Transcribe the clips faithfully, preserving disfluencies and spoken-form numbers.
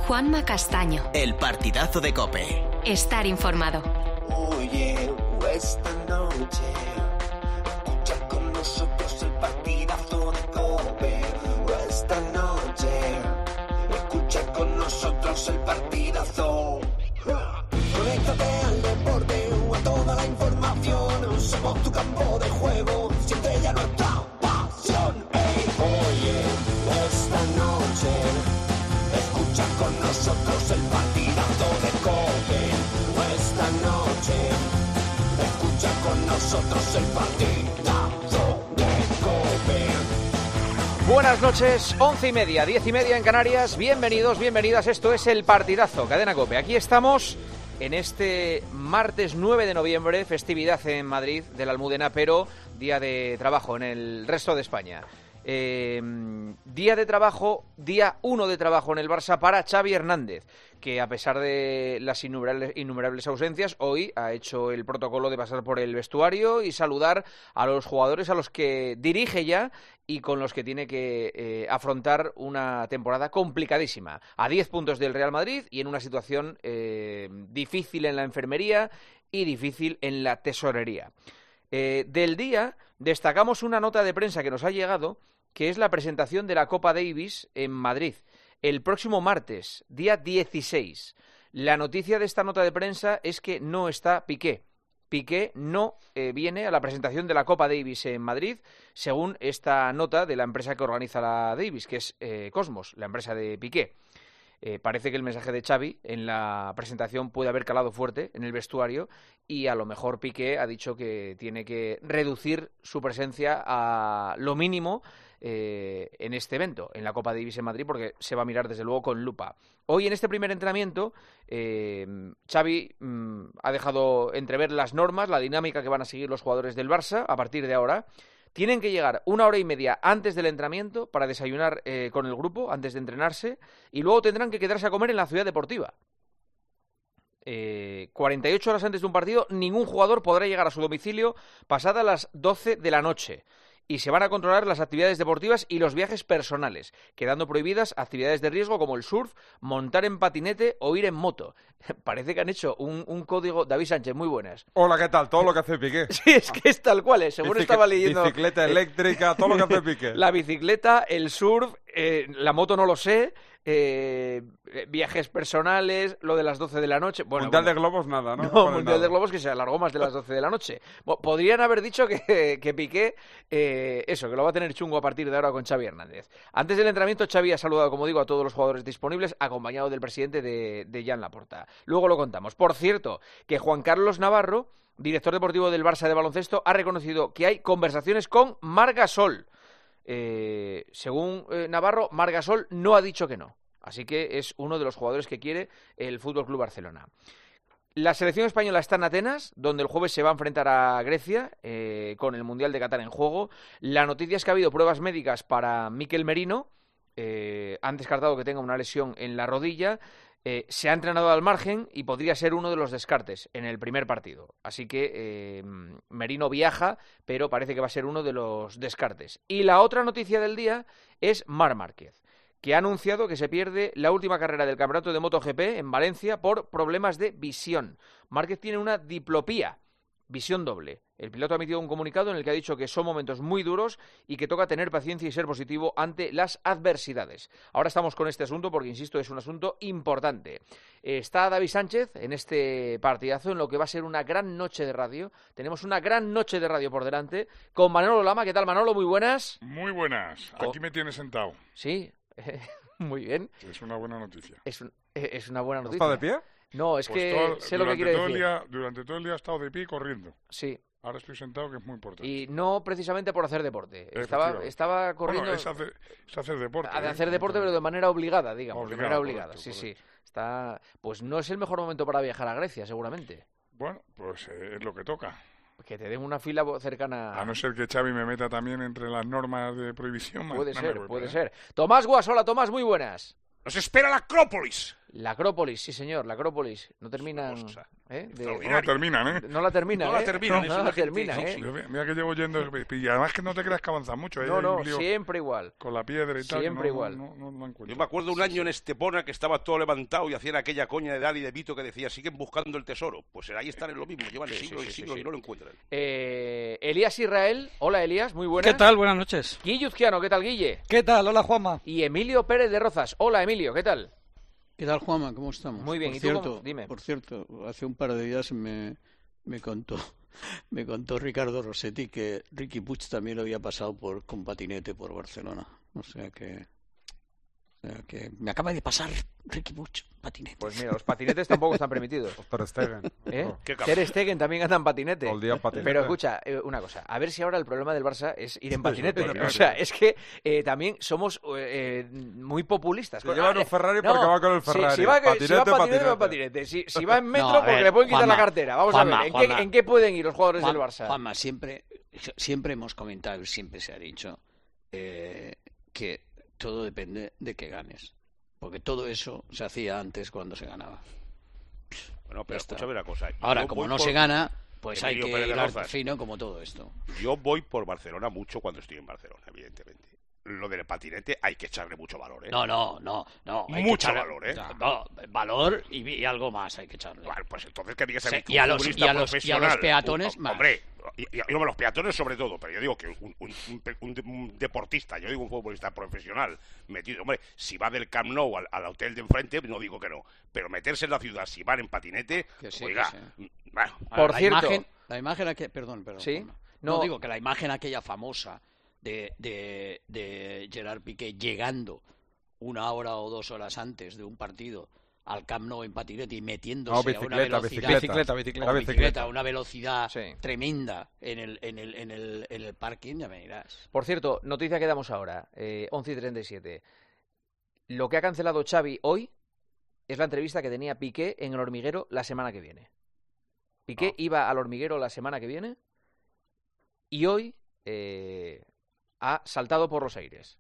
Juanma Castaño. El partidazo de COPE. Estar informado. Oye, esta noche escucha con nosotros el partidazo de COPE. Esta noche escucha con nosotros el partidazo. Conéctate al deporte o a toda la información. Somos tu campo de juego, siente ya nuestra pasión. Hey, oye, esta noche escucha con nosotros el partidazo de COPE. Esta noche escucha con nosotros el partidazo de COPE. Buenas noches, once y media, diez y media en Canarias. Bienvenidos, bienvenidas. Esto es el partidazo, Cadena COPE. Aquí estamos en este martes nueve de noviembre, festividad en Madrid de la Almudena, pero día de trabajo en el resto de España. Eh, día de trabajo, día uno de trabajo en el Barça para Xavi Hernández, que a pesar de las innumerables, innumerables ausencias, hoy ha hecho el protocolo de pasar por el vestuario y saludar a los jugadores a los que dirige ya y con los que tiene que eh, afrontar una temporada complicadísima. A diez puntos del Real Madrid y en una situación eh, difícil en la enfermería y difícil en la tesorería. Eh, del día destacamos una nota de prensa que nos ha llegado, que es la presentación de la Copa Davis en Madrid, el próximo martes, día dieciséis. La noticia de esta nota de prensa es que no está Piqué. Piqué no eh, viene a la presentación de la Copa Davis en Madrid, según esta nota de la empresa que organiza la Davis, que es eh, Cosmos, la empresa de Piqué. Eh, parece que el mensaje de Xavi en la presentación puede haber calado fuerte en el vestuario y a lo mejor Piqué ha dicho que tiene que reducir su presencia a lo mínimo eh, en este evento, en la Copa Davis en Madrid, porque se va a mirar desde luego con lupa. Hoy en este primer entrenamiento eh, Xavi mmm, ha dejado entrever las normas, la dinámica que van a seguir los jugadores del Barça a partir de ahora. Tienen que llegar una hora y media antes del entrenamiento para desayunar eh, con el grupo, antes de entrenarse, y luego tendrán que quedarse a comer en la ciudad deportiva. Eh, cuarenta y ocho horas antes de un partido, ningún jugador podrá llegar a su domicilio pasadas las doce de la noche. Y se van a controlar las actividades deportivas y los viajes personales, quedando prohibidas actividades de riesgo como el surf, montar en patinete o ir en moto. Parece que han hecho un, un código. David Sánchez, muy buenas. Hola, ¿qué tal? Todo lo que hace Piqué. Sí, es que es tal cual, ¿eh? Según Bicic- estaba leyendo. Bicicleta eléctrica, todo lo que hace Piqué. La bicicleta, el surf, eh, la moto no lo sé, eh, viajes personales, lo de las doce de la noche. Bueno, Mundial bueno. de Globos, nada, ¿no? No, No Mundial nada. de Globos que se alargó más de las doce de la noche. Bueno, podrían haber dicho que, que Piqué, eh, eso, que lo va a tener chungo a partir de ahora con Xavi Hernández. Antes del entrenamiento, Xavi ha saludado, como digo, a todos los jugadores disponibles, acompañado del presidente de, de Jan Laporta. Luego lo contamos. Por cierto, que Juan Carlos Navarro, director deportivo del Barça de baloncesto, ha reconocido que hay conversaciones con Marc Gasol. Eh, según eh, Navarro, Marc Gasol no ha dicho que no. Así que es uno de los jugadores que quiere el F C Barcelona. La selección española está en Atenas, donde el jueves se va a enfrentar a Grecia, eh, con el Mundial de Qatar en juego. La noticia es que ha habido pruebas médicas para Mikel Merino. Eh, han descartado que tenga una lesión en la rodilla. Eh, se ha entrenado al margen y podría ser uno de los descartes en el primer partido. Así que eh, Merino viaja, pero parece que va a ser uno de los descartes. Y la otra noticia del día es Marc Márquez, que ha anunciado que se pierde la última carrera del campeonato de MotoGP en Valencia por problemas de visión. Márquez tiene una diplopía, visión doble. El piloto ha emitido un comunicado en el que ha dicho que son momentos muy duros y que toca tener paciencia y ser positivo ante las adversidades. Ahora estamos con este asunto porque, insisto, es un asunto importante. Está David Sánchez en este partidazo, en lo que va a ser una gran noche de radio. Tenemos una gran noche de radio por delante con Manolo Lama. ¿Qué tal, Manolo? Muy buenas. Muy buenas. Aquí me tienes sentado. Sí, muy bien. Es una buena noticia. Es, un, es una buena noticia. ¿Está de pie? No, es Pues que todo- sé lo que durante quiere todo el decir. día- durante todo el día he estado de pie corriendo. Sí. Ahora estoy sentado, que es muy importante. Y no precisamente por hacer deporte. Estaba, Efectivamente. estaba corriendo. Bueno, es hacer, es hacer deporte. a de ¿eh? hacer deporte, pero de manera obligada, digamos. Obligado, de manera obligada, correcto, sí, correcto. sí. Está, pues no es el mejor momento para viajar a Grecia, seguramente. Bueno, pues eh, es lo que toca. Que te den una fila cercana. A no ser que Xavi me meta también entre las normas de prohibición. Puede no me ser, voy puede para allá. ser. Tomás Guas, hola Tomás, muy buenas. Nos espera la Acrópolis. La Acrópolis, sí señor, la Acrópolis. No terminan... ¿eh? De... No la terminan, ¿eh? No la terminan, No la ¿eh? terminan, No, es no una la gente- terminan, sí, ¿eh? sí. Mira, mira que llevo yendo, y además que no te creas que avanza mucho. ahí No, hay no, un lío siempre igual. con la piedra y tal. que Siempre no, igual. No, no, no, no encuentro. Yo me acuerdo un año en Estepona que estaba todo levantado y hacían aquella coña de Dali de Vito que decía, siguen buscando el tesoro. Pues ahí están en lo mismo, llevan Sí, siglos sí, y sí, siglos sí. y no lo encuentran. Eh, Elías Israel, hola Elías, muy buenas. ¿Qué tal? Buenas noches. Guille Uzquiano, ¿qué tal Guille? ¿Qué tal? Hola, Juanma. Y Emilio Pérez de Rozas, hola Emilio, ¿qué tal? ¿Qué tal, Juanma? ¿Cómo estamos? Muy bien, Por ¿y tú cierto, cómo? Dime. Por cierto, hace un par de días me, me contó me contó Ricardo Rossetti que Riqui Puig también lo había pasado por con patinete por Barcelona. O sea que, o sea que me acaba de pasar Riqui Puig, patinete. Pues mira, los patinetes tampoco están permitidos. Ter Stegen. ¿Eh? Oh, Qué Ter Stegen también anda en patinete. Todo el día en patinete. Pero escucha, eh, una cosa, a ver si ahora el problema del Barça es ir en patinete. claro, O claro. sea, es que eh, también somos eh, muy populistas. Se llevan un Ferrari porque va con el si- Ferrari. Si, va, que- si Patinete, va patinete, patinete. va patinete. Si, si va en metro, No, a porque ver, le pueden quitar Juanma, la cartera. Vamos Juanma, a ver, ¿en, Juanma. qué, ¿en qué pueden ir los jugadores Juan- del Barça? Juanma, siempre, siempre hemos comentado y siempre se ha dicho eh, que todo depende de que ganes. Porque todo eso se hacía antes cuando se ganaba. Bueno, pero Ya está. escúchame una cosa. Ahora, yo como voy no por- se gana, pues Emilio hay Pérez que de ir al Rozas. fino como todo esto. Yo voy por Barcelona mucho cuando estoy en Barcelona, evidentemente. Lo del patinete hay que echarle mucho valor, ¿eh? No, no, no, no. hay que Mucho echarle- valor, ¿eh? No, valor y, y algo más hay que echarle. Bueno, pues entonces que digas a Sí, mí que y a un los- futbolista y a los- y a los profesional, peatones un- más. Hombre, y, y, y, hombre, los peatones sobre todo, pero yo digo que un, un, un, un de- un deportista, yo digo un futbolista profesional, metido, hombre, si va del Camp Nou al, al hotel de enfrente, no digo que no, pero meterse en la ciudad, si van en patinete, Que sí, oiga, que sí. bueno, Ahora, Por la cierto- Imagen, la imagen aquella, perdón, perdón. Sí, Juanma. no- No, digo que la imagen aquella famosa de, de, de Gerard Piqué llegando una hora o dos horas antes de un partido al Camp Nou en patinete y metiéndose No, a una bicicleta, velocidad, bicicleta. Bicicleta, bicicleta. La con bicicleta. bicicleta, a una velocidad Sí. tremenda en el, en el, en el, en el parking, ya me dirás. Por cierto, noticia que damos ahora, eh, once y treinta y siete. Lo que ha cancelado Xavi hoy es la entrevista que tenía Piqué en el Hormiguero la semana que viene. Piqué Ah. iba al Hormiguero la semana que viene y hoy eh, ha saltado por los aires.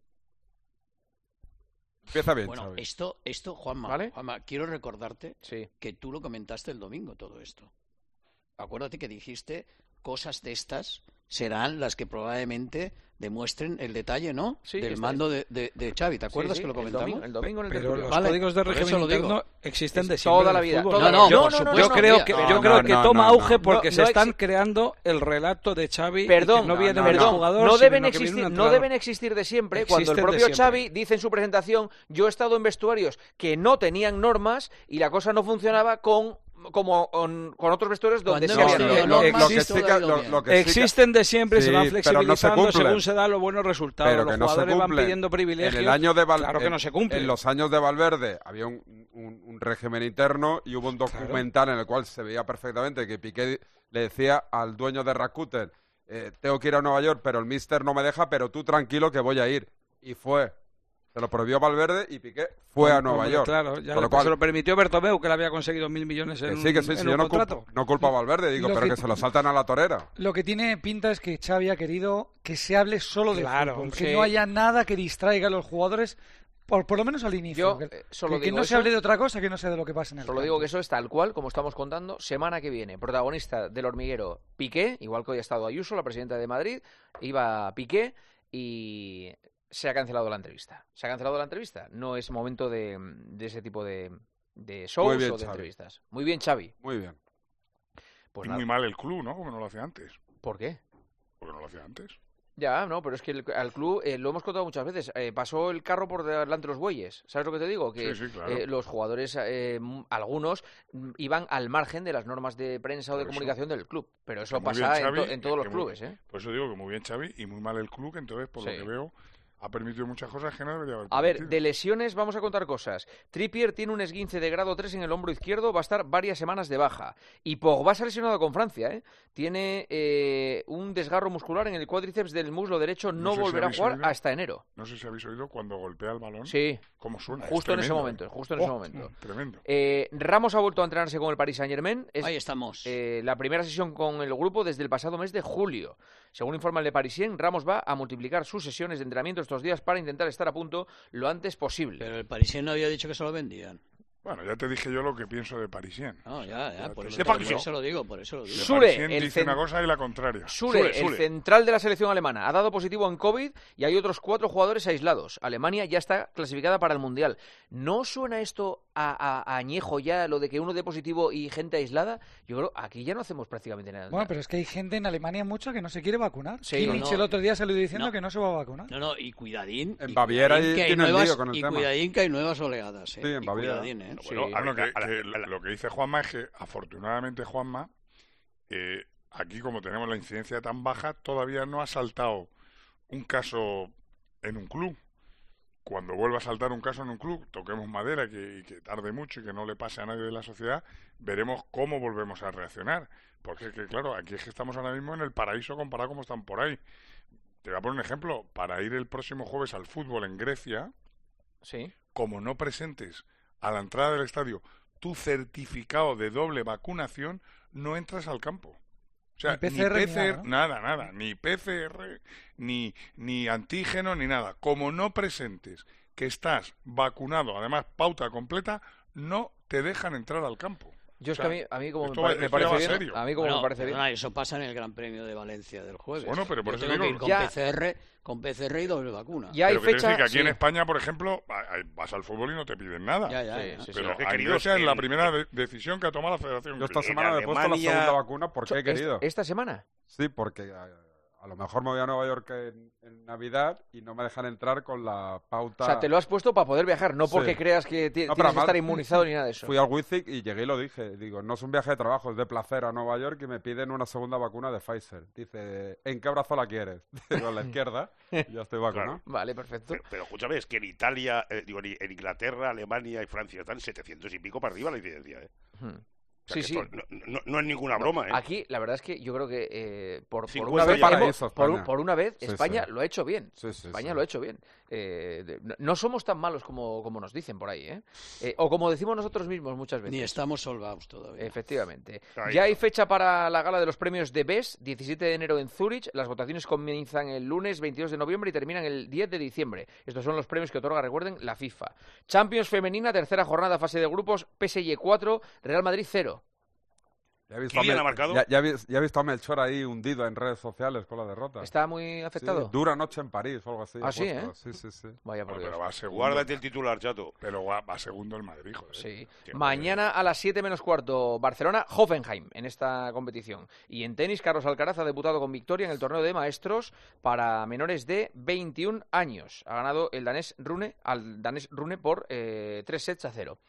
Empieza bien, Bueno, Xavi. esto, esto Juanma, ¿Vale? Juanma, quiero recordarte Sí. que tú lo comentaste el domingo todo esto. Acuérdate que dijiste cosas de estas serán las que probablemente demuestren el detalle, ¿no? Sí, Del está- mando de, de, de Xavi. ¿Te acuerdas Sí, sí, que lo el comentamos? domingo, el domingo en el Pero tertulio. los Vale, códigos de por régimen eso lo digo. interno existen Es de siempre. toda en la el vida, fútbol. toda la yo, vida. yo- por supuesto. yo creo No, que, no, yo no, creo que no, toma no, auge no. porque No, se no están ex- creando el relato de Xavi. y Perdón, que no viene no, de un perdón, jugador, no sino deben que viene existir, un no entrenador. deben existir de siempre cuando el Existen de propio siempre. Xavi dice en su presentación, yo he estado en vestuarios que no tenían normas y la cosa no funcionaba con como con, con otros vestuarios donde Cuando se hemos había tenido normas. lo, lo que existe sí que, todo lo, bien. lo que sí que- Existen de siempre, se Sí, van pero no se flexibilizando cumplen. según se dan los buenos resultados. pero los que no se jugadores van cumplen. pidiendo privilegios. En el año de Val- Claro que en- no se cumple. En los años de Valverde había un, un- un régimen interno y hubo un documental en el cual se veía perfectamente que Piqué le decía al dueño de Rakuten, eh, tengo que ir a Nueva York, pero el míster no me deja, pero tú tranquilo que voy a ir. Y fue. Se lo prohibió Valverde y Piqué fue a Nueva Hombre, York. Claro, ya Con le- lo cual- se lo permitió Bertomeu, que le había conseguido mil millones Que en, sí, que un- sí, en sí, un yo no contrato. culpo, no culpo a Valverde, digo, Lo pero que- que se lo saltan a la torera. Lo que tiene pinta es que Xavi ha querido que se hable solo de Claro, fútbol, sí. que no haya nada que distraiga a los jugadores, por, por lo menos al inicio. Yo, que eh, solo que- que digo no eso. se hable de otra cosa que no sea de lo que pasa en el Solo campo. digo que eso es tal cual, como estamos contando, semana que viene. Protagonista del Hormiguero, Piqué, igual que hoy ha estado Ayuso, la presidenta de Madrid, iba Piqué y se ha cancelado la entrevista. Se ha cancelado la entrevista. No es momento de, de ese tipo de, de shows Muy bien, o de Xavi. entrevistas. Muy bien, Xavi. Muy bien. Pues y nada. muy mal el club, ¿no? Como no lo hacía antes. ¿Por qué? Porque no lo hacía antes. Ya, no, pero es que el, al club, eh, lo hemos contado muchas veces, eh, pasó el carro por delante de los bueyes. ¿Sabes lo que te digo? Que Sí, sí, claro. eh, los jugadores, eh, m- algunos, m- iban al margen de las normas de prensa o de Por eso. comunicación del club. Pero eso Que muy pasa bien, en, to- Xavi, en todos que los muy- clubes, ¿eh? Por eso digo que muy bien Xavi y muy mal el club, que entonces, por Sí. lo que veo, ha permitido muchas cosas que no debería haber A ver, permitido. de lesiones vamos a contar cosas. Trippier tiene un esguince de grado tres en el hombro izquierdo, va a estar varias semanas de baja. Y Pogba se ha lesionado con Francia, ¿eh? Tiene eh, un desgarro muscular en el cuádriceps del muslo derecho, no, No sé si volverá a habéis jugar oído. hasta enero. No sé si habéis oído cuando golpea el balón. Sí, ¿Cómo suena? justo Es en ese tremendo, momento, ¿eh? justo en ese Oh, momento. Tremendo. Eh, Ramos ha vuelto a entrenarse con el Paris Saint-Germain. Es Ahí estamos. eh, la primera sesión con el grupo desde el pasado mes de julio. Según informa el de Parisien, Ramos va a multiplicar sus sesiones de entrenamiento estos días para intentar estar a punto lo antes posible. Pero el parisien no había dicho que se lo vendían. Bueno, ya te dije yo lo que pienso de Parisien. No, ya, ya, por, te eso, lo por digo. eso lo digo, por eso lo digo. De Sule, Parisien el dice cen- una cosa y la contraria. Sule, Sule, el Sule. central de la selección alemana, ha dado positivo en COVID y hay otros cuatro jugadores aislados. Alemania ya está clasificada para el Mundial. ¿No suena esto a, a- a añejo ya, lo de que uno dé positivo y gente aislada? Yo creo aquí ya no hacemos prácticamente nada. Bueno, pero es que hay gente en Alemania mucha que no se quiere vacunar. Sí, Kimmich no, no. el otro día salió diciendo No. que no se va a vacunar. No, no, y cuidadín. En y Baviera cuidadín ahí que hay tienen lío nuevas, con el y tema. cuidadín que hay nuevas oleadas. ¿eh? Sí, en Y Baviera. cuidadín, ¿eh? Bueno, Sí. a Bueno, ver, que, a la- que a la- lo que dice Juanma es que, afortunadamente, Juanma, eh, aquí como tenemos la incidencia tan baja, todavía no ha saltado un caso en un club. Cuando vuelva a saltar un caso en un club, toquemos madera, que, y que tarde mucho y que no le pase a nadie de la sociedad, veremos cómo volvemos a reaccionar. Porque, que, claro, aquí es que estamos ahora mismo en el paraíso comparado como están por ahí. Te voy a poner un ejemplo. Para ir el próximo jueves al fútbol en Grecia, Sí. como no presentes a la entrada del estadio tu certificado de doble vacunación, no entras al campo. O sea, Ni P C R ni ni P C R, nada, ¿no? nada, nada, ni P C R, ni, ni antígeno, ni nada. Como no presentes que estás vacunado, además pauta completa, no te dejan entrar al campo. Yo es O sea, que a mí, a mí como me, esto pare- va- me esto ya parece va bien, serio. a mí como Bueno, me parece bien. perdona, eso pasa en el Gran Premio de Valencia del jueves. Bueno, pero por Yo eso tengo digo- que ir con Ya. P C R, con P C R y doble vacuna. Ya hay Pero quiero fecha. decir que aquí sí. en España, por ejemplo, va- vas al fútbol y no te piden nada. Ya, ya, Sí, ya. sí, sí. Pero Lo que he en querido Grecia es es la en- primera de- decisión que ha tomado la Federación Yo esta Griega. semana me he puesto la Alemania- segunda vacuna porque he Est- querido. ¿Esta semana? Sí, porque a, a lo mejor me voy a Nueva York en, en Navidad y no me dejan entrar con la pauta. O sea, te lo has puesto para poder viajar, no Sí. porque creas que ti- No, pero tienes que además- estar inmunizado ni nada de eso. Fui al Wizzing y llegué y lo dije. Digo, no es un viaje de trabajo, es de placer a Nueva York y me piden una segunda vacuna de Pfizer. Dice, ¿en qué brazo la quieres? Digo, en la izquierda. Y ya estoy vacunado. Vale, perfecto. Pero, pero escúchame, es que en Italia, eh, digo, en en Inglaterra, Alemania y Francia están setecientos y pico para arriba la incidencia, ¿eh? Hmm. O sea, Sí, que sí. esto no, no- no es ninguna broma, ¿eh? Aquí, la verdad es que yo creo que eh, por, por cincuenta una vez, ya. hemos- Paraíso, por, España. por una vez Sí, España sí. lo ha hecho bien. Sí, sí, España sí. lo ha hecho bien. Eh, de- no- no somos tan malos como, como nos dicen por ahí, ¿eh? Eh, O como decimos nosotros mismos muchas veces. Ni estamos solvados todavía. Efectivamente. Ahí Ya hay está. fecha para la gala de los premios de B E S, diecisiete de enero en Zúrich. Las votaciones comienzan el lunes veintidós de noviembre y terminan el diez de diciembre. Estos son los premios que otorga, recuerden, la FIFA. Champions femenina, tercera jornada, fase de grupos, P S G cuatro, Real Madrid cero. Ya he visto a Kylian Mel- ha marcado. Ya, ya he vis- ya he visto a Melchor ahí hundido en redes sociales con la derrota. ¿Está muy Sí, afectado? dura noche en París o algo así. Ah, he sí, puesto. Sí, sí, sí. Vaya por Bueno, Dios. pero va segundo. Guárdate el titular, chato. Pero va, va segundo el Madrid, joder. Sí. Sí, Mañana a las siete menos cuarto, Barcelona, Hoffenheim en esta competición. Y en tenis, Carlos Alcaraz ha debutado con victoria en el torneo de maestros para menores de veintiún años. Ha ganado el danés Rune, al danés Rune por eh, tres sets a cero.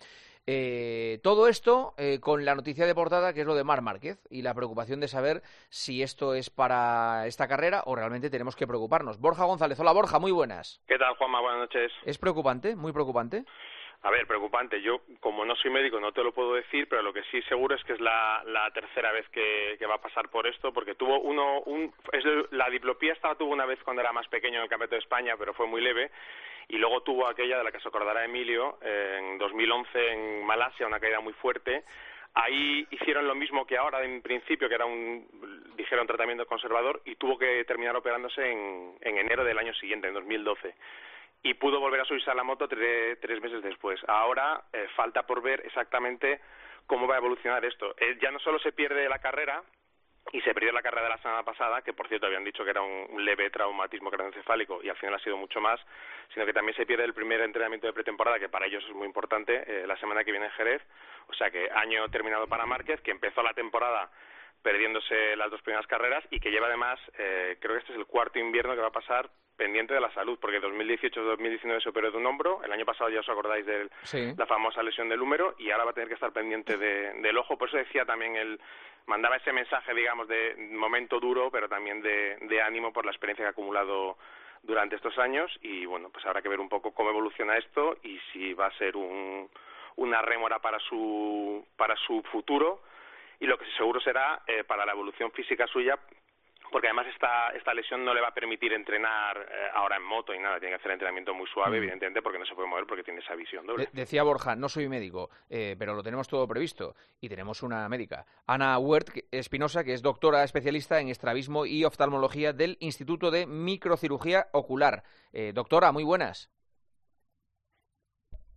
Eh, todo esto eh, con la noticia de portada que es lo de Marc Márquez y la preocupación de saber si esto es para esta carrera o realmente tenemos que preocuparnos. Borja González, hola Borja, muy buenas. ¿Qué tal, Juanma? Buenas noches. ¿Es preocupante? ¿Muy preocupante? A ver, preocupante. Yo, como no soy médico, no te lo puedo decir, pero lo que sí seguro es que es la, la tercera vez que, que va a pasar por esto, porque tuvo uno, un, es de- la diplopía esta tuvo una vez cuando era más pequeño en el Campeonato de España, pero fue muy leve, y luego tuvo aquella de la que se acordará Emilio, eh, en dos mil once en Malasia, una caída muy fuerte. Ahí hicieron lo mismo que ahora en principio, que era un, dijeron, tratamiento conservador, y tuvo que terminar operándose en, en enero del año siguiente, en dos mil doce. Y pudo volver a subirse a la moto tres, tres meses después. Ahora eh, falta por ver exactamente cómo va a evolucionar esto. Eh, ya no solo se pierde la carrera, y se perdió la carrera de la semana pasada, que por cierto habían dicho que era un, un leve traumatismo craneoencefálico y al final ha sido mucho más, sino que también se pierde el primer entrenamiento de pretemporada, que para ellos es muy importante, eh, la semana que viene en Jerez. O sea que año terminado para Márquez, que empezó la temporada perdiéndose las dos primeras carreras y que lleva además, eh, creo que este es el cuarto invierno que va a pasar pendiente de la salud, porque dos mil dieciocho dos mil diecinueve se operó de un hombro, el año pasado ya os acordáis de Sí. la famosa lesión del húmero y ahora va a tener que estar pendiente de, del ojo, por eso decía también él, mandaba ese mensaje, digamos, de momento duro, pero también de, de ánimo por la experiencia que ha acumulado durante estos años y bueno, pues habrá que ver un poco cómo evoluciona esto y si va a ser un, una rémora para su, para su futuro y lo que seguro será eh, para la evolución física suya, porque además esta, esta lesión no le va a permitir entrenar eh, ahora en moto y nada, tiene que hacer entrenamiento muy suave, Mm. evidentemente, porque no se puede mover porque tiene esa visión doble. De- decía Borja, no soy médico, eh, pero lo tenemos todo previsto y tenemos una médica, Ana Huert que- Espinosa, que es doctora especialista en estrabismo y oftalmología del Instituto de Microcirugía Ocular. Eh, doctora, muy buenas.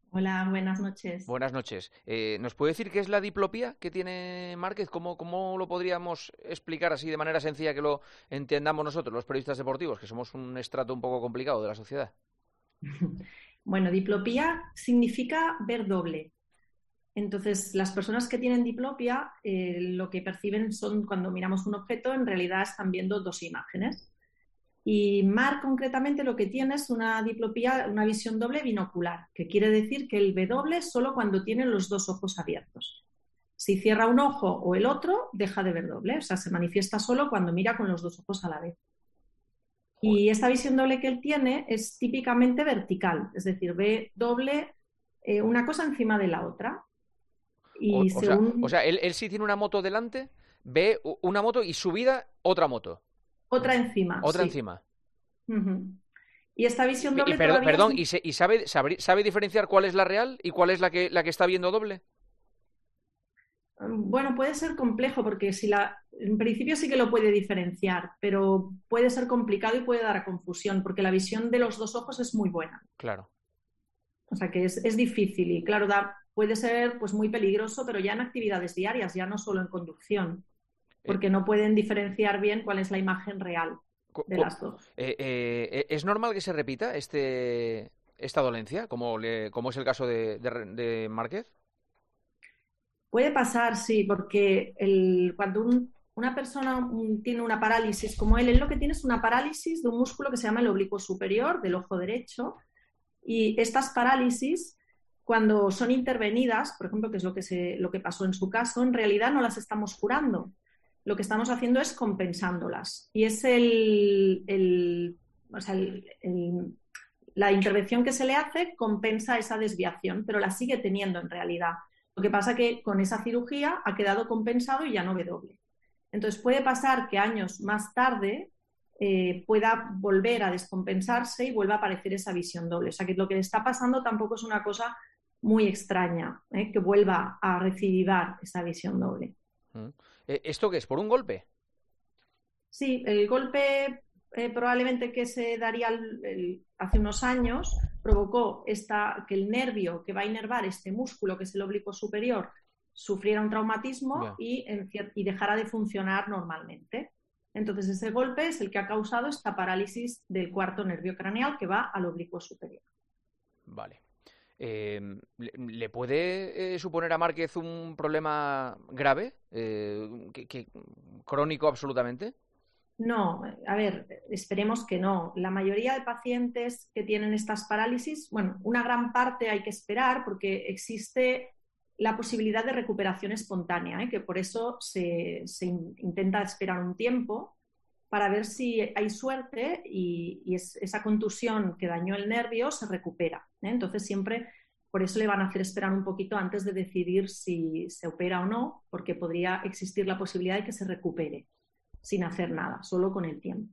Hola, buenas noches. Buenas noches. Eh, ¿Nos puede decir qué es la diplopía que tiene Márquez? ¿Cómo, cómo lo podríamos explicar así de manera sencilla que lo entendamos nosotros, los periodistas deportivos, que somos un estrato un poco complicado de la sociedad? Bueno, diplopía significa ver doble. Entonces, las personas que tienen diplopia, eh, lo que perciben son, cuando miramos un objeto, en realidad están viendo dos imágenes. Y Marc, concretamente, lo que tiene es una diplopía, una visión doble binocular, que quiere decir que él ve doble solo cuando tiene los dos ojos abiertos. Si cierra un ojo o el otro, deja de ver doble, o sea, se manifiesta solo cuando mira con los dos ojos a la vez. Y esta visión doble que él tiene es típicamente vertical, es decir, ve doble eh, una cosa encima de la otra. Y o, o según... sea, o sea él, él sí tiene una moto delante, ve una moto y subida otra moto. Otra encima. Otra sí. encima. Uh-huh. Y esta visión doble. Y, y perdón, perdón es... ¿y, se, y sabe, sabe, sabe diferenciar cuál es la real y cuál es la que, la que está viendo doble? Bueno, puede ser complejo porque si la, en principio sí que lo puede diferenciar, pero puede ser complicado y puede dar a confusión porque la visión de los dos ojos es muy buena. Claro. O sea que es, es difícil y claro, da, puede ser pues muy peligroso, pero ya en actividades diarias, ya no solo en conducción, porque eh, no pueden diferenciar bien cuál es la imagen real de las dos. Eh, eh, ¿Es normal que se repita este, esta dolencia, como, le, como es el caso de, de, de Márquez? Puede pasar, sí, porque el, cuando un, una persona un, tiene una parálisis como él, él lo que tiene es una parálisis de un músculo que se llama el oblicuo superior del ojo derecho, y estas parálisis, cuando son intervenidas, por ejemplo, que es lo que, se, lo que pasó en su caso, en realidad no las estamos curando. Lo que estamos haciendo es compensándolas. Y es el, el, o sea, el, el, la intervención que se le hace compensa esa desviación, pero la sigue teniendo en realidad. Lo que pasa que con esa cirugía ha quedado compensado y ya no ve doble. Entonces puede pasar que años más tarde eh, pueda volver a descompensarse y vuelva a aparecer esa visión doble. O sea que lo que le está pasando tampoco es una cosa muy extraña, ¿eh? Que vuelva a recidivar esa visión doble. Mm. ¿Esto qué es? ¿Por un golpe? Sí, el golpe eh, probablemente que se daría el, el, hace unos años provocó esta, que el nervio que va a inervar este músculo, que es el oblicuo superior, sufriera un traumatismo y, en, y dejara de funcionar normalmente. Entonces ese golpe es el que ha causado esta parálisis del cuarto nervio craneal que va al oblicuo superior. Vale. Eh, ¿Le puede eh, suponer a Márquez un problema grave, eh, que, que, crónico absolutamente? No, a ver, esperemos que no. La mayoría de pacientes que tienen estas parálisis, bueno, una gran parte hay que esperar porque existe la posibilidad de recuperación espontánea, ¿eh? Que por eso se, se intenta esperar un tiempo para ver si hay suerte y, y es, esa contusión que dañó el nervio se recupera, ¿eh? Entonces siempre por eso le van a hacer esperar un poquito antes de decidir si se opera o no, porque podría existir la posibilidad de que se recupere sin hacer nada, solo con el tiempo.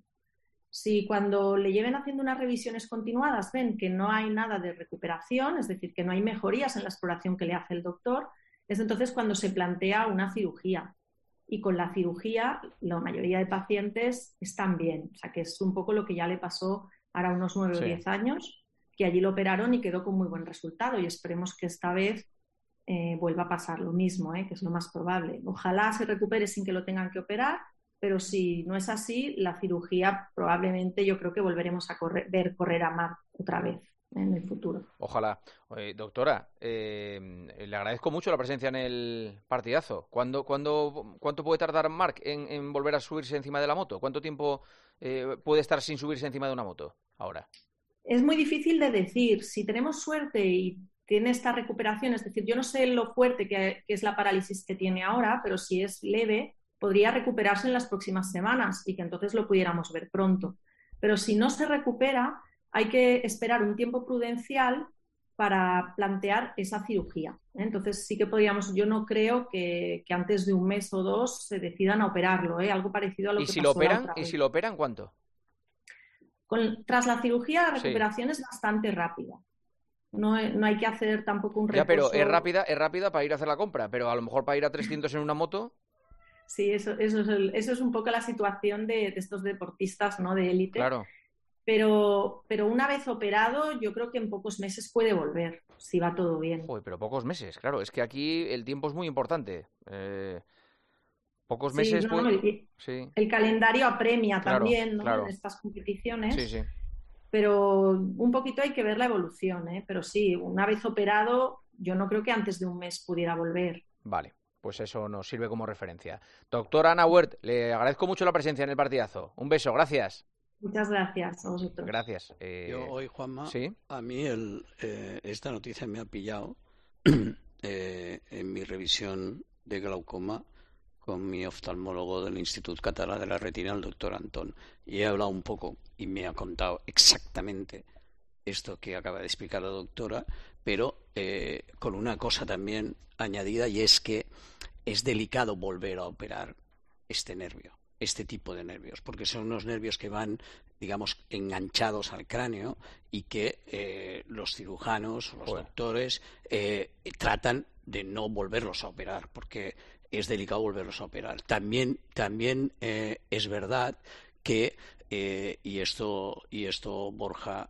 Si cuando le lleven haciendo unas revisiones continuadas ven que no hay nada de recuperación, es decir, que no hay mejorías en la exploración que le hace el doctor, es entonces cuando se plantea una cirugía. Y con la cirugía la mayoría de pacientes están bien, o sea que es un poco lo que ya le pasó ahora unos nueve o diez años, que allí lo operaron y quedó con muy buen resultado y esperemos que esta vez eh, vuelva a pasar lo mismo, ¿eh? Que es lo más probable. Ojalá se recupere sin que lo tengan que operar, pero si no es así, la cirugía probablemente yo creo que volveremos a correr, ver correr a Marc otra vez en el futuro. Ojalá. Eh, doctora, eh, le agradezco mucho la presencia en el partidazo. ¿Cuándo, cuándo, ¿Cuánto puede tardar Marc en, en volver a subirse encima de la moto? ¿Cuánto tiempo eh, puede estar sin subirse encima de una moto ahora? Es muy difícil de decir. Si tenemos suerte y tiene esta recuperación, es decir, yo no sé lo fuerte que, que es la parálisis que tiene ahora, pero si es leve, podría recuperarse en las próximas semanas y que entonces lo pudiéramos ver pronto. Pero si no se recupera, hay que esperar un tiempo prudencial para plantear esa cirugía. Entonces sí que podríamos, yo no creo que, que antes de un mes o dos se decidan a operarlo, ¿eh? Algo parecido a lo ¿Y que si pasó lo operan, la otra ¿Y vez. si lo operan cuánto? Con, tras la cirugía la recuperación sí. es bastante rápida. No, no hay que hacer tampoco un reposo. Ya, pero es rápida, es rápida para ir a hacer la compra, pero a lo mejor para ir a trescientos en una moto. Sí, eso, eso, es el, eso es un poco la situación de, de estos deportistas, ¿no? De élite. Claro. pero, pero una vez operado, yo creo que en pocos meses puede volver, si va todo bien. Joder, pero pocos meses, claro, es que aquí el tiempo es muy importante. Eh, pocos Sí, meses, no, pues... no, el, Sí, el calendario apremia claro, también, ¿no? claro. En estas competiciones. Sí, sí. Pero un poquito hay que ver la evolución, ¿eh? Pero sí, una vez operado, yo no creo que antes de un mes pudiera volver. Vale, pues eso nos sirve como referencia. Doctora Ana Huert, le agradezco mucho la presencia en el partidazo. Un beso, gracias. Muchas gracias a vosotros. Gracias. Eh, Yo hoy, Juanma, ¿sí? a mí el, eh, esta noticia me ha pillado eh, en mi revisión de glaucoma con mi oftalmólogo del Instituto Català de la Retina, el doctor Antón. Y he hablado un poco y me ha contado exactamente esto que acaba de explicar la doctora, pero eh, con una cosa también añadida, y es que es delicado volver a operar este nervio, este tipo de nervios, porque son unos nervios que van, digamos, enganchados al cráneo y que eh, los cirujanos, los Joder. doctores, eh, tratan de no volverlos a operar, porque es delicado volverlos a operar. También, también eh, es verdad que, eh, y esto, y esto Borja,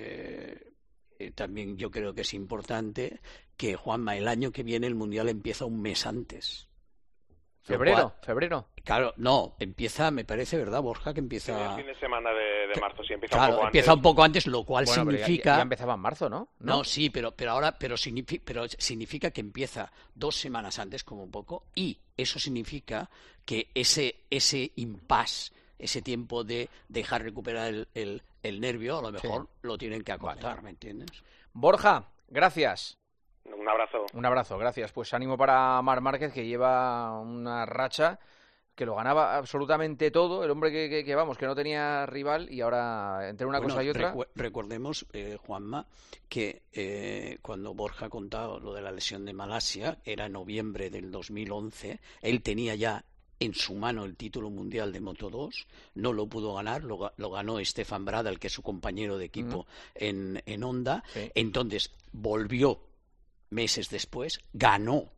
eh, eh, también yo creo que es importante, que Juanma, el año que viene el Mundial empieza un mes antes. Febrero, febrero. Claro, no, empieza, me parece, ¿verdad, Borja? Que empieza... Sí, el fin de semana de, de marzo, sí, empieza Claro, un poco empieza antes. un poco antes, lo cual Bueno, pero ya- significa... Ya, ya empezaba en marzo, ¿no? No, sí, pero, pero ahora pero significa, pero significa que empieza dos semanas antes, como poco, y eso significa que ese, ese impasse, ese tiempo de dejar recuperar el, el, el nervio, a lo mejor Sí. lo tienen que acortar, Vale. ¿me entiendes? Borja, gracias. Un abrazo. Un abrazo, gracias. Pues ánimo para Marc Márquez, que lleva una racha que lo ganaba absolutamente todo, el hombre que, que, que, vamos, que no tenía rival, y ahora entre una Bueno, cosa y otra... recu- recordemos, eh, Juanma, que eh, cuando Borja ha contado lo de la lesión de Malasia, era noviembre del dos mil once, él tenía ya en su mano el título mundial de Moto dos, no lo pudo ganar, lo, ga- lo ganó Stefan Bradl, que es su compañero de equipo Mm. en, en Honda, Sí. entonces volvió meses después, ganó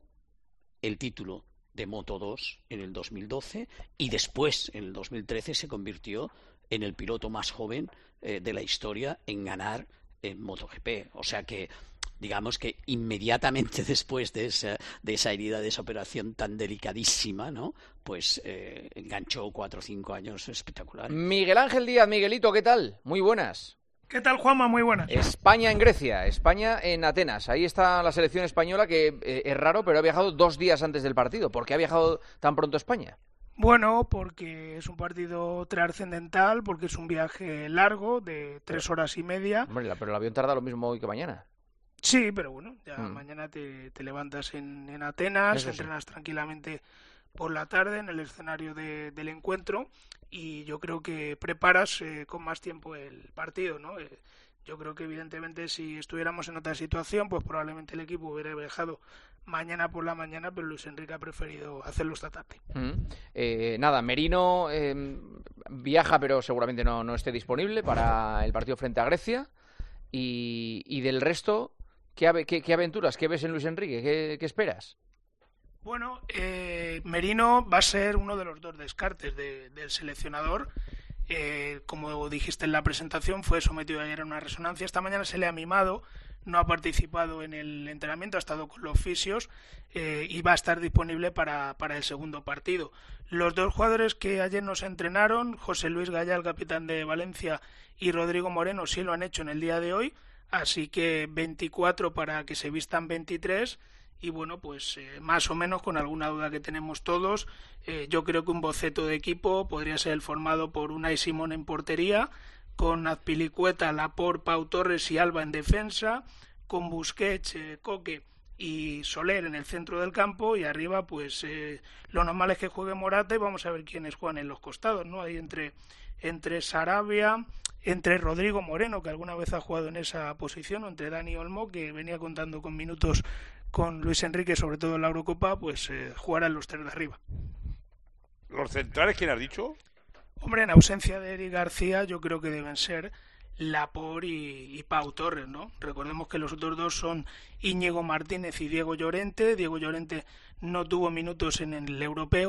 el título de Moto dos en el dos mil doce y después, en el dos mil trece, se convirtió en el piloto más joven eh, de la historia en ganar en MotoGP. O sea que, digamos que inmediatamente después de esa, de esa herida, de esa operación tan delicadísima, ¿no? Pues eh, enganchó cuatro o cinco años espectaculares. Miguel Ángel Díaz, Miguelito, ¿qué tal? Muy buenas. ¿Qué tal, Juanma? Muy buenas. España en Grecia, España en Atenas. Ahí está la selección española, que eh, es raro, pero ha viajado dos días antes del partido. ¿Por qué ha viajado tan pronto a España? Bueno, porque es un partido trascendental, porque es un viaje largo de tres horas y media. Hombre, la- pero el avión tarda lo mismo hoy que mañana. Sí, pero bueno, ya Mm. mañana te, te levantas en, en Atenas, Eso sí. entrenas tranquilamente por la tarde en el escenario de- del encuentro y yo creo que preparas eh, con más tiempo el partido, ¿no? Eh, yo creo que evidentemente si estuviéramos en otra situación, pues probablemente el equipo hubiera viajado mañana por la mañana, pero Luis Enrique ha preferido hacerlo esta tarde. Mm. Eh, nada, Merino eh, viaja, pero seguramente no, no esté disponible para el partido frente a Grecia. Y, y del resto, ¿qué, ave- qué- qué aventuras? ¿Qué ves en Luis Enrique? ¿Qué, qué esperas? Bueno, eh, Merino va a ser uno de los dos descartes de- del seleccionador. Eh, como dijiste en la presentación, fue sometido ayer a una resonancia. Esta mañana se le ha mimado, no ha participado en el entrenamiento, ha estado con los fisios eh, y va a estar disponible para, para el segundo partido. Los dos jugadores que ayer nos entrenaron, José Luis Gallá, el capitán de Valencia, y Rodrigo Moreno, sí lo han hecho en el día de hoy, así que veinticuatro para que se vistan veintitrés. Y bueno, pues eh, más o menos con alguna duda que tenemos todos, eh, yo creo que un boceto de equipo podría ser el formado por Unai Simón en portería, con Azpilicueta, Laporte, Pau Torres y Alba en defensa, con Busquets, eh, Coque y Soler en el centro del campo, y arriba pues eh, lo normal es que juegue Morata y vamos a ver quiénes juegan en los costados, ¿no? Ahí entre, entre Sarabia, entre Rodrigo Moreno, que alguna vez ha jugado en esa posición, o entre Dani Olmo, que venía contando con minutos con Luis Enrique, sobre todo en la Eurocopa, pues eh, jugarán los tres de arriba. ¿Los centrales quién has dicho? Hombre, en ausencia de Eric García, yo creo que deben ser Laporte y, y Pau Torres, ¿no? Recordemos que los otros dos son Íñigo Martínez y Diego Llorente. Diego Llorente no tuvo minutos en el europeo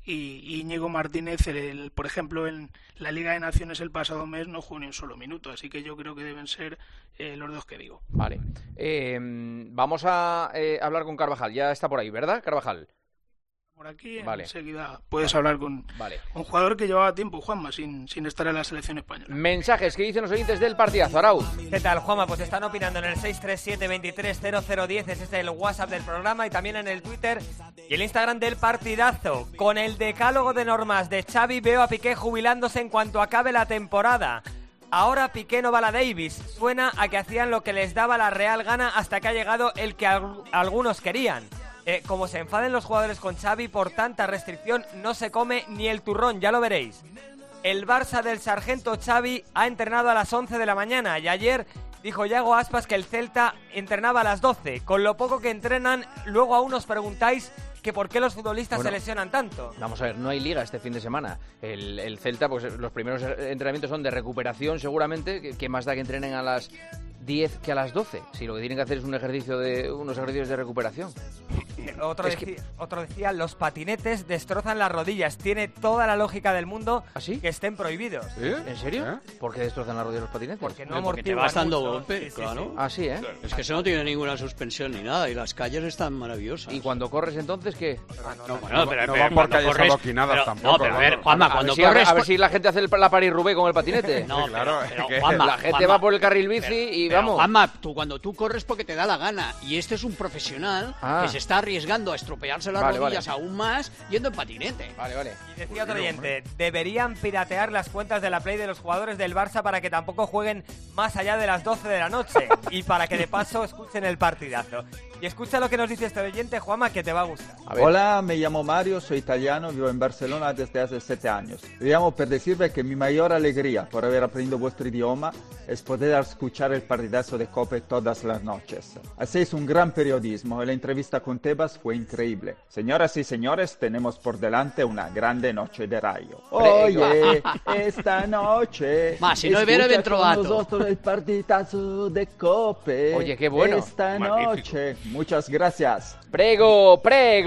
y Íñigo Martínez, el, por ejemplo, en la Liga de Naciones el pasado mes no jugó ni un solo minuto, así que yo creo que deben ser eh, los dos que digo. Vale. Eh, vamos a eh, hablar con Carvajal, ya está por ahí, ¿verdad, Carvajal? Por aquí, vale. enseguida puedes vale. hablar con vale. un jugador que llevaba tiempo, Juanma, sin, sin estar en la selección española. Mensajes que dicen los oyentes del partidazo, Arauz. ¿Qué tal, Juanma? Pues están opinando en el seis tres siete, veintitrés cero cero diez, ese es el WhatsApp del programa, y también en el Twitter y el Instagram del partidazo. Con el decálogo de normas de Xavi veo a Piqué jubilándose en cuanto acabe la temporada. Ahora Piqué no va a la Davis. Suena a que hacían lo que les daba la real gana hasta que ha llegado el que al- algunos querían. Eh, como se enfaden los jugadores con Xavi por tanta restricción, no se come ni el turrón, ya lo veréis. El Barça del sargento Xavi ha entrenado a las once de la mañana y ayer dijo Yago Aspas que el Celta entrenaba a las doce. Con lo poco que entrenan, luego aún os preguntáis que por qué los futbolistas Bueno, se lesionan tanto. Vamos a ver, no hay liga este fin de semana. El, el Celta, pues los primeros entrenamientos son de recuperación seguramente. ¿Qué más da que entrenen a las diez que a las doce? Si lo que tienen que hacer es un ejercicio de unos ejercicios de recuperación. Otro, Es decía, que- otro decía, los patinetes destrozan las rodillas. Tiene toda la lógica del mundo ¿Ah, que estén prohibidos. ¿En serio? ¿Por qué destrozan las rodillas los patinetes? Porque no Porque te amortiguan vas dando mucho. golpe, Sí, sí, claro. sí. Ah, sí, ¿eh? Es que eso no tiene ninguna suspensión ni nada, y las calles están maravillosas. ¿Y cuando corres entonces qué? No, bueno, pero, no pero van por cuando calles corres- adoquinadas pero- tampoco, No, pero a ver, ¿no? Juanma, a cuando ver si, corres... a ver si la gente hace el- la París-Roubaix con el patinete. No, claro, pero, es que- Juanma, la gente Juanma, va por el carril bici pero- y pero, vamos. Juanma, tú cuando tú corres porque te da la gana, y este es un profesional Ah. que se está arriesgando a estropearse las Vale, rodillas vale. aún más yendo en patinete. Vale, vale. Y decía otro oyente, deberían piratear las cuentas de la Play de los jugadores del Barça para que tampoco jueguen más allá de las doce de la noche y para que de paso escuchen el partidazo. Y escucha lo que nos dice este oyente, Juanma, que te va a gustar. Hola, me llamo Mario, soy italiano, vivo en Barcelona desde hace siete años. Llamo per decirle que mi mayor alegría por haber aprendido vuestro idioma es poder escuchar el partidazo de Cope todas las noches. Hacéis un gran periodismo y la entrevista con Tebas fue increíble. Señoras y señores, tenemos por delante una grande noche de Rayo. Oye, esta noche... Ma, si no è vero, è ben escucha con trovato. nosotros el partidazo de Cope. Oye, qué bueno. Esta Magnífico. noche. Muchas gracias. Prego,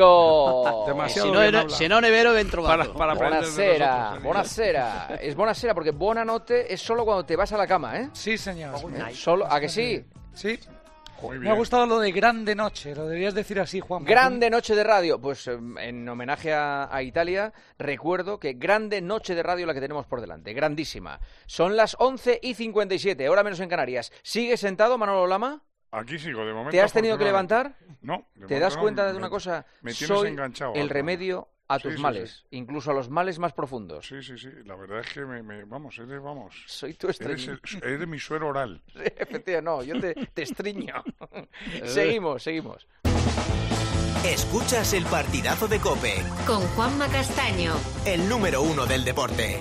prego. Demasiado Si no, bien è, hablado. se non è vero, ben trovato. Para, para aprender de Buonasera, nosotros, ¿eh? buonasera. Es buonasera porque buonanotte es solo cuando te vas a la cama, ¿eh? Sí, señor. ¿Eh? Solo, ¿a que sí? Sí. Muy Me ha bien. gustado lo de grande noche, lo deberías decir así, Juan. Grande noche de radio. Pues eh, en homenaje a, a Italia, recuerdo que grande noche de radio la que tenemos por delante. Grandísima. Son las once y cincuenta y siete, hora menos en Canarias. ¿Sigue sentado, Manolo Lama? Aquí sigo, de momento. ¿Te has tenido que afortunadamente. levantar? No. de ¿Te momento das no, cuenta de me- una cosa? Me tienes Soy enganchado. el Alfredo. remedio a Sí, tus sí, males, incluso a los males más profundos. Sí, sí, sí. La verdad es que me, me- vamos, eres, vamos. Soy tu Eres, estrella. el- eres mi suero oral. Efectivamente, no, yo te, te estriño. Seguimos, seguimos. Escuchas el partidazo de Cope, Con Juanma Castaño. el número uno del deporte.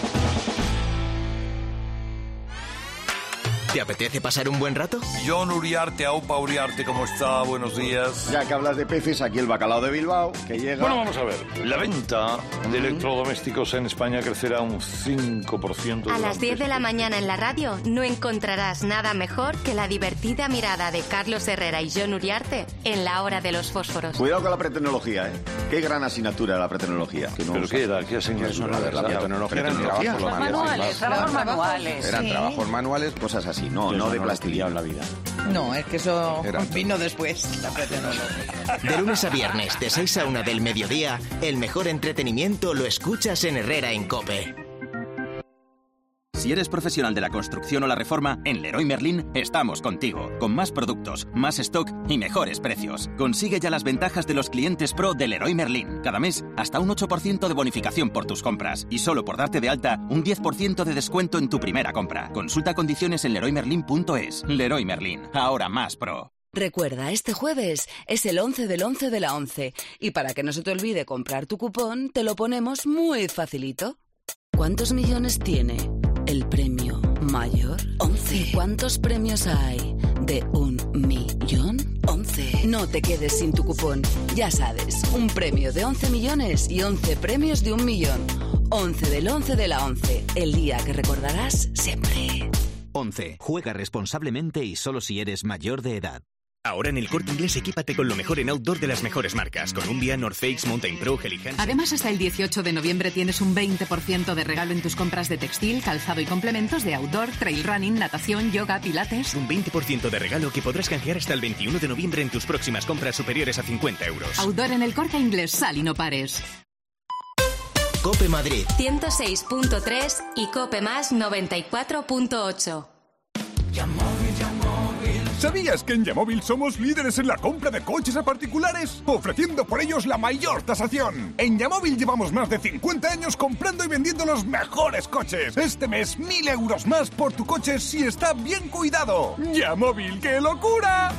¿Te apetece pasar un buen rato? John Uriarte, Aupa Uriarte, ¿cómo está? Buenos días. Ya que hablas de peces, aquí el bacalao de Bilbao, que llega... Bueno, vamos a ver. La venta de electrodomésticos en España crecerá un cinco por ciento. A las diez de la mañana en la radio no encontrarás nada mejor que la divertida mirada de Carlos Herrera y John Uriarte en la hora de los fósforos. Cuidado con la pretecnología, ¿eh? Qué gran asignatura la pretecnología. Que no ¿Pero usa. qué era? ¿Qué asignatura? Eso no, la pretecnología eran ¿Pretecnología? trabajos Manuales, trabajos manuales. Eran sí. trabajos manuales, cosas así. No, no de plastilina. la vida. No, es que eso Era- vino después, la pretecnología. De lunes a viernes, de seis a una del mediodía, el mejor entretenimiento lo escuchas en Herrera en Cope. Si eres profesional de la construcción o la reforma, en Leroy Merlin estamos contigo, con más productos, más stock y mejores precios. Consigue ya las ventajas de los clientes pro de Leroy Merlin. Cada mes, hasta un ocho por ciento de bonificación por tus compras. Y solo por darte de alta, un diez por ciento de descuento en tu primera compra. Consulta condiciones en leroy merlin punto es. Leroy Merlin, ahora más pro. Recuerda, este jueves es el once del once de la once. Y para que no se te olvide comprar tu cupón, te lo ponemos muy facilito. ¿Cuántos millones tiene el premio mayor? once. ¿Y cuántos premios hay de un millón? once. No te quedes sin tu cupón. Ya sabes, un premio de once millones y once premios de un millón. once del once de la once. El día que recordarás siempre. once. Juega responsablemente y solo si eres mayor de edad. Ahora en el Corte Inglés equípate con lo mejor en outdoor de las mejores marcas. Columbia, North Face, Mountain Pro, Helly Hansen. Además, hasta el dieciocho de noviembre tienes un veinte por ciento de regalo en tus compras de textil, calzado y complementos de outdoor, trail running, natación, yoga, pilates. Un veinte por ciento de regalo que podrás canjear hasta el veintiuno de noviembre en tus próximas compras superiores a cincuenta euros. Outdoor en el Corte Inglés, sal y no pares. Cope Madrid ciento seis punto tres y Cope Más noventa y cuatro punto ocho. ¿Sabías que en Yamóvil somos líderes en la compra de coches a particulares? Ofreciendo por ellos la mayor tasación. En Yamóvil llevamos más de cincuenta años comprando y vendiendo los mejores coches. Este mes, mil euros más por tu coche si está bien cuidado. Yamóvil, ¡qué locura!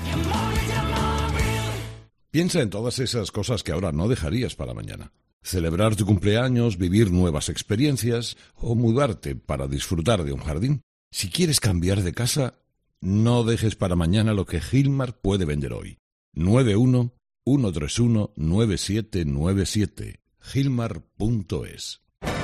Piensa en todas esas cosas que ahora no dejarías para mañana. Celebrar tu cumpleaños, vivir nuevas experiencias o mudarte para disfrutar de un jardín. Si quieres cambiar de casa, no dejes para mañana lo que Gilmar puede vender hoy. nueve uno uno tres uno nueve siete nueve siete. Gilmar punto es.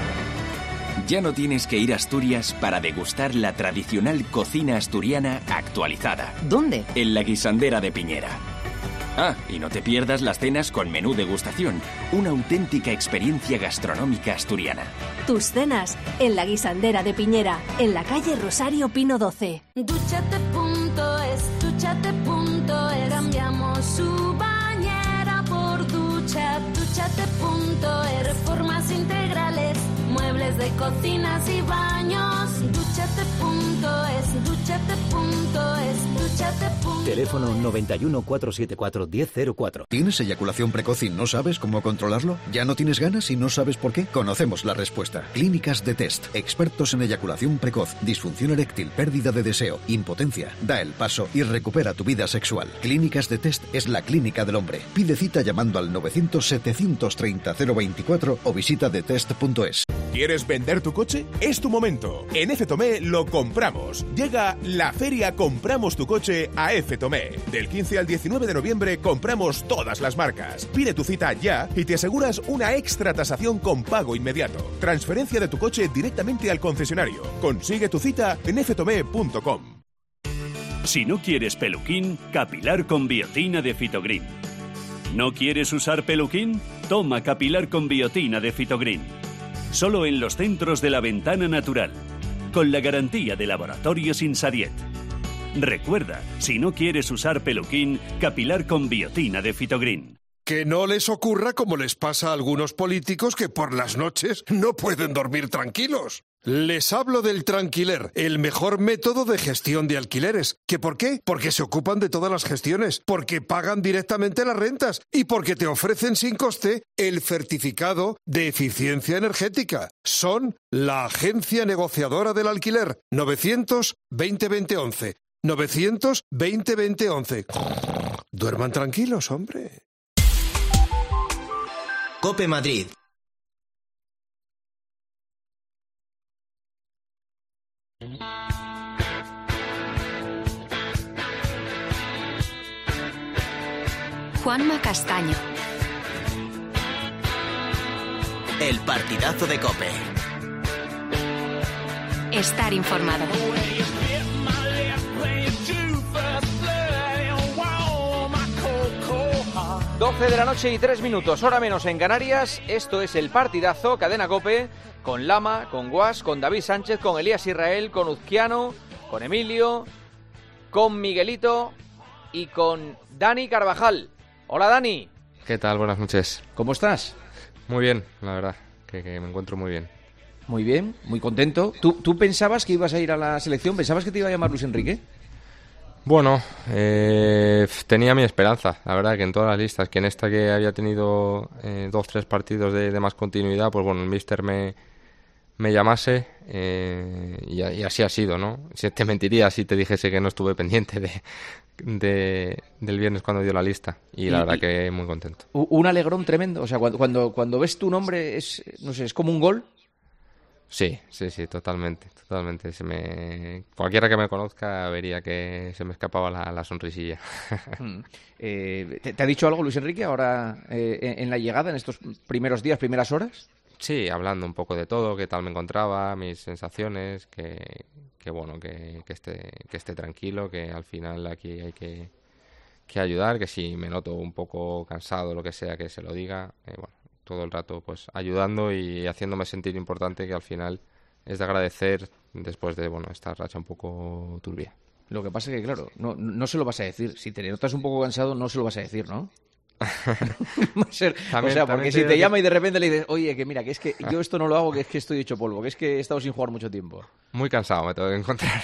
Ya no tienes que ir a Asturias para degustar la tradicional cocina asturiana actualizada. ¿Dónde? En la Guisandera de Piñera. Ah, y no te pierdas las cenas con menú degustación, una auténtica experiencia gastronómica asturiana. Tus cenas en la Guisandera de Piñera, en la calle Rosario Pino doce. Dúchate punto es, dúchate punto es. Cambiamos su bañera por ducha. Dúchate punto es. Reformas integrales, muebles de cocinas y baños. Dúchate punto es, dúchate punto es, dúchate punto es. Teléfono noventa y uno, cuatrocientos setenta y cuatro, diez cero cuatro. ¿Tienes eyaculación precoz y no sabes cómo controlarlo? ¿Ya no tienes ganas y no sabes por qué? Conocemos la respuesta. Clínicas de Test. Expertos en eyaculación precoz, disfunción eréctil, pérdida de deseo, impotencia. Da el paso y recupera tu vida sexual. Clínicas de Test es la clínica del hombre. Pide cita llamando al novecientos, setecientos treinta, cero veinticuatro o visita detest punto es. ¿Quieres vender tu coche? Es tu momento. En F Tomé lo compramos. Llega la feria Compramos tu coche a F Tomé. Del quince al diecinueve de noviembre compramos todas las marcas. Pide tu cita ya y te aseguras una extra tasación con pago inmediato. Transferencia de tu coche directamente al concesionario. Consigue tu cita en f tomé punto com. Si no quieres peluquín, capilar con biotina de Fitogreen. ¿No quieres usar peluquín? Toma capilar con biotina de Fitogreen. Solo en los centros de la Ventana Natural, con la garantía de Laboratorios Insadiet. Recuerda, si no quieres usar peluquín, capilar con biotina de Fitogreen. Que no les ocurra como les pasa a algunos políticos que por las noches no pueden dormir tranquilos. Les hablo del Tranquiler, el mejor método de gestión de alquileres. ¿Qué por qué? Porque se ocupan de todas las gestiones, porque pagan directamente las rentas y porque te ofrecen sin coste el certificado de eficiencia energética. Son la agencia negociadora del alquiler. novecientos, veinte, veinte, once. novecientos, veinte, veinte, once. Duerman tranquilos, hombre. Cope Madrid. Juanma Castaño. El partidazo de Cope. Estar informado. doce de la noche y tres minutos, hora menos en Canarias. Esto es el partidazo, Cadena Cope, con Lama, con Guas, con David Sánchez, con Elías Israel, con Uzquiano, con Emilio, con Miguelito y con Dani Carvajal. Hola, Dani. ¿Qué tal? Buenas noches. ¿Cómo estás? Muy bien, la verdad, que, que me encuentro muy bien. Muy bien, muy contento. ¿Tú, ¿Tú pensabas que ibas a ir a la selección? ¿Pensabas que te iba a llamar Luis Enrique? Bueno, eh, tenía mi esperanza, la verdad, que en todas las listas, que en esta que había tenido eh, dos, tres partidos de, de más continuidad, pues bueno, el míster me, me llamase eh, y, y así ha sido, ¿no? Si te mentiría si te dijese que no estuve pendiente de, de del viernes cuando dio la lista y la y, verdad que muy contento. Un alegrón tremendo, o sea, cuando, cuando, cuando ves tu nombre es, no sé, es como un gol. Sí, sí, sí, totalmente, totalmente. Se me... Cualquiera que me conozca vería que se me escapaba la, la sonrisilla. Mm. Eh, ¿te, ¿Te ha dicho algo Luis Enrique ahora eh, en, en la llegada, en estos primeros días, primeras horas? Sí, hablando un poco de todo, qué tal me encontraba, mis sensaciones, que, que bueno, que, que, esté, que esté tranquilo, que al final aquí hay que, que ayudar, que si me noto un poco cansado, lo que sea, que se lo diga, eh, bueno, todo el rato pues ayudando y haciéndome sentir importante, que al final es de agradecer después de, bueno, esta racha un poco turbia. Lo que pasa es que, claro, no, no se lo vas a decir. Si te notas un poco cansado, no se lo vas a decir, ¿no? Va a ser, también, o sea, porque si te, te llama y de repente le dices, oye, que mira, que es que yo esto no lo hago, que es que estoy hecho polvo, que es que he estado sin jugar mucho tiempo. Muy cansado me tengo que encontrar.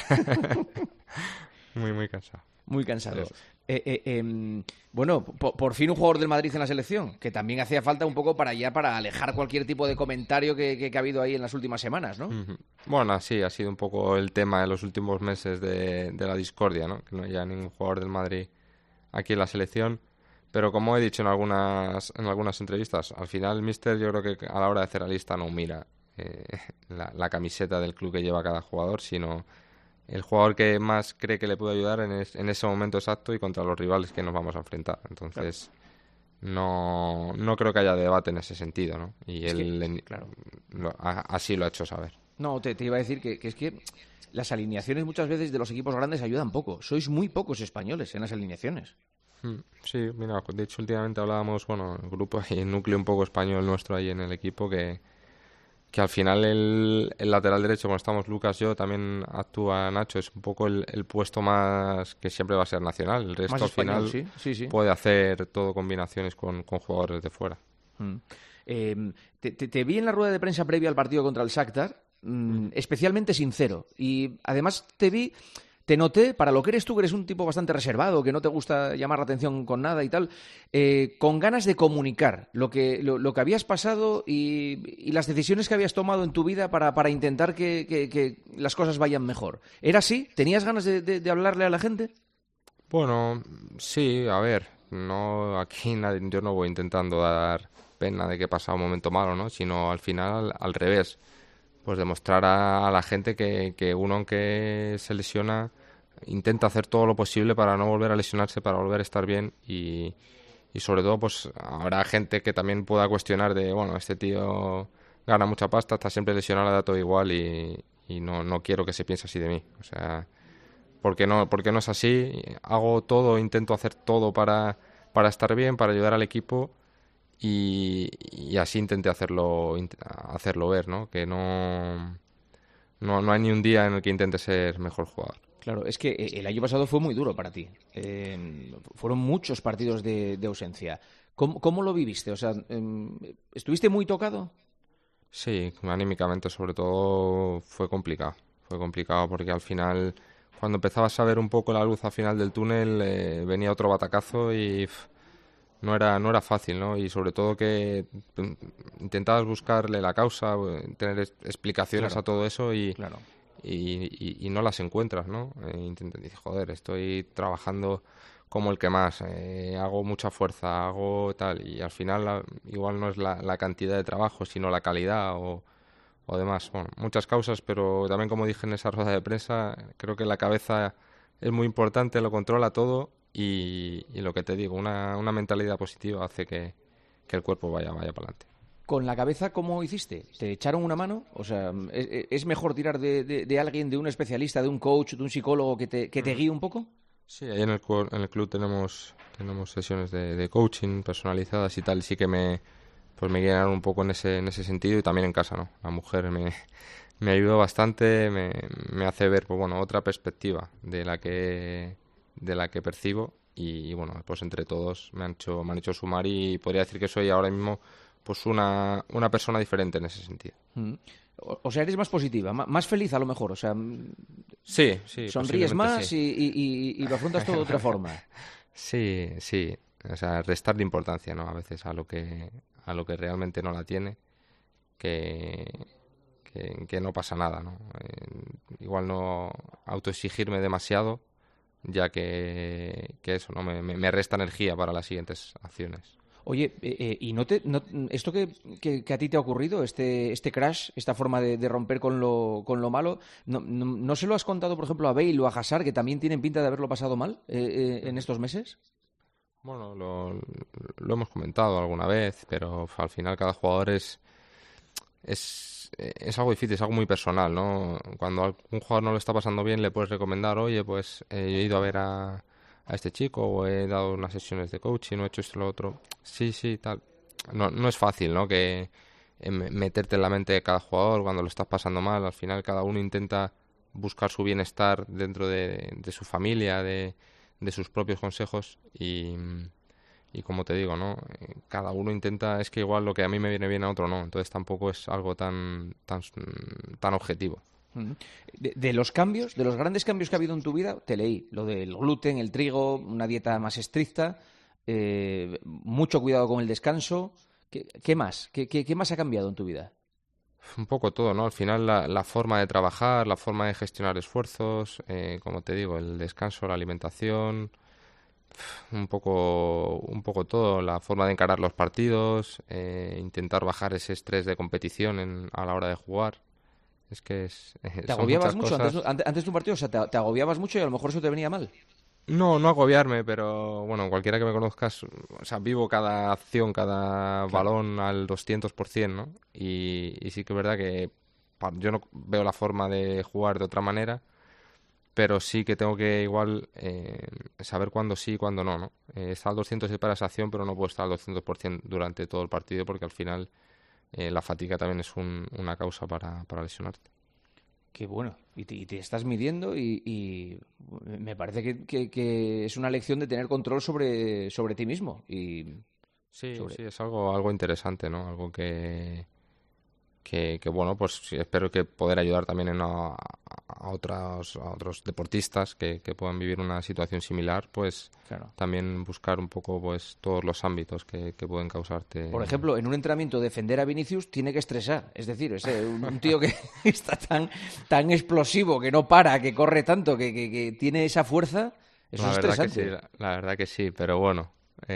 muy, muy cansado. Muy cansado. Eh, eh, eh, bueno, por, por fin un jugador del Madrid en la selección, que también hacía falta un poco para ya para alejar cualquier tipo de comentario que, que, que ha habido ahí en las últimas semanas, ¿no? Uh-huh. Bueno, sí, ha sido un poco el tema de los últimos meses de, de la discordia, ¿no? Que no haya ningún jugador del Madrid aquí en la selección. Pero como he dicho en algunas en algunas entrevistas, al final el míster, yo creo que a la hora de hacer la lista no mira eh, la, la camiseta del club que lleva cada jugador, sino el jugador que más cree que le puede ayudar en, es, en ese momento exacto y contra los rivales que nos vamos a enfrentar. Entonces, claro. no, no creo que haya debate en ese sentido, ¿no? Y es él que, claro. lo, a, así lo ha hecho saber. No, te, te iba a decir que, que es que las alineaciones muchas veces de los equipos grandes ayudan poco. Sois muy pocos españoles en las alineaciones. Sí, mira, de hecho últimamente hablábamos, bueno, el grupo y el núcleo un poco español nuestro ahí en el equipo, que, que al final el, el lateral derecho, cuando estamos Lucas, yo, también actúa Nacho, es un poco el, el puesto más que siempre va a ser nacional. El resto más al español, final sí, sí, sí. puede hacer todo combinaciones con, con jugadores de fuera. Mm. Eh, te, te, te vi en la rueda de prensa previa al partido contra el Shakhtar, mm, especialmente sincero, y además te vi... Te noté, para lo que eres tú, que eres un tipo bastante reservado, que no te gusta llamar la atención con nada y tal, eh, con ganas de comunicar lo que, lo, lo que habías pasado y, y las decisiones que habías tomado en tu vida para, para intentar que, que, que las cosas vayan mejor. ¿Era así? ¿Tenías ganas de, de, de hablarle a la gente? Bueno, sí, a ver, no aquí nadie, yo no voy intentando dar pena de que he pasado un momento malo, ¿no? Sino al final, al, al revés. Pues demostrar a, a la gente que, que uno, aunque se lesiona, intenta hacer todo lo posible para no volver a lesionarse, para volver a estar bien y, y sobre todo pues habrá gente que también pueda cuestionar de, bueno, este tío gana mucha pasta, está siempre lesionado, le da todo igual y, y no, no quiero que se piense así de mí. O sea, porque no, porque no es así, hago todo, intento hacer todo para, para estar bien, para ayudar al equipo. Y, y así intenté hacerlo hacerlo ver, ¿no? Que no, no no hay ni un día en el que intente ser mejor jugador. Claro, es que el año pasado fue muy duro para ti. Eh, fueron muchos partidos de, de ausencia. ¿Cómo, ¿Cómo lo viviste? O sea, eh, ¿estuviste muy tocado? Sí, anímicamente sobre todo fue complicado. Fue complicado porque al final, cuando empezabas a ver un poco la luz al final del túnel, eh, venía otro batacazo y... Pff, No era, no era fácil, ¿no? Y sobre todo que intentabas buscarle la causa, tener explicaciones claro. a todo eso y, claro. y, y, y no las encuentras, ¿no? E intentas decir, joder, estoy trabajando como el que más, eh, hago mucha fuerza, hago tal, y al final la, igual no es la, la cantidad de trabajo, sino la calidad o, o demás. Bueno, muchas causas, pero también como dije en esa rueda de prensa, creo que la cabeza es muy importante, lo controla todo. Y, y lo que te digo, una, una mentalidad positiva hace que, que el cuerpo vaya, vaya para adelante. ¿Con la cabeza cómo hiciste? ¿Te echaron una mano? O sea, ¿es, es mejor tirar de, de, de alguien, de un especialista, de un coach, de un psicólogo que te, que te guíe un poco? Sí, ahí en el, en el club tenemos, tenemos sesiones de, de coaching personalizadas y tal, sí que me, pues me guiaron un poco en ese, en ese sentido y también en casa, ¿no? La mujer me, me ayudó bastante, me, me hace ver, pues bueno, otra perspectiva de la que... de la que percibo y, y bueno, pues entre todos me han hecho me han hecho sumar y podría decir que soy ahora mismo pues una, una persona diferente en ese sentido. Mm. O, o sea, eres más positiva, más feliz a lo mejor, o sea, sí, sí, sonríes más sí. y, y, y lo afrontas todo de otra forma. Sí, sí, o sea, restar de importancia, ¿no? A veces a lo que a lo que realmente no la tiene, que que, que no pasa nada, ¿no? Eh, igual no autoexigirme demasiado, ya que, que eso no me, me resta energía para las siguientes acciones. Oye, eh, ¿y no te no, esto que, que, que a ti te ha ocurrido, este este crash, esta forma de, de romper con lo con lo malo, no, no, ¿no se lo has contado, por ejemplo, a Bale o a Hazard, que también tienen pinta de haberlo pasado mal eh, eh, en estos meses? Bueno, lo, lo hemos comentado alguna vez, pero al final cada jugador es, es, es algo difícil, es algo muy personal, ¿no? Cuando un jugador no lo está pasando bien, le puedes recomendar, oye, pues eh, he ido a ver a, a este chico, o he dado unas sesiones de coaching, o he hecho esto y lo otro. Sí, sí, tal. No, no es fácil, ¿no? Que eh, meterte en la mente de cada jugador cuando lo estás pasando mal. Al final cada uno intenta buscar su bienestar dentro de, de su familia, de, de sus propios consejos y... Y como te digo, ¿no? Cada uno intenta, es que igual lo que a mí me viene bien a otro no, entonces tampoco es algo tan tan, tan objetivo. De, de los cambios, de los grandes cambios que ha habido en tu vida, te leí lo del gluten, el trigo, una dieta más estricta, eh, mucho cuidado con el descanso. ¿Qué, qué más? ¿Qué, qué, ¿Qué más ha cambiado en tu vida? Un poco todo, ¿no? Al final la, la forma de trabajar, la forma de gestionar esfuerzos, eh, como te digo, el descanso, la alimentación... un poco un poco todo, la forma de encarar los partidos, eh, intentar bajar ese estrés de competición en, a la hora de jugar. Es que es... ¿Te agobiabas mucho antes, antes de un partido? O sea, ¿te, ¿te agobiabas mucho y a lo mejor eso te venía mal? No, no agobiarme, pero bueno, cualquiera que me conozcas, o sea, vivo cada acción, cada claro. balón al doscientos por ciento, ¿no? Y, y sí que es verdad que yo no veo la forma de jugar de otra manera, pero sí que tengo que igual eh, saber cuándo sí y cuándo no, ¿no? Eh, estar al doscientos por ciento para esa acción, pero no puedo estar al doscientos por ciento durante todo el partido porque al final eh, la fatiga también es un, una causa para, para lesionarte. Qué bueno. Y te, y te estás midiendo y, y me parece que, que, que es una lección de tener control sobre, sobre ti mismo. Y sí, sobre... sí, es algo, algo interesante, ¿no? Algo que... Que, que bueno, pues sí, espero que poder ayudar también en a, a, otros, a otros deportistas que, que puedan vivir una situación similar, pues claro. También buscar un poco pues todos los ámbitos que, que pueden causarte. Por ejemplo, en un entrenamiento defender a Vinicius tiene que estresar, es decir, es un, un tío que está tan, tan explosivo, que no para, que corre tanto, que, que, que tiene esa fuerza, eso la es verdad estresante. Que sí, la, la verdad que sí, pero bueno,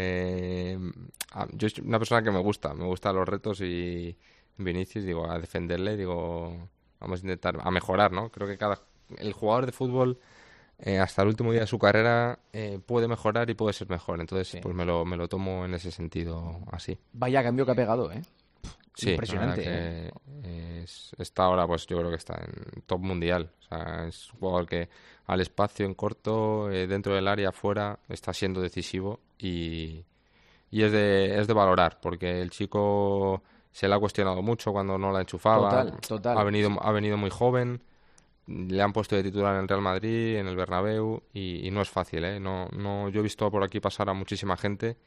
eh, yo soy una persona que me gusta, me gustan los retos y Vinicius, digo, a defenderle, digo, vamos a intentar, a mejorar, ¿no? Creo que cada el jugador de fútbol eh, hasta el último día de su carrera eh, puede mejorar y puede ser mejor, entonces sí. Pues me lo, me lo tomo en ese sentido así. Vaya cambio que ha pegado, ¿eh? Sí, impresionante. Que, eh, es, está ahora, pues yo creo que está en top mundial, o sea, es un jugador que al espacio, en corto, eh, dentro del área, fuera, está siendo decisivo y, y es de, es de valorar, porque el chico... Se le ha cuestionado mucho cuando no la enchufaba. Total, total. Ha venido, ha venido muy joven. Le han puesto de titular en el Real Madrid, en el Bernabéu, y, y no es fácil, ¿eh? No, no, yo he visto por aquí pasar a muchísima gente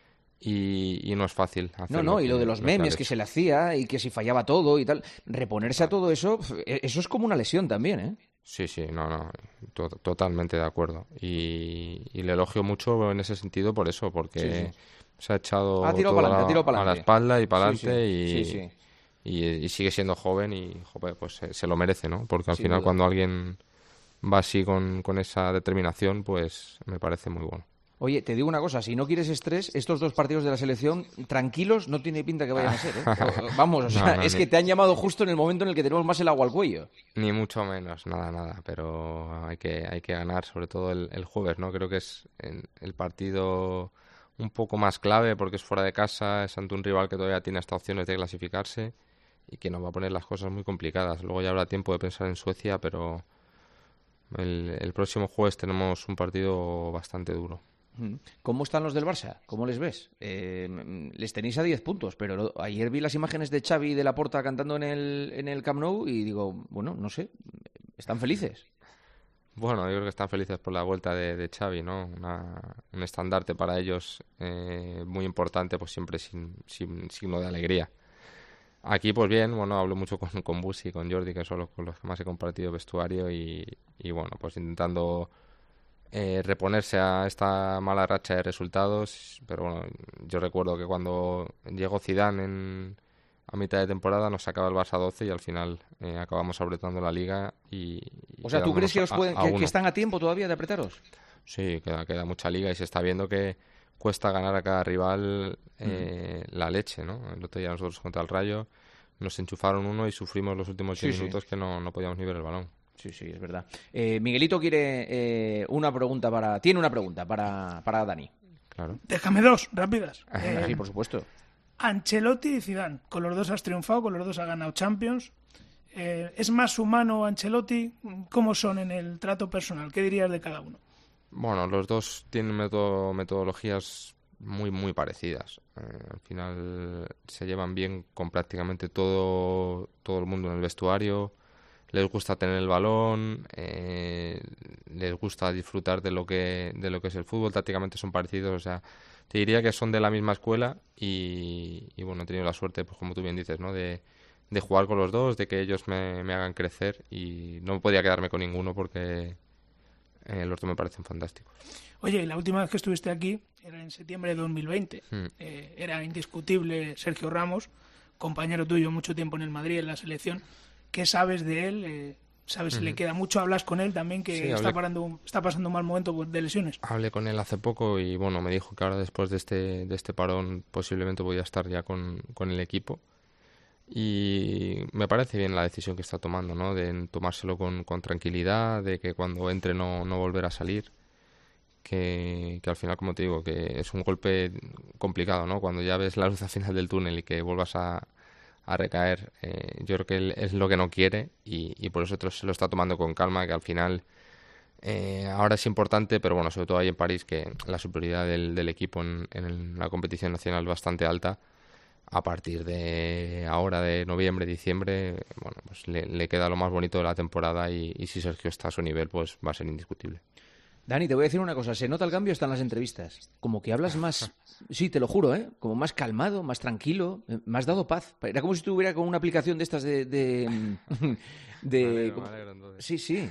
y, y no es fácil. No, no, y lo de los memes que se le hacía y que si fallaba todo y tal. Reponerse a todo eso, eso es como una lesión también, ¿eh? Sí, sí, no, no, to totalmente de acuerdo. Y, y le elogio mucho en ese sentido por eso, porque... Sí, sí. Se ha echado ha todo palante, a, a la espalda y para adelante sí, sí. y, sí, sí. y, y sigue siendo joven y joder, pues se, se lo merece, ¿no? Porque al Sin final duda. Cuando alguien va así con, con esa determinación, pues me parece muy bueno. Oye, te digo una cosa, si no quieres estrés, estos dos partidos de la selección, tranquilos, no tiene pinta que vayan a ser, ¿eh? Vamos, o sea, no, no, es ni... que te han llamado justo en el momento en el que tenemos más el agua al cuello. Ni mucho menos, nada, nada, pero hay que, hay que ganar, sobre todo el, el jueves, ¿no? Creo que es el, el partido... un poco más clave porque es fuera de casa, es ante un rival que todavía tiene hasta opciones de clasificarse y que nos va a poner las cosas muy complicadas. Luego ya habrá tiempo de pensar en Suecia, pero el, el próximo jueves tenemos un partido bastante duro. ¿Cómo están los del Barça? ¿Cómo les ves? Eh, les tenéis a diez puntos, pero ayer vi las imágenes de Xavi y de Laporta cantando en el, en el Camp Nou y digo, bueno, no sé, ¿están felices? Bueno, yo creo que están felices por la vuelta de, de Xavi, ¿no? Una, un estandarte para ellos eh, muy importante, pues siempre sin, sin signo de alegría. Aquí, pues bien, bueno, hablo mucho con, con Busi y con Jordi, que son los con los que más he compartido vestuario y, y bueno, pues intentando eh, reponerse a esta mala racha de resultados. Pero bueno, yo recuerdo que cuando llegó Zidane en... a mitad de temporada nos sacaba el Barça doce y al final eh, acabamos apretando la Liga y... y o sea, ¿tú crees que, os pueden, a, a que, que están a tiempo todavía de apretaros? Sí, queda, queda mucha Liga y se está viendo que cuesta ganar a cada rival eh, mm. la leche, ¿no? El otro día nosotros contra el Rayo nos enchufaron uno y sufrimos los últimos diez sí, minutos sí. que no, no podíamos ni ver el balón. Sí, sí, es verdad. Eh, Miguelito quiere eh, una pregunta para... Tiene una pregunta para, para Dani. Claro. Déjame dos, rápidas. Eh, sí, por supuesto. Ancelotti y Zidane, con los dos has triunfado, con los dos has ganado Champions. Eh, ¿Es más humano Ancelotti? ¿Cómo son en el trato personal? ¿Qué dirías de cada uno? Bueno, los dos tienen meto- metodologías muy, muy parecidas. Eh, al final se llevan bien con prácticamente todo, todo el mundo en el vestuario. Les gusta tener el balón, eh, les gusta disfrutar de lo que de lo que es el fútbol. Tácticamente son parecidos, o sea, te diría que son de la misma escuela y, y bueno, he tenido la suerte, pues como tú bien dices, ¿no? De, de jugar con los dos, de que ellos me, me hagan crecer y no podía quedarme con ninguno porque eh, los dos me parecen fantásticos. Oye, la última vez que estuviste aquí era en septiembre de dos mil veinte. Hmm. Eh, era indiscutible Sergio Ramos, compañero tuyo mucho tiempo en el Madrid, en la selección. ¿Qué sabes de él? Eh, ¿Sabes si Uh-huh. le queda mucho? ¿Hablas con él también, que Sí, está, hablé- parando, está pasando un mal momento de lesiones? Hablé con él hace poco y bueno, me dijo que ahora después de este de este parón posiblemente voy a estar ya con, con el equipo y me parece bien la decisión que está tomando, ¿no? De tomárselo con, con tranquilidad, de que cuando entre no, no volver a salir, que, que al final, como te digo, que es un golpe complicado, ¿no? Cuando ya ves la luz al final del túnel y que vuelvas a a recaer, eh, yo creo que él es lo que no quiere y, y por eso otro se lo está tomando con calma, que al final eh, ahora es importante, pero bueno, sobre todo ahí en París, que la superioridad del, del equipo en, en la competición nacional es bastante alta. A partir de ahora, de noviembre, diciembre, bueno, pues le, le queda lo más bonito de la temporada y, y si Sergio está a su nivel, pues va a ser indiscutible. Dani, te voy a decir una cosa, se nota el cambio hasta en las entrevistas. Como que hablas más, sí, te lo juro, ¿eh? Como más calmado, más tranquilo, eh, me has dado paz. Era como si estuviera con una aplicación de estas de... de, de Me alegro, como- me alegro, entonces. Sí, sí.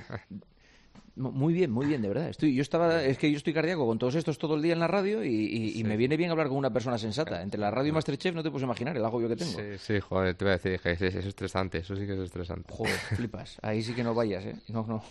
Muy bien, muy bien, de verdad. Estoy, yo estaba, es que yo estoy cardíaco con todos estos todo el día en la radio y, y- y Sí. me viene bien hablar con una persona sensata. Entre la radio y Masterchef no te puedes imaginar el agobio que tengo. Sí, sí, joder, te voy a decir que es, es estresante, eso sí que es estresante. Joder, flipas. Ahí sí que no vayas, ¿eh? No, no.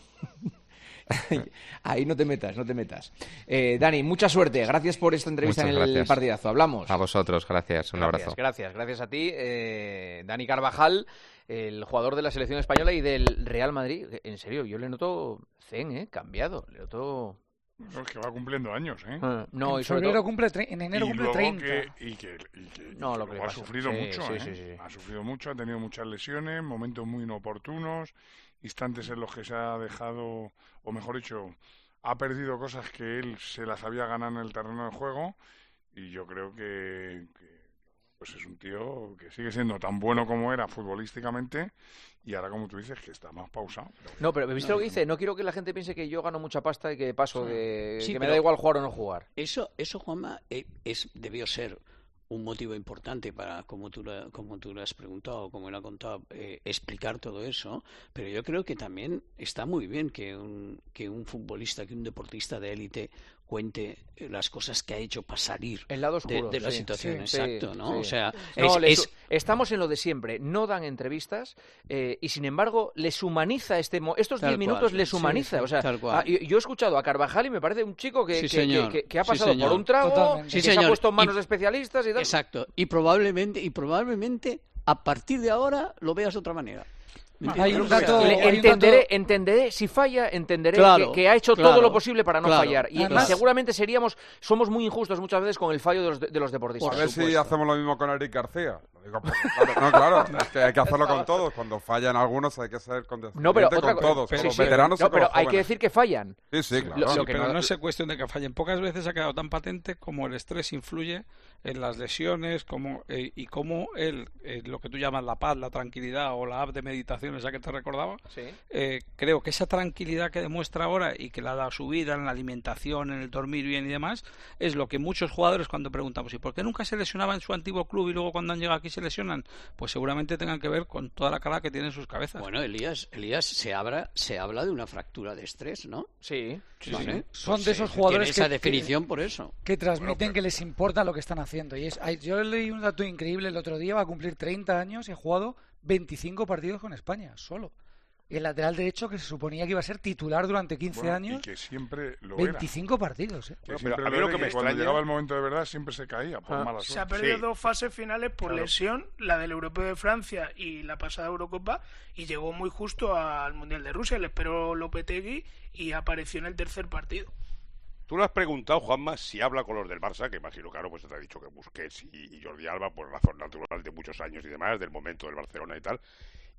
Ahí no te metas, no te metas. Eh, Dani, mucha suerte. Gracias por esta entrevista Muchas en el gracias. partidazo. Hablamos. A vosotros, gracias, un Gracias, abrazo. Gracias, gracias a ti, eh, Dani Carvajal, el jugador de la selección española y del Real Madrid. En serio, yo le noto zen, ¿eh? Cambiado. Le noto... No, es que va cumpliendo años, ¿eh? Ah, no, En y sobre febrero todo... cumple tre- en enero y cumple luego treinta. Que, y que, y que- No, y lo que que luego pasa. ha sufrido Sí, mucho, sí, ¿eh? sí, sí. Ha sufrido mucho, ha tenido muchas lesiones, momentos muy inoportunos, instantes en los que se ha dejado, o mejor dicho, ha perdido cosas que él se las había ganado en el terreno de juego, y yo creo que, que pues es un tío que sigue siendo tan bueno como era futbolísticamente, y ahora, como tú dices, que está más pausado. No, pero ¿viste lo que dice? No quiero que la gente piense que yo gano mucha pasta y que paso de... Sí, que me pero da igual jugar o no jugar. Eso, eso Juanma, eh, es, debió ser un motivo importante para, como tú, lo- como tú lo has preguntado, como él ha contado, eh, explicar todo eso, pero yo creo que también está muy bien que un, que un futbolista, que un deportista de élite cuente eh, las cosas que ha hecho para salir El lado de, oscuro. de la sí, situación, sí, exacto, sí, ¿no? sí. O sea, No, es- les- es, estamos en lo de siempre. No dan entrevistas eh, y, sin embargo, les humaniza este mo- estos Tal diez minutos cual, les sí, humaniza. sí, o sea, tal cual. ah, yo, yo he escuchado a Carvajal y me parece un chico que, Sí, que- señor. que- que- que ha Sí, pasado señor. por un trago, Totalmente. que Sí, se ha señor. puesto en manos Y- de especialistas y tal. exacto. Y probablemente, y probablemente a partir de ahora lo veas de otra manera. ¿Me Hay entiendes? un dato- Le- hay un entenderé, dato- entenderé, si falla, entenderé Claro, que, que ha hecho claro, todo lo posible para no claro. fallar. Y, y Además- seguramente seríamos, somos muy injustos muchas veces con el fallo de los, de, de los deportistas. A ver si hacemos lo mismo con Eric García. Lo digo porque, claro, no, claro, es que hay que hacerlo con todos. Cuando fallan algunos hay que ser condescendiente No, pero otra con cosa- todos, pero con los sí, veteranos y no, con pero los hay que jóvenes. decir que fallan. Sí, sí, claro. Lo- Sí, lo que pero no- no es cuestión de que fallen. Pocas veces ha quedado tan patente como el estrés influye en las lesiones como, eh, y cómo el, eh, lo que tú llamas la paz, la tranquilidad o la app de meditación, esa que te recordaba, Sí. eh, creo que esa tranquilidad que demuestra ahora y que la da su vida en la alimentación, en el dormir bien y demás, es lo que muchos jugadores cuando preguntamos ¿y por qué nunca se lesionaba en su antiguo club y luego cuando han llegado aquí se lesionan? Pues seguramente tengan que ver con toda la cara que tienen sus cabezas. Bueno, Elías, Elías se habla, se habla de una fractura de estrés, ¿no? Sí. Sí, sí. ¿vale? Son Pues de sí, esos jugadores tiene esa que- definición por eso. que transmiten que les importa lo que están haciendo. Y es, hay- yo leí un dato increíble el otro día, va a cumplir treinta años y ha jugado veinticinco partidos con España, solo. Y el lateral derecho que se suponía que iba a ser titular durante quince Bueno, años, y que siempre lo veinticinco partidos. ¿eh? era. Que Bueno, siempre pero a mí lo lo era que y me cuando extraña- llegaba el momento de verdad siempre se caía por Ah. mala Se ha suerte. perdido Sí. dos fases finales por Claro. lesión, la del Europeo de Francia y la pasada Eurocopa, y llegó muy justo al Mundial de Rusia. Le esperó Lopetegui y apareció en el tercer partido. Tú le has preguntado, Juanma, si habla con los del Barça, que imagino, claro, pues te ha dicho que Busquets y, y Jordi Alba, por razón natural de muchos años y demás, del momento del Barcelona y tal.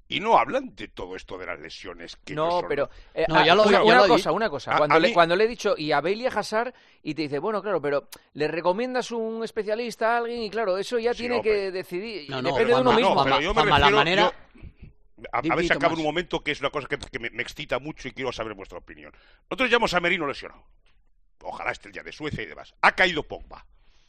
Y no hablan de todo esto de las lesiones. Que no, son... pero... Eh, no, ah, ya lo, una, ya una lo cosa, di. una cosa. A, cuando, a le, mí... cuando le he dicho, y a Bale y a Hazard, y te dice, bueno, claro, pero le recomiendas un especialista a alguien, y claro, eso ya sí, tiene hombre. que decidir. No, no, depende Juanma, de uno mismo. No, pero yo me Juanma, refiero... la manera... Yo... A, a ver si acaba un momento que es una cosa que, que me, me excita mucho y quiero saber vuestra opinión. Nosotros llamamos a Merino lesionado. Ojalá esté el día de Suecia y demás. Ha caído Pogba.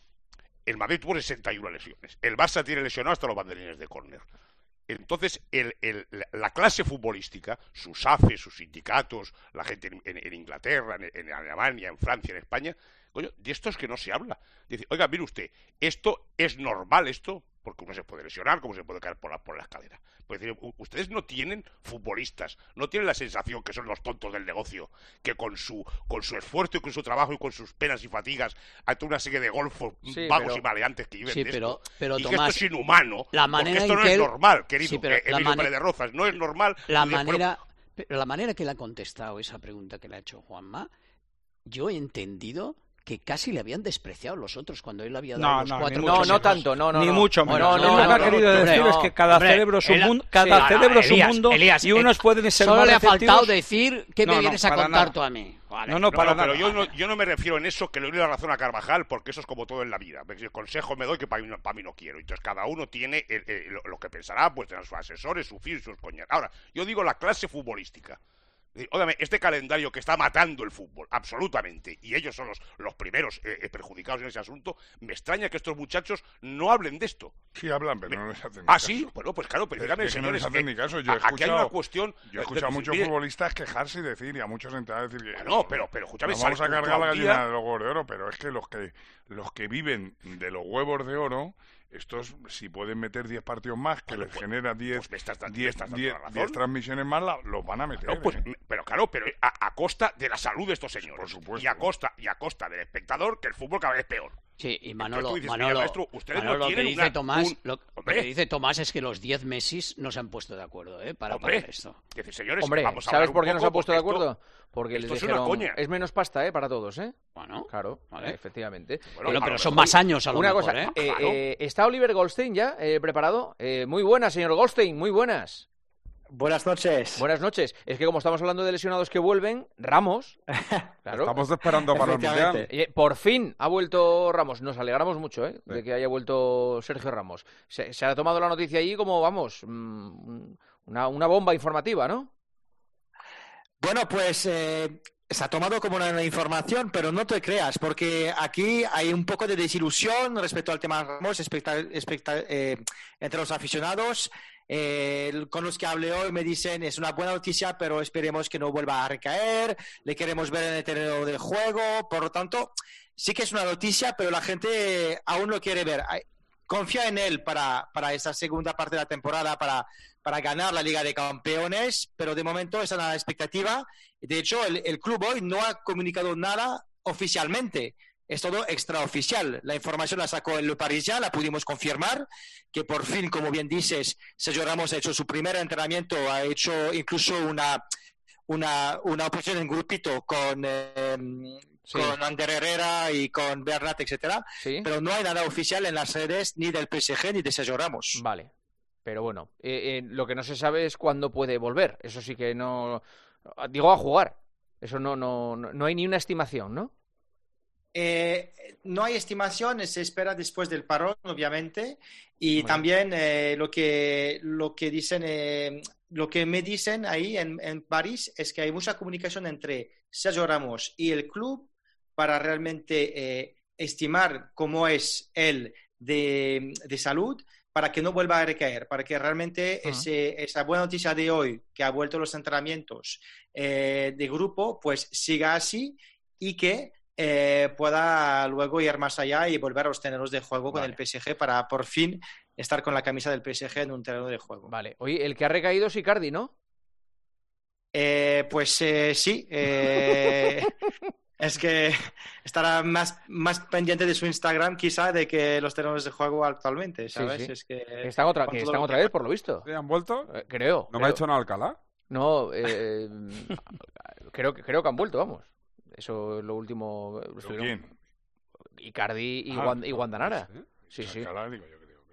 El Madrid tuvo sesenta y una lesiones. El Barça tiene lesionado hasta los banderines de córner. Entonces, el, el, la clase futbolística, sus A F E, sus sindicatos, la gente en, en, en Inglaterra, en, en Alemania, en Francia, en España, coño, de esto es que no se habla. Dice, oiga, mire usted, esto es normal, esto, porque uno se puede lesionar, como se puede caer por la, por la escalera. Pues decir, ustedes no tienen futbolistas, no tienen la sensación que son los tontos del negocio, que con su con su esfuerzo y con su trabajo y con sus penas y fatigas ante una serie de golfos sí, vagos pero, y maleantes que viven sí, de pero, esto, pero, y Tomás, que esto es inhumano, la manera porque esto en no que es él... normal, querido sí, pero Emilio mane... Pérez de Rozas, no es normal. La y manera, bueno, pero la manera que le ha contestado esa pregunta que le ha hecho Juanma, yo he entendido que casi le habían despreciado los otros cuando él había dado no, los no, cuatro no, no tanto, no, no, ni no. mucho menos. Bueno, No, no, no, no, ha querido no, decir hombre, es que cada hombre, cerebro es un él, mundo, cada sí, cerebro es un Elías, mundo Elías, y unos pueden ser solo más le ha faltado receptivos. decir qué no, me vienes no, a contar nada. tú a mí. Vale. No, no, para no, nada. Pero yo no, yo no me refiero en eso que le doy la razón a Carvajal, porque eso es como todo en la vida. El consejo me doy que para mí, no, para mí no quiero. Entonces cada uno tiene el, el, lo, lo que pensará, pues tendrá sus asesores, sus fis, sus coñas. Ahora, yo digo la clase futbolística. Óigame, este calendario que está matando el fútbol, absolutamente, y ellos son los, los primeros eh, perjudicados en ese asunto, me extraña que estos muchachos no hablen de esto. Sí hablan, pero me... no les hacen ni Ah, caso. sí, bueno, pues claro, pero es díganme, que señores, no les hacen que ni caso. Yo he aquí escuchado, hay una cuestión... Yo he escuchado a muchos mire, futbolistas quejarse y decir, y a muchos entrenadores decir que... No, pero, pero escúchame... Nos vamos a cargar la gallina día... de los huevos de oro, pero es que los que los que viven de los huevos de oro... Estos, si pueden meter diez partidos más, que bueno, les pues, genera diez pues transmisiones más, la, los van a meter. No, pues, ¿eh? Pero claro, pero a, a costa de la salud de estos señores. Por supuesto. Y a costa, y a costa del espectador, que el fútbol cada vez es peor. Sí, y Manolo, dices, Manolo, maestro, ustedes Manolo no lo, que dice una, Tomás, un... lo, lo que dice Tomás es que los diez Messis no se han puesto de acuerdo ¿eh? para Hombre, pagar esto. Decir, señores, Hombre, vamos a ¿sabes por qué no se han puesto de esto, acuerdo? Porque les dijeron, es, es menos pasta ¿eh? para todos, ¿eh? Bueno, claro, vale. eh, efectivamente. Bueno, bueno pero son más años a lo una mejor, cosa, ¿eh? eh, Claro. eh, ¿Está Oliver Goldstein ya eh, preparado? Eh, muy buenas, señor Goldstein, muy buenas. Buenas noches. Buenas noches. Es que como estamos hablando de lesionados que vuelven, Ramos, claro. Estamos esperando para el Mundial. Eh, por fin ha vuelto Ramos. Nos alegramos mucho ¿eh? de que haya vuelto Sergio Ramos. Se, se ha tomado la noticia allí como, vamos, una, una bomba informativa, ¿no? Bueno, pues eh, se ha tomado como una información, pero no te creas, porque aquí hay un poco de desilusión respecto al tema Ramos expecta, expecta, eh, entre los aficionados. Eh, con los que hablé hoy me dicen es una buena noticia, pero esperemos que no vuelva a recaer, le queremos ver en el terreno de juego, por lo tanto sí que es una noticia, pero la gente aún lo quiere ver. Confía en él para, para esa segunda parte de la temporada, para, para ganar la Liga de Campeones, pero de momento esa es la expectativa. De hecho, el, el club hoy no ha comunicado nada oficialmente. Es todo extraoficial. La información la sacó el Le Parisien, la pudimos confirmar, que por fin, como bien dices, Sergio Ramos ha hecho su primer entrenamiento, ha hecho incluso una, una, una operación en grupito con, eh, sí. con Ander Herrera y con Bernat, etcétera. ¿Sí? Pero no hay nada oficial en las redes ni del P S G ni de Sergio Ramos. Vale. Pero bueno, eh, eh, lo que no se sabe es cuándo puede volver. Eso sí que no... Digo, a jugar. Eso no, no, no hay ni una estimación, ¿no? Eh, no hay estimación, se espera después del parón, obviamente, y bueno. también eh, lo que lo que dicen, eh, lo que me dicen ahí en, en París es que hay mucha comunicación entre Sergio Ramos y el club para realmente eh, estimar cómo es él de, de salud, para que no vuelva a recaer, para que realmente uh-huh. ese, esa buena noticia de hoy, que ha vuelto los entrenamientos eh, de grupo, pues siga así y que Eh, pueda luego ir más allá y volver a los terrenos de juego con vale. el P S G para por fin estar con la camisa del P S G en un terreno de juego. Vale. Oye, el que ha recaído es Icardi, ¿no? Eh, pues eh, sí. Eh, es que estará más, más pendiente de su Instagram quizá de que los terrenos de juego actualmente, ¿sabes? Sí, sí. Es que, que están otra, que están otra vez, por lo visto. ¿Sí, han vuelto? Eh, creo. ¿No creo. me ha hecho nada Alcalá? No, eh, creo, creo que han vuelto, vamos. Eso es lo último. ¿Quién? Icardi y, ah, Wand y Guandanara. ¿eh? Sí, sí. Alcalá, digo yo creo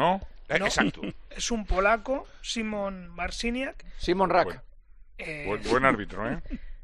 ¿no? No, exacto. Es un polaco, Simon Marciniak. Simon Rack. Eh, Buen, buen árbitro, ¿eh?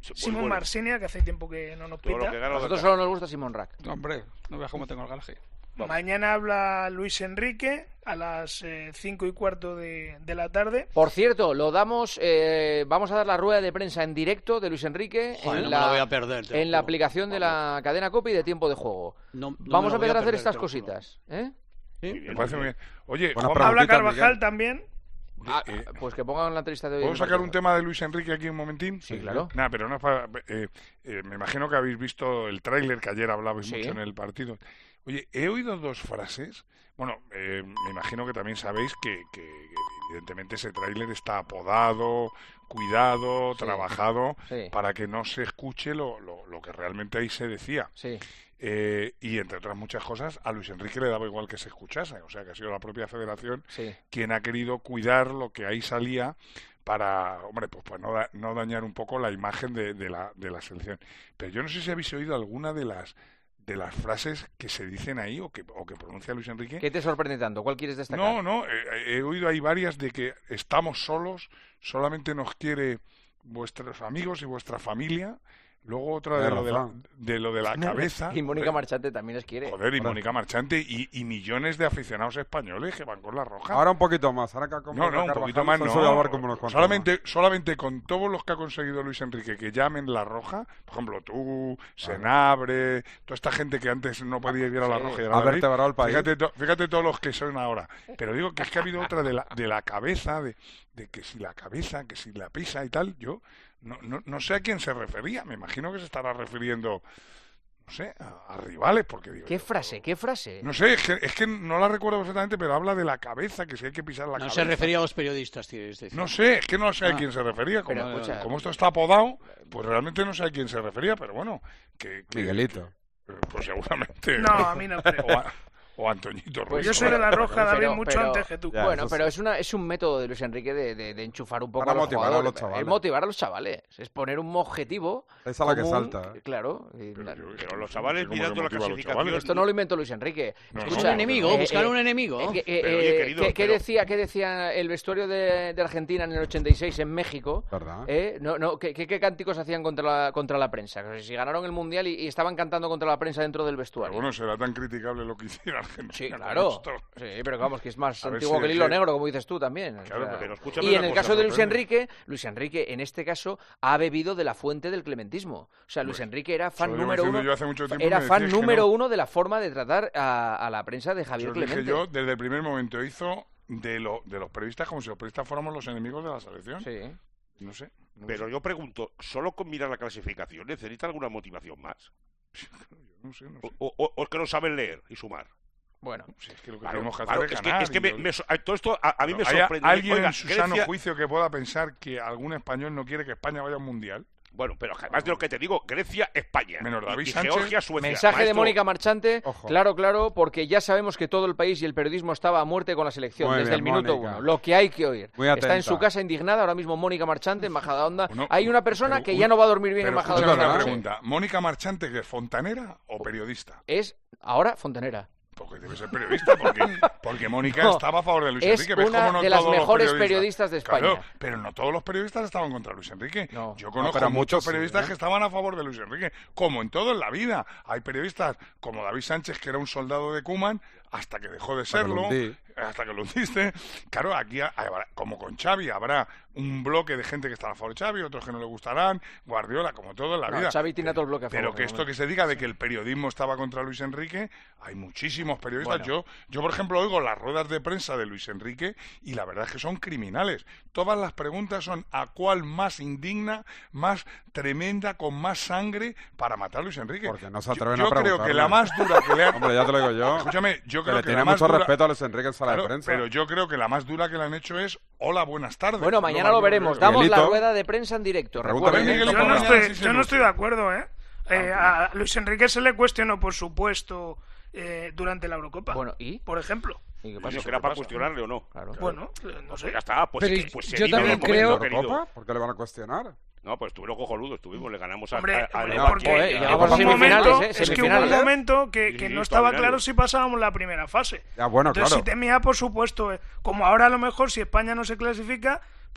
Simón bueno. Marsinia, que hace tiempo que no nos pita. A nosotros solo nos gusta Simón Rack. No, hombre, no veas cómo tengo el garaje. Vamos. Mañana habla Luis Enrique a las eh, cinco y cuarto de, de la tarde. Por cierto, lo damos, eh, vamos a dar la rueda de prensa en directo de Luis Enrique. Joder, en no la, me la voy a perder, en la aplicación de la cadena COPE y de Tiempo de Juego. No, no vamos a empezar a hacer perder, estas cositas. ¿eh? ¿Sí? Me parece muy bien. Oye, habla Carvajal Miguel. También. Ah, pues que pongan la entrevista de hoy. ¿Puedo sacar un tema de Luis Enrique aquí un momentín? Sí, claro. Nada, pero no es para, eh, eh, me imagino que habéis visto el tráiler que ayer hablabais sí. mucho en el partido. Oye, he oído dos frases. Bueno, eh, me imagino que también sabéis que, que, que evidentemente ese tráiler está apodado, cuidado, sí. trabajado, sí. para que no se escuche lo, lo, lo que realmente ahí se decía. Sí. Eh, y entre otras muchas cosas, a Luis Enrique le daba igual que se escuchase. O sea, que ha sido la propia federación sí. quien ha querido cuidar lo que ahí salía para, hombre, pues, pues no, da, no dañar un poco la imagen de, de, la, de la selección. Pero yo no sé si habéis oído alguna de las de las frases que se dicen ahí o que, o que pronuncia Luis Enrique. ¿Qué te sorprende tanto? ¿Cuál quieres destacar? No, no, eh, he oído ahí varias de que estamos solos, solamente nos quiere vuestros amigos y vuestra familia. Luego otra de lo de, la, de lo de la cabeza. Y Mónica Marchante también les quiere. Joder, y Mónica Marchante y, y millones de aficionados españoles que van con la roja. Ahora un poquito más. Ahora que ha no, no, un poquito más no. Solamente, solamente con todos los que ha conseguido Luis Enrique que llamen la roja, por ejemplo, tú, Senabre, toda esta gente que antes no podía ir a la sí. roja y a la Madrid, el país. Fíjate, to, fíjate todos los que son ahora. Pero digo que es que ha habido otra de la, de la cabeza, de, de que si la cabeza, que si la pisa y tal, yo... No, no, no sé a quién se refería, me imagino que se estará refiriendo, no sé, a, a rivales, porque digo... ¿Qué frase? ¿Qué frase? No sé, es que, es que no la recuerdo perfectamente, pero habla de la cabeza, que si hay que pisar la no cabeza. No se refería a los periodistas, tienes decir. No sé, es que no sé ah. a quién se refería, como, pero, escucha, como esto está apodado, pues realmente no sé a quién se refería, pero bueno, que... que Miguelito. Que, pues seguramente... No, a mí no creo. O, a, o Antoñito Ruiz. Pues yo soy de la roja, David, pero, mucho pero, antes que tú. Ya, bueno, pero es una es un método de Luis Enrique de, de, de enchufar un poco para a los motivar jugadores. A los chavales. Es motivar a los chavales. Es poner un objetivo. Es a la que salta. ¿eh? Claro. Y, pero, pero los chavales mirando la clasificación. Esto no lo inventó Luis Enrique. No, Escucha, no, un enemigo, eh, buscar eh, un enemigo. Eh, eh, pero, oye, querido, ¿qué, pero... ¿qué, decía, ¿Qué decía el vestuario de, de Argentina en el ochenta y seis en México? Eh, no, no, ¿qué, qué, ¿Qué cánticos hacían contra la, contra la prensa? Si ganaron el Mundial y, y estaban cantando contra la prensa dentro del vestuario. Pero bueno, será tan criticable lo que hiciera Argentina. Sí, claro. Sí, pero vamos, que es más a antiguo si que el hilo que... negro, como dices tú también. Claro, o sea, pero y en el caso de Luis Enrique, Luis Enrique, en este caso, ha bebido de la fuente del clementismo. O sea, Luis Enrique era fan Eso número uno. Yo hace mucho tiempo era fan número no. uno de la forma de tratar a, a la prensa de Javier Eso Clemente. Dije yo, desde el primer momento, hizo de, lo, de los periodistas como si los periodistas fuéramos los enemigos de la selección. Sí. No sé. No pero sé. yo pregunto, ¿solo con mirar la clasificación necesita alguna motivación más? No sé, no sé. O, o, o es que no saben leer y sumar. Bueno, sí, es que lo que claro, tenemos que claro, hacer es es ganar. Que, es que me, yo... me, todo esto a, a mí no, me sorprende. ¿Hay alguien Oiga, en su sano Grecia... juicio que pueda pensar que algún español no quiere que España vaya a un mundial? Bueno, pero además de lo que te digo, Grecia, España. Menos David y, y Sánchez. Georgia, Suecia. Mensaje Maestro... de Mónica Marchante. Ojo. Claro, claro, porque ya sabemos que todo el país y el periodismo estaba a muerte con la selección Muy desde bien, el minuto Mónica. uno. Lo que hay que oír. Muy atenta. Está en su casa indignada ahora mismo Mónica Marchante en Majadahonda. Bueno, hay una persona que un... ya no va a dormir bien pero en Majadahonda. Una pregunta. ¿Mónica Marchante que es fontanera o periodista? Es ahora fontanera. Porque debe ser periodista, porque, porque Mónica no, estaba a favor de Luis es Enrique. ¿Ves una cómo no de las todos mejores los periodistas, periodistas de España. Claro, pero no todos los periodistas estaban contra Luis Enrique. No. Yo conozco no, muchos sí, periodistas ¿eh? que estaban a favor de Luis Enrique, como en todo en la vida. Hay periodistas como David Sánchez, que era un soldado de Koeman, hasta que dejó de serlo, hasta que lo hundiste. Claro, aquí, habrá, como con Xavi, habrá un bloque de gente que estará a favor de Xavi, otros que no le gustarán, Guardiola, como todo en la no, vida. Xavi tiene todo el bloque a favor. Pero que esto que se diga de que el periodismo estaba contra Luis Enrique, hay muchísimos periodistas. Bueno. Yo, yo, por ejemplo, oigo las ruedas de prensa de Luis Enrique y la verdad es que son criminales. Todas las preguntas son a cuál más indigna, más tremenda, con más sangre para matar a Luis Enrique. Porque no se atreven yo, yo a preguntarle. creo que la más dura que le han... Hombre, ya te lo digo yo. Escúchame, yo creo que, que le tiene la más mucho dura... respeto a Luis Enrique en sala claro, de prensa. Pero yo creo que la más dura que le han hecho es hola, buenas tardes. Bueno, mañana no, lo veremos. Damos Miguelito. la rueda de prensa en directo. Recuerden, Miguel, yo no estoy, yo no estoy de acuerdo, ¿eh? eh a Luis Enrique se le cuestionó, por supuesto, eh, durante la Eurocopa. Bueno, ¿y? Por ejemplo. ¿Y qué pasa? ¿Que era para cuestionarle o no? Claro. Bueno, no sé. Pues ya está, pues, Pero que, pues yo también creo... ¿Por qué le van a cuestionar? No, pues estuvieron cojonudos, estuvimos, le ganamos a... Hombre, a, a, hombre a porque Joder, eh, llegamos hubo a un semifinales, momento, ¿eh? es que hubo un Semifinales. momento que, Sí, que sí, no estaba finales. claro si pasábamos la primera fase. Ya, bueno, Entonces, claro. si temía, por supuesto, eh, como ahora a lo mejor si España no se clasifica,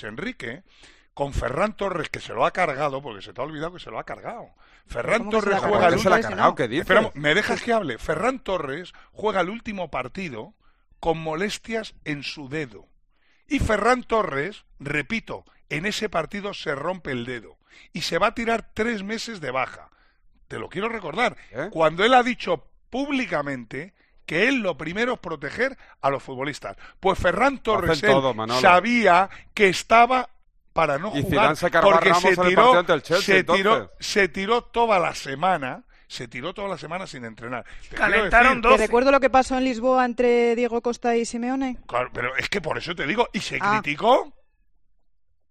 Luis Enrique, con Ferran Torres, que se lo ha cargado, porque se te ha olvidado que se lo ha cargado. Ferran Torres juega el último... cargado, ¿qué dices? Espera, ¿me dejas que hable? Ferran Torres juega el último partido con molestias en su dedo. Y Ferran Torres, repito, en ese partido se rompe el dedo. Y se va a tirar tres meses de baja. Te lo quiero recordar. ¿Eh? Cuando él ha dicho públicamente que él lo primero es proteger a los futbolistas. Pues Ferran Torres él todo, sabía que estaba para no y jugar se porque se tiró, Chelsea, se, tiró, se tiró toda la semana se tiró toda la semana sin entrenar. Te Calentaron dos. ¿Te recuerdo lo que pasó en Lisboa entre Diego Costa y Simeone? Claro, pero es que por eso te digo, y se ah. criticó.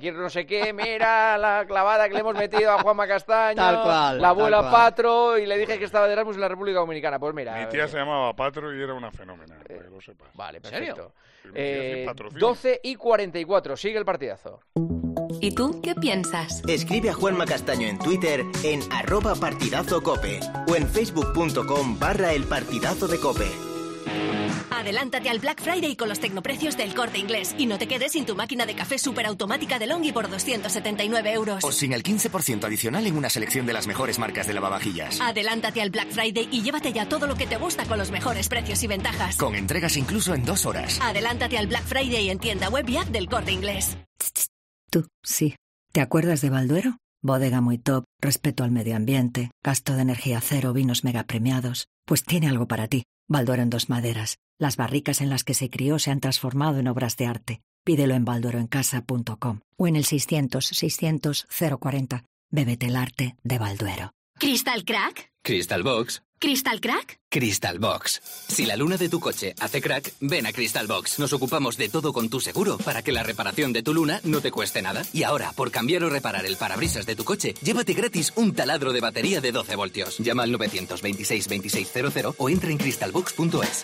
cualquier no sé qué, mira la clavada que le hemos metido a Juanma Castaño, Tal cual, la abuela tal cual. Patro, y le dije que estaba de Erasmus en la República Dominicana. Pues mira. Mi tía se llamaba Patro y era una fenómena, para que lo sepas. Vale, serio? perfecto. Mi tía Eh, sin patrocinio. doce y cuarenta y cuatro, sigue el partidazo. ¿Y tú qué piensas? Escribe a Juanma Castaño en Twitter en arroba partidazo cope o en facebook punto com barra el partidazo de cope. Adelántate al Black Friday con los tecnoprecios del Corte Inglés y no te quedes sin tu máquina de café superautomática de Longhi por doscientos setenta y nueve euros. O sin el quince por ciento adicional en una selección de las mejores marcas de lavavajillas. Adelántate al Black Friday y llévate ya todo lo que te gusta con los mejores precios y ventajas. Con entregas incluso en dos horas. Adelántate al Black Friday en tienda web y app del Corte Inglés. Tú, sí. ¿Te acuerdas de Balduero? Bodega muy top, respeto al medio ambiente, gasto de energía cero, vinos mega premiados. Pues tiene algo para ti. Balduero en dos maderas. Las barricas en las que se crió se han transformado en obras de arte. Pídelo en baldueroencasa punto com o en el seiscientos, seiscientos, cero cuarenta. Bébete el arte de Balduero. ¿Crystal Crack? Crystal Box. ¿Crystal Crack? Crystal Box. Si la luna de tu coche hace crack, ven a Crystal Box. Nos ocupamos de todo con tu seguro para que la reparación de tu luna no te cueste nada. Y ahora, por cambiar o reparar el parabrisas de tu coche, llévate gratis un taladro de batería de doce voltios. Llama al novecientos veintiséis veintiséis cero cero o entra en crystal box punto es.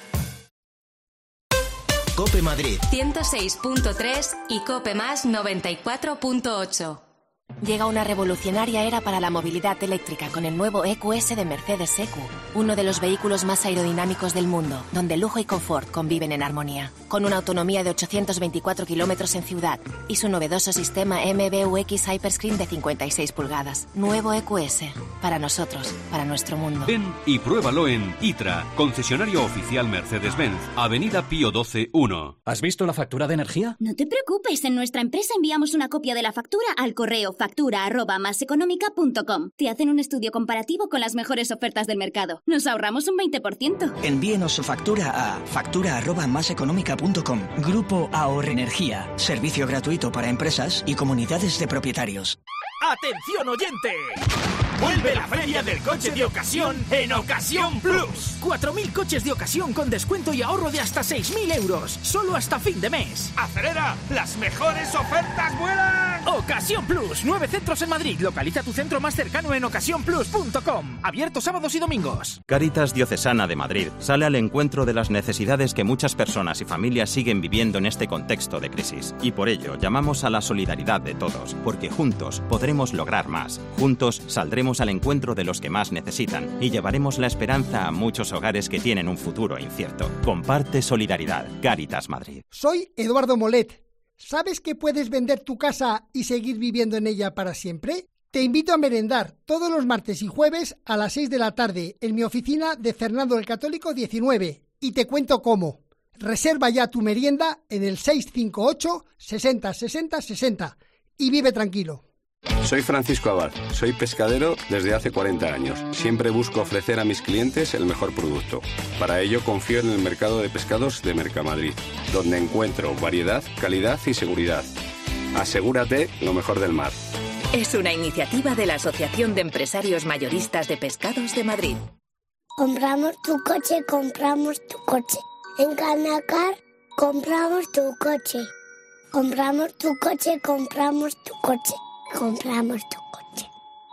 Cope Madrid ciento seis punto tres y Cope Más noventa y cuatro punto ocho. Llega una revolucionaria era para la movilidad eléctrica con el nuevo E Q S de Mercedes E Q, uno de los vehículos más aerodinámicos del mundo, donde lujo y confort conviven en armonía. Con una autonomía de ochocientos veinticuatro kilómetros en ciudad y su novedoso sistema M B U X Hyperscreen de cincuenta y seis pulgadas. Nuevo E Q S, para nosotros, para nuestro mundo. Ven y pruébalo en ITRA, concesionario oficial Mercedes-Benz, Avenida Pío doce uno. ¿Has visto la factura de energía? No te preocupes, en nuestra empresa enviamos una copia de la factura al correo factura arroba maseconómica punto com. Te hacen un estudio comparativo con las mejores ofertas del mercado. Nos ahorramos un veinte por ciento. Envíenos su factura a factura arroba maseconómica punto com. Grupo Ahorra Energía. Servicio gratuito para empresas y comunidades de propietarios. ¡Atención oyente! Vuelve la feria del coche de ocasión en Ocasión Plus. cuatro mil coches de ocasión con descuento y ahorro de hasta seis mil euros. Solo hasta fin de mes. ¡Acelera! ¡Las mejores ofertas vuelan! Ocasión Plus. Nueve centros en Madrid. Localiza tu centro más cercano en ocasión plus punto com. Abierto sábados y domingos. Cáritas Diocesana de Madrid sale al encuentro de las necesidades que muchas personas y familias siguen viviendo en este contexto de crisis. Y por ello llamamos a la solidaridad de todos, porque juntos podremos lograr más. Juntos saldremos al encuentro de los que más necesitan y llevaremos la esperanza a muchos hogares que tienen un futuro incierto. Comparte solidaridad. Cáritas Madrid. Soy Eduardo Molet. ¿Sabes que puedes vender tu casa y seguir viviendo en ella para siempre? Te invito a merendar todos los martes y jueves a las seis de la tarde en mi oficina de Fernando el Católico diecinueve y te cuento cómo. Reserva ya tu merienda en el seis cinco ocho, sesenta, sesenta, sesenta y vive tranquilo. Soy Francisco Abad, soy pescadero desde hace cuarenta años. Siempre busco ofrecer a mis clientes el mejor producto. Para ello confío en el mercado de pescados de Mercamadrid, donde encuentro variedad, calidad y seguridad. Asegúrate lo mejor del mar. Es una iniciativa de la Asociación de Empresarios Mayoristas de Pescados de Madrid. Compramos tu coche, compramos tu coche. En Canacar compramos tu coche. Compramos tu coche, compramos tu coche. Compramos tu coche.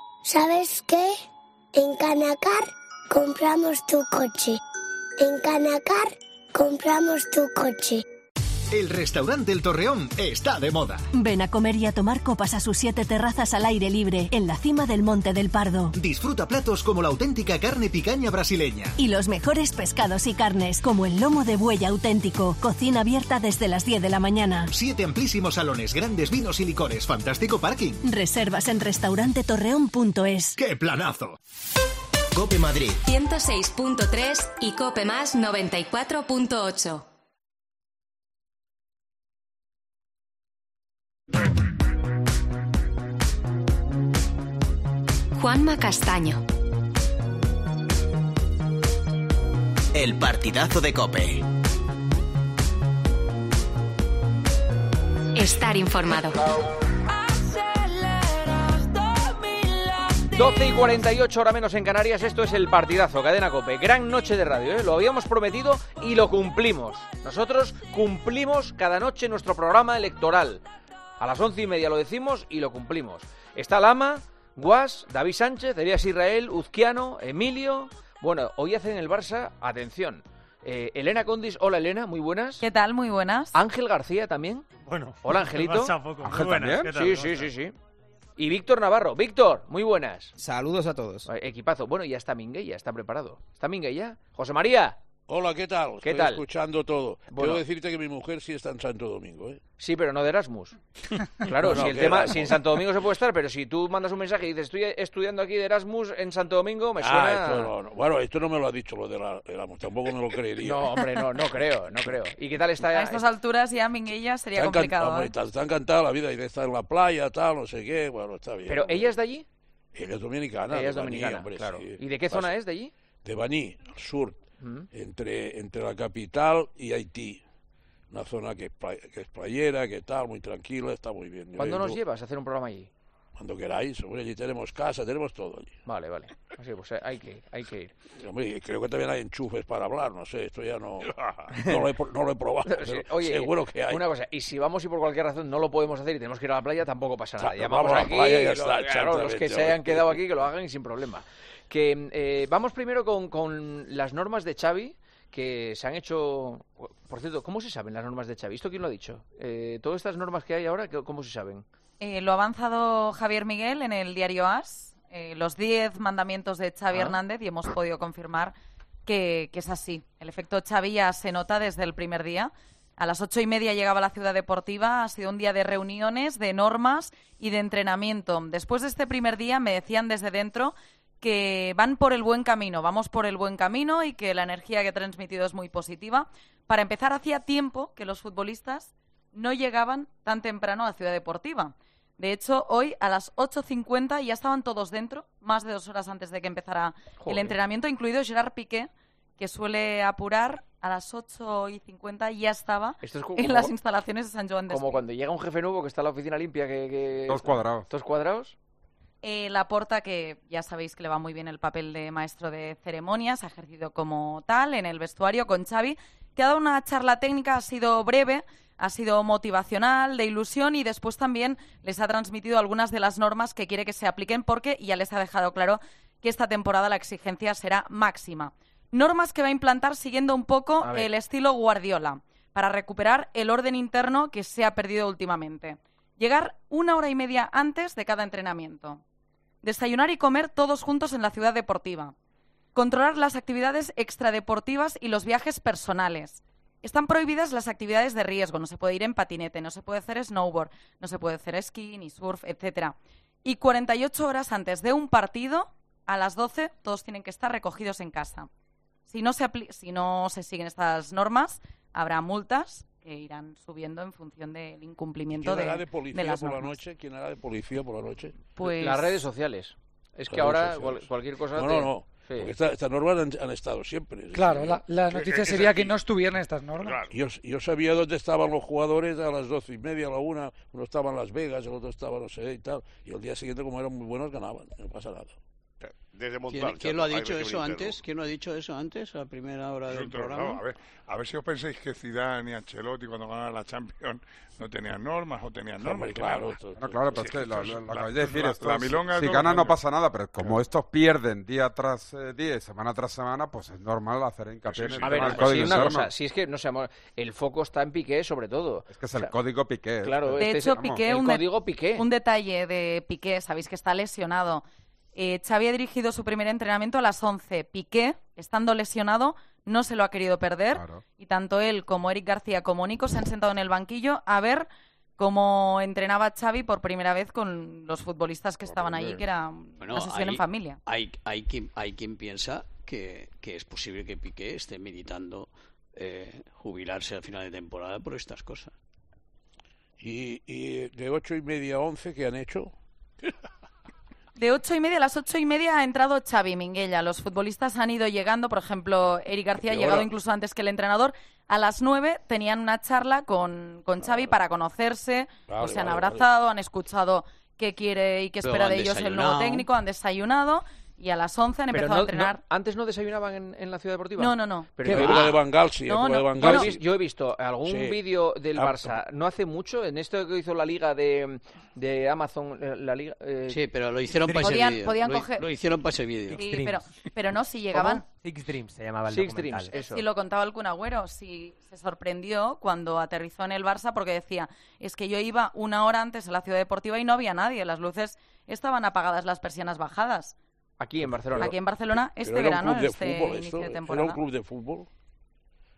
¿Sabes qué? En Canacar compramos tu coche. En Canacar compramos tu coche. El restaurante El Torreón está de moda. Ven a comer y a tomar copas a sus siete terrazas al aire libre, en la cima del Monte del Pardo. Disfruta platos como la auténtica carne picaña brasileña. Y los mejores pescados y carnes, como el lomo de buey auténtico. Cocina abierta desde las diez de la mañana. Siete amplísimos salones, grandes vinos y licores, fantástico parking. Reservas en restaurante torreón punto es. ¡Qué planazo! Cope Madrid ciento seis punto tres y Cope Más noventa y cuatro punto ocho. Juanma Castaño. El partidazo de Cope. Estar informado. doce y cuarenta y ocho, hora menos en Canarias. Esto es el partidazo, Cadena Cope. Gran noche de radio, ¿eh? Lo habíamos prometido y lo cumplimos. Nosotros cumplimos cada noche nuestro programa electoral. A las once y media lo decimos y lo cumplimos. Está Lama, Guas, David Sánchez, Elías Israel, Uzquiano, Emilio. Bueno, hoy hacen el Barça, atención. Eh, Elena Condis, hola Elena, muy buenas. ¿Qué tal? Muy buenas. Ángel García también. Bueno. Hola Angelito. Poco. Ángel buenas, también. Sí, sí, sí, sí. Y Víctor Navarro. Víctor, muy buenas. Saludos a todos. Equipazo. Bueno, ya está Minguella, está preparado. ¿Está Minguella? José María. Hola, ¿qué tal? ¿Qué Estoy tal? escuchando todo. Bueno. Quiero decirte que mi mujer sí está en Santo Domingo, ¿eh? Sí, pero no de Erasmus. Claro, No, si el que tema, Erasmus. si en Santo Domingo se puede estar, pero si tú mandas un mensaje y dices estoy estudiando aquí de Erasmus en Santo Domingo, me suena... Ah, esto no, no. Bueno, esto no me lo ha dicho lo de la Erasmus, tampoco me lo creería. No, hombre, no, no creo, no creo. ¿Y qué tal está? A estas alturas ya Minguella sería Está encan- complicado. hombre, ¿eh? está, está encantada la vida y de estar en la playa, tal, no sé qué, bueno, está bien. ¿Pero hombre. ella es de allí? Ella es dominicana. Ella es de Baní, dominicana, hombre, claro. sí. ¿Y de qué Pasa- zona es de allí? De Baní, al sur, Mm. entre, entre la capital y Haití. Una zona que es, play- que es playera, que tal, muy tranquila, está muy bien. Yo ¿Cuándo vengo- nos llevas a hacer un programa allí? Cuando queráis, hombre, allí tenemos casa, tenemos todo allí. Vale, vale. Así pues eh, hay que ir, hay que ir. Hombre, y creo que también hay enchufes para hablar, no sé, esto ya no, no, lo, he, pro- no lo he probado, Sí, pero oye, seguro que hay. una cosa, y si vamos y por cualquier razón no lo podemos hacer y tenemos que ir a la playa, tampoco pasa nada. Claro, Llamamos vamos a la aquí, playa y ya lo- está, claro, los exactamente, que se hombre. hayan quedado aquí que lo hagan y sin problema. Que eh, vamos primero con, con las normas de Xavi, que se han hecho... Por cierto, ¿cómo se saben las normas de Xavi? ¿Esto quién lo ha dicho? Eh, todas estas normas que hay ahora, ¿cómo se saben? Eh, lo ha avanzado Javier Miguel en el diario AS, eh, los diez mandamientos de Xavi Ah. Hernández, y hemos podido confirmar que, que es así. El efecto Xavi ya se nota desde el primer día. A las ocho y media llegaba a la Ciudad Deportiva, ha sido un día de reuniones, de normas y de entrenamiento. Después de este primer día me decían desde dentro que van por el buen camino, vamos por el buen camino y que la energía que ha transmitido es muy positiva. Para empezar, hacía tiempo que los futbolistas no llegaban tan temprano a la Ciudad Deportiva. De hecho, hoy a las ocho cincuenta ya estaban todos dentro, más de dos horas antes de que empezara Joder. el entrenamiento, incluido Gerard Piqué, que suele apurar, a las ocho y cincuenta ya estaba Esto es co- en como- las instalaciones de San Joan de Como Espí. cuando llega un jefe nuevo que está en la oficina limpia, que... que... Todos cuadrados. ¿Todos cuadrados? Eh, Laporta, que ya sabéis que le va muy bien el papel de maestro de ceremonias, ha ejercido como tal en el vestuario con Xavi, que ha dado una charla técnica, ha sido breve, ha sido motivacional, de ilusión, y después también les ha transmitido algunas de las normas que quiere que se apliquen, porque ya les ha dejado claro que esta temporada la exigencia será máxima. Normas que va a implantar siguiendo un poco A ver. el estilo Guardiola, para recuperar el orden interno que se ha perdido últimamente. Llegar una hora y media antes de cada entrenamiento. Desayunar y comer todos juntos en la ciudad deportiva. Controlar las actividades extradeportivas y los viajes personales. Están prohibidas las actividades de riesgo. No se puede ir en patinete, no se puede hacer snowboard, no se puede hacer esquí, ni surf, etcétera. Y cuarenta y ocho horas antes de un partido, a las doce, todos tienen que estar recogidos en casa. Si no se, apli- si no se siguen estas normas, habrá multas que irán subiendo en función del incumplimiento ¿Quién de, hará de policía de las por la normas. noche? ¿Quién hará de policía por la noche? Pues- Las redes sociales. Es que Las redes ahora sociales. cual- cualquier cosa... No, te- no, no. Sí. Porque esta- estas normas han, han estado siempre. Claro, la, la Que- noticia que- que sería es que aquí. no estuvieran estas normas. Yo, yo sabía dónde estaban los jugadores a las doce y media, a la una. Uno estaba en Las Vegas, el otro estaba no sé y tal. Y el día siguiente, como eran muy buenos, ganaban. No pasa nada. Desde ¿Quién- Montal, quién lo ha hay dicho régimen eso interno. antes? ¿Quién no ha dicho eso antes, a la primera hora del Nosotros, programa? no, a ver, a ver si os pensáis que Zidane y Ancelotti cuando ganaron la Champions no tenían normas o tenían normas. Hombre, tenían- claro, esto- No, claro, pero Sí, es que esto lo, es lo- lo la- acabáis de decir, la- esto la es- milonga es si lo ganan no mismo. pasa nada, pero como estos pierden día tras eh, día y semana tras semana, pues es normal hacer hincapié en el A ver, tema del pues sí, código una interno. cosa, si es que, no sé, amor, el foco está en Piqué sobre todo. Es que es el código Piqué. Claro, De este es hecho, el- Piqué, el un, de- código Piqué. un detalle de Piqué, sabéis que está lesionado. Eh, Xavi ha dirigido su primer entrenamiento a las once. Piqué, estando lesionado, no se lo ha querido perder. Claro. Y tanto él como Eric García como Nico se han sentado en el banquillo a ver cómo entrenaba Xavi por primera vez con los futbolistas que estaban allí, que era Bueno, una sesión hay- en familia. Hay, hay, quien, hay quien piensa que, que es posible que Piqué esté meditando eh, jubilarse al final de temporada por estas cosas. Y, y de ocho y media a once, ¿qué han hecho? De ocho y media a las ocho y media ha entrado Xavi Minguella. Los futbolistas han ido llegando, por ejemplo, Eric García ha ¿Qué llegado hora? incluso antes que el entrenador. A las nueve tenían una charla con, con Xavi para conocerse, Vale, pues se han vale, abrazado, han escuchado qué quiere y qué Luego espera han de ellos el nuevo desayunado. técnico, han desayunado y a las once han Pero empezado no- a entrenar. no- ¿Antes no desayunaban en, en la ciudad deportiva? No, no, no. Pero ¿Qué yo he época visto- de Van Gaal, sí, No, época no. de Van Yo he, Gaal, vis- sí. yo he visto algún Sí. vídeo del Ah, Barça, no hace mucho, en esto que hizo la liga de, de Amazon, eh, la liga... eh, Sí, pero lo hicieron para ese Podían- vídeo. podían Lo, coger- lo hicieron para ese vídeo. Sí, pero, pero no, si llegaban... Six Dreams se llamaba el Six documental. Dreams, eso. Si lo contaba el Kun Agüero, si se sorprendió cuando aterrizó en el Barça porque decía, es que yo iba una hora antes a la ciudad deportiva y no había nadie, las luces estaban apagadas, las persianas bajadas. Aquí en Barcelona. Aquí en Barcelona, este Pero era un verano, club de este fútbol, inicio esto, de ¿era temporada. un club de fútbol?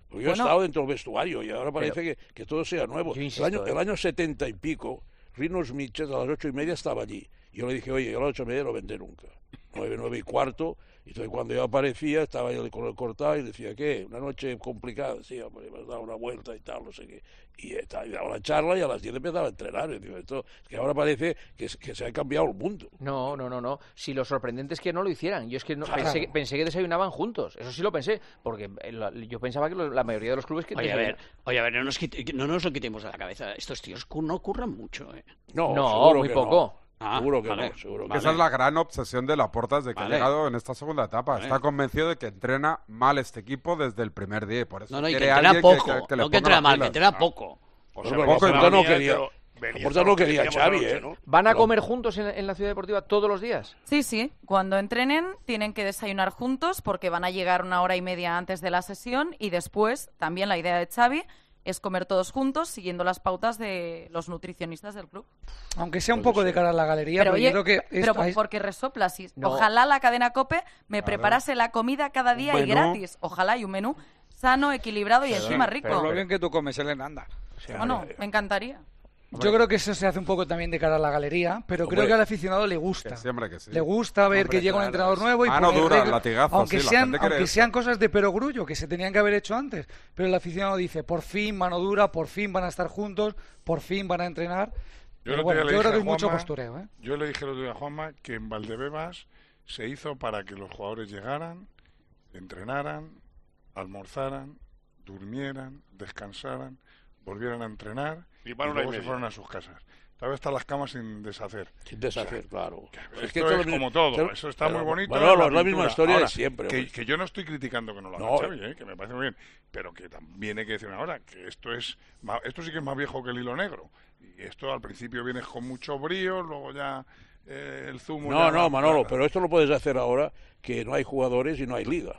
Porque yo bueno, he estado dentro del vestuario y ahora parece pero, que, que todo sea nuevo. Insisto, el, año, ¿eh? el año setenta y pico, Rinos Mitchell a las ocho y media estaba allí. Yo le dije, oye, yo a las ocho y media no vendré nunca. Nueve, nueve y cuarto. Y entonces cuando yo aparecía, estaba yo con el cortado y decía, ¿qué? Una noche complicada. Sí, hombre, me has dado una vuelta y tal, no sé qué. Y estaba daba la charla y a las diez empezaba a entrenar. Y digo, esto, es que ahora parece que, que se ha cambiado el mundo. No, no, no, no. Si lo sorprendente es que no lo hicieran. Yo es que no, claro. pensé, pensé que desayunaban juntos. Eso sí lo pensé. Porque yo pensaba que la mayoría de los clubes que... Oye, a ver, oye, a ver no, nos quite, no nos lo quitemos de la cabeza. Estos tíos no curran mucho, ¿eh? No, no muy poco. No. Ah, seguro que vale. no, seguro que vale. Esa es la gran obsesión de Laporta desde que vale. ha llegado en esta segunda etapa. Vale. Está convencido de que entrena mal este equipo desde el primer día. Por eso no, no, y quiere que entrena poco. Que, que, que no que entrena mal, que entrena poco. O sea, poco Laporta no quería, Laporta no quería Xavi, ¿eh? ¿no? ¿Van a comer juntos en, en la Ciudad Deportiva todos los días? Sí, sí. Cuando entrenen tienen que desayunar juntos porque van a llegar una hora y media antes de la sesión y después, también la idea de Xavi es comer todos juntos siguiendo las pautas de los nutricionistas del club. Aunque sea un poco de cara a la galería, pero, pero oye, yo creo que... Pero esta es... porque resoplas. Y no. Ojalá la cadena COPE me claro. preparase la comida cada día y gratis. Ojalá y un menú sano, equilibrado y pero, encima rico. Pero lo bien que tú comes, Elena, anda. O sea, bueno, me encantaría. Yo creo que eso se hace un poco también de cara a la galería, pero hombre, creo que al aficionado le gusta. Que siempre que sí. Le gusta ver hombre, que llega claro, un entrenador nuevo y mano poner dura, reglas, latigazo, aunque sí, sean, la aunque sean cosas de perogrullo que se tenían que haber hecho antes. Pero el aficionado dice, por fin mano dura, por fin van a estar juntos, por fin van a entrenar. Yo, pero bueno, yo creo que es Juanma, mucho postureo. ¿eh? Yo le dije el otro día a Juanma que en Valdebebas se hizo para que los jugadores llegaran, entrenaran, almorzaran, durmieran, descansaran, volvieran a entrenar y, y luego se fueran a sus casas. Tal vez están las camas sin deshacer. Sin deshacer, o sea, claro. Es que esto es como todo, pero, eso está pero, muy bonito. Bueno, la es la misma historia Ahora, de siempre. Que, que yo no estoy criticando que no lo haga no, Xavi, ¿eh? Que me parece muy bien, pero que también hay que decir ahora que esto es esto sí que es más viejo que el hilo negro. Y esto al principio viene con mucho brío, luego ya eh, el zumo... No, ya no, va, Manolo, para... pero esto lo puedes hacer ahora que no hay jugadores y no hay liga.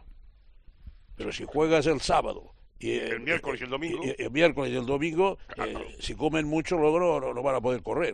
Pero si juegas el sábado... Y, el miércoles y el domingo. Y, y, el miércoles y el domingo, claro. eh, si comen mucho, luego no, no, no van a poder correr.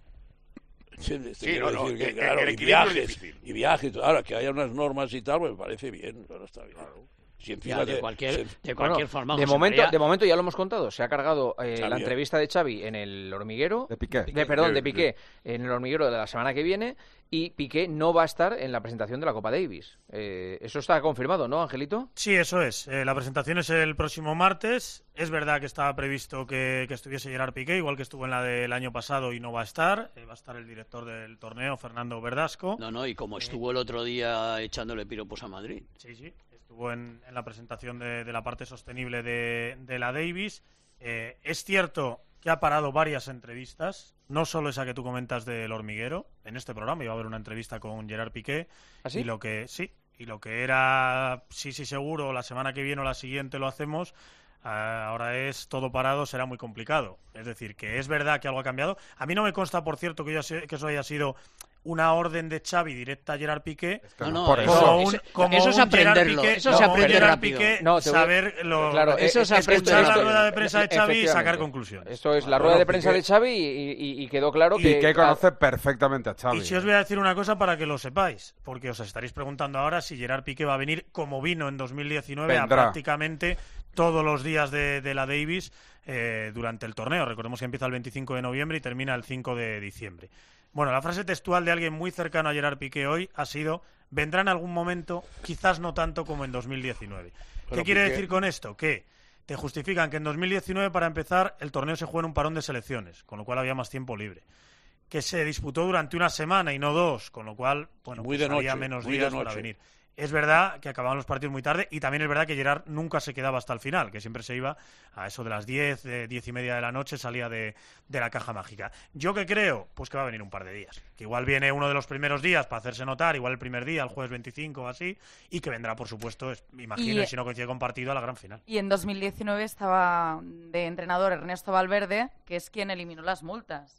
¿Entiendes? Sí, no, no, decir que, el, claro, el y viajes, y viajes, ahora que haya unas normas y tal, pues me parece bien, pero está bien. Claro. Si encima ya, de, cualquier, se, de cualquier bueno, forma... De momento, María... de momento ya lo hemos contado, se ha cargado eh, la entrevista de Xavi en el hormiguero... De Piqué. De, perdón, de Piqué, en el hormiguero de la semana que viene, y Piqué no va a estar en la presentación de la Copa Davis. Eh, eso está confirmado, ¿no, Angelito? Sí, eso es. Eh, la presentación es el próximo martes. Es verdad que estaba previsto que, que estuviese Gerard Piqué, igual que estuvo en la del año pasado y no va a estar. Eh, va a estar el director del torneo, Fernando Verdasco. No, no, y como estuvo el otro día echándole piropos a Madrid. Sí, sí. Estuvo en, en la presentación de, de la parte sostenible de, de la Davis. Eh, es cierto que ha parado varias entrevistas, no solo esa que tú comentas del hormiguero. En este programa iba a haber una entrevista con Gerard Piqué. ¿Ah, sí? Y lo que, sí, y lo que era, sí, sí, seguro, la semana que viene o la siguiente lo hacemos, uh, ahora es todo parado, será muy complicado. Es decir, que es verdad que algo ha cambiado. A mí no me consta, por cierto, que, yo, que eso haya sido... una orden de Xavi directa a Gerard Piqué. Es que no, no, por eso, como un, eso, como eso es aprenderlo. Piqué, eso se aprende Gerard rápido. Piqué, no, te voy... saber lo, claro, eso es, es es escuchar la esto, rueda de prensa de Xavi y sacar conclusiones. Esto es la rueda de prensa de Xavi y, y, y quedó claro que... Y que conoce perfectamente a Xavi. Y si os voy a decir una cosa para que lo sepáis, porque os estaréis preguntando ahora si Gerard Piqué va a venir como vino en dos mil diecinueve Vendrá. a prácticamente todos los días de, de la Davis eh, durante el torneo. Recordemos que empieza el veinticinco de noviembre y termina el cinco de diciembre. Bueno, la frase textual de alguien muy cercano a Gerard Piqué hoy ha sido: vendrá en algún momento, quizás no tanto como en dos mil diecinueve. Pero ¿Qué quiere Piqué... decir con esto? Que te justifican que en dos mil diecinueve, para empezar, el torneo se juega en un parón de selecciones, con lo cual había más tiempo libre. Que se disputó durante una semana y no dos, con lo cual, bueno, muy pues de había noche, menos muy días de noche. para venir. Es verdad que acababan los partidos muy tarde y también es verdad que Gerard nunca se quedaba hasta el final, que siempre se iba a eso de las diez, de diez y media de la noche, salía de, de la caja mágica. ¿Yo qué creo? Pues que va a venir un par de días. Que igual viene uno de los primeros días para hacerse notar, igual el primer día, el jueves veinticinco o así, y que vendrá, por supuesto, es, me imagino, y, si no coincide con partido, a la gran final. Y en dos mil diecinueve estaba de entrenador Ernesto Valverde, que es quien eliminó las multas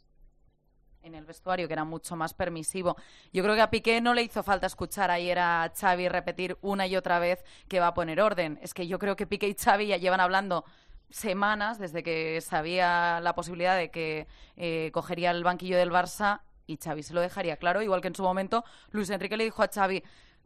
en el vestuario, que era mucho más permisivo. Yo creo que a Piqué no le hizo falta escuchar ayer a Xavi repetir una y otra vez que va a poner orden. Es que yo creo que Piqué y Xavi ya llevan hablando semanas desde que sabía la posibilidad de que eh, cogería el banquillo del Barça, y Xavi se lo dejaría claro, igual que en su momento Luis Enrique le dijo a Xavi: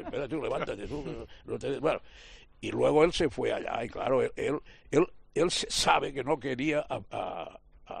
espérate, tú, levántate, tú, no te... Bueno, y luego él se fue allá, y claro, él, él, él, él sabe que no quería a, a,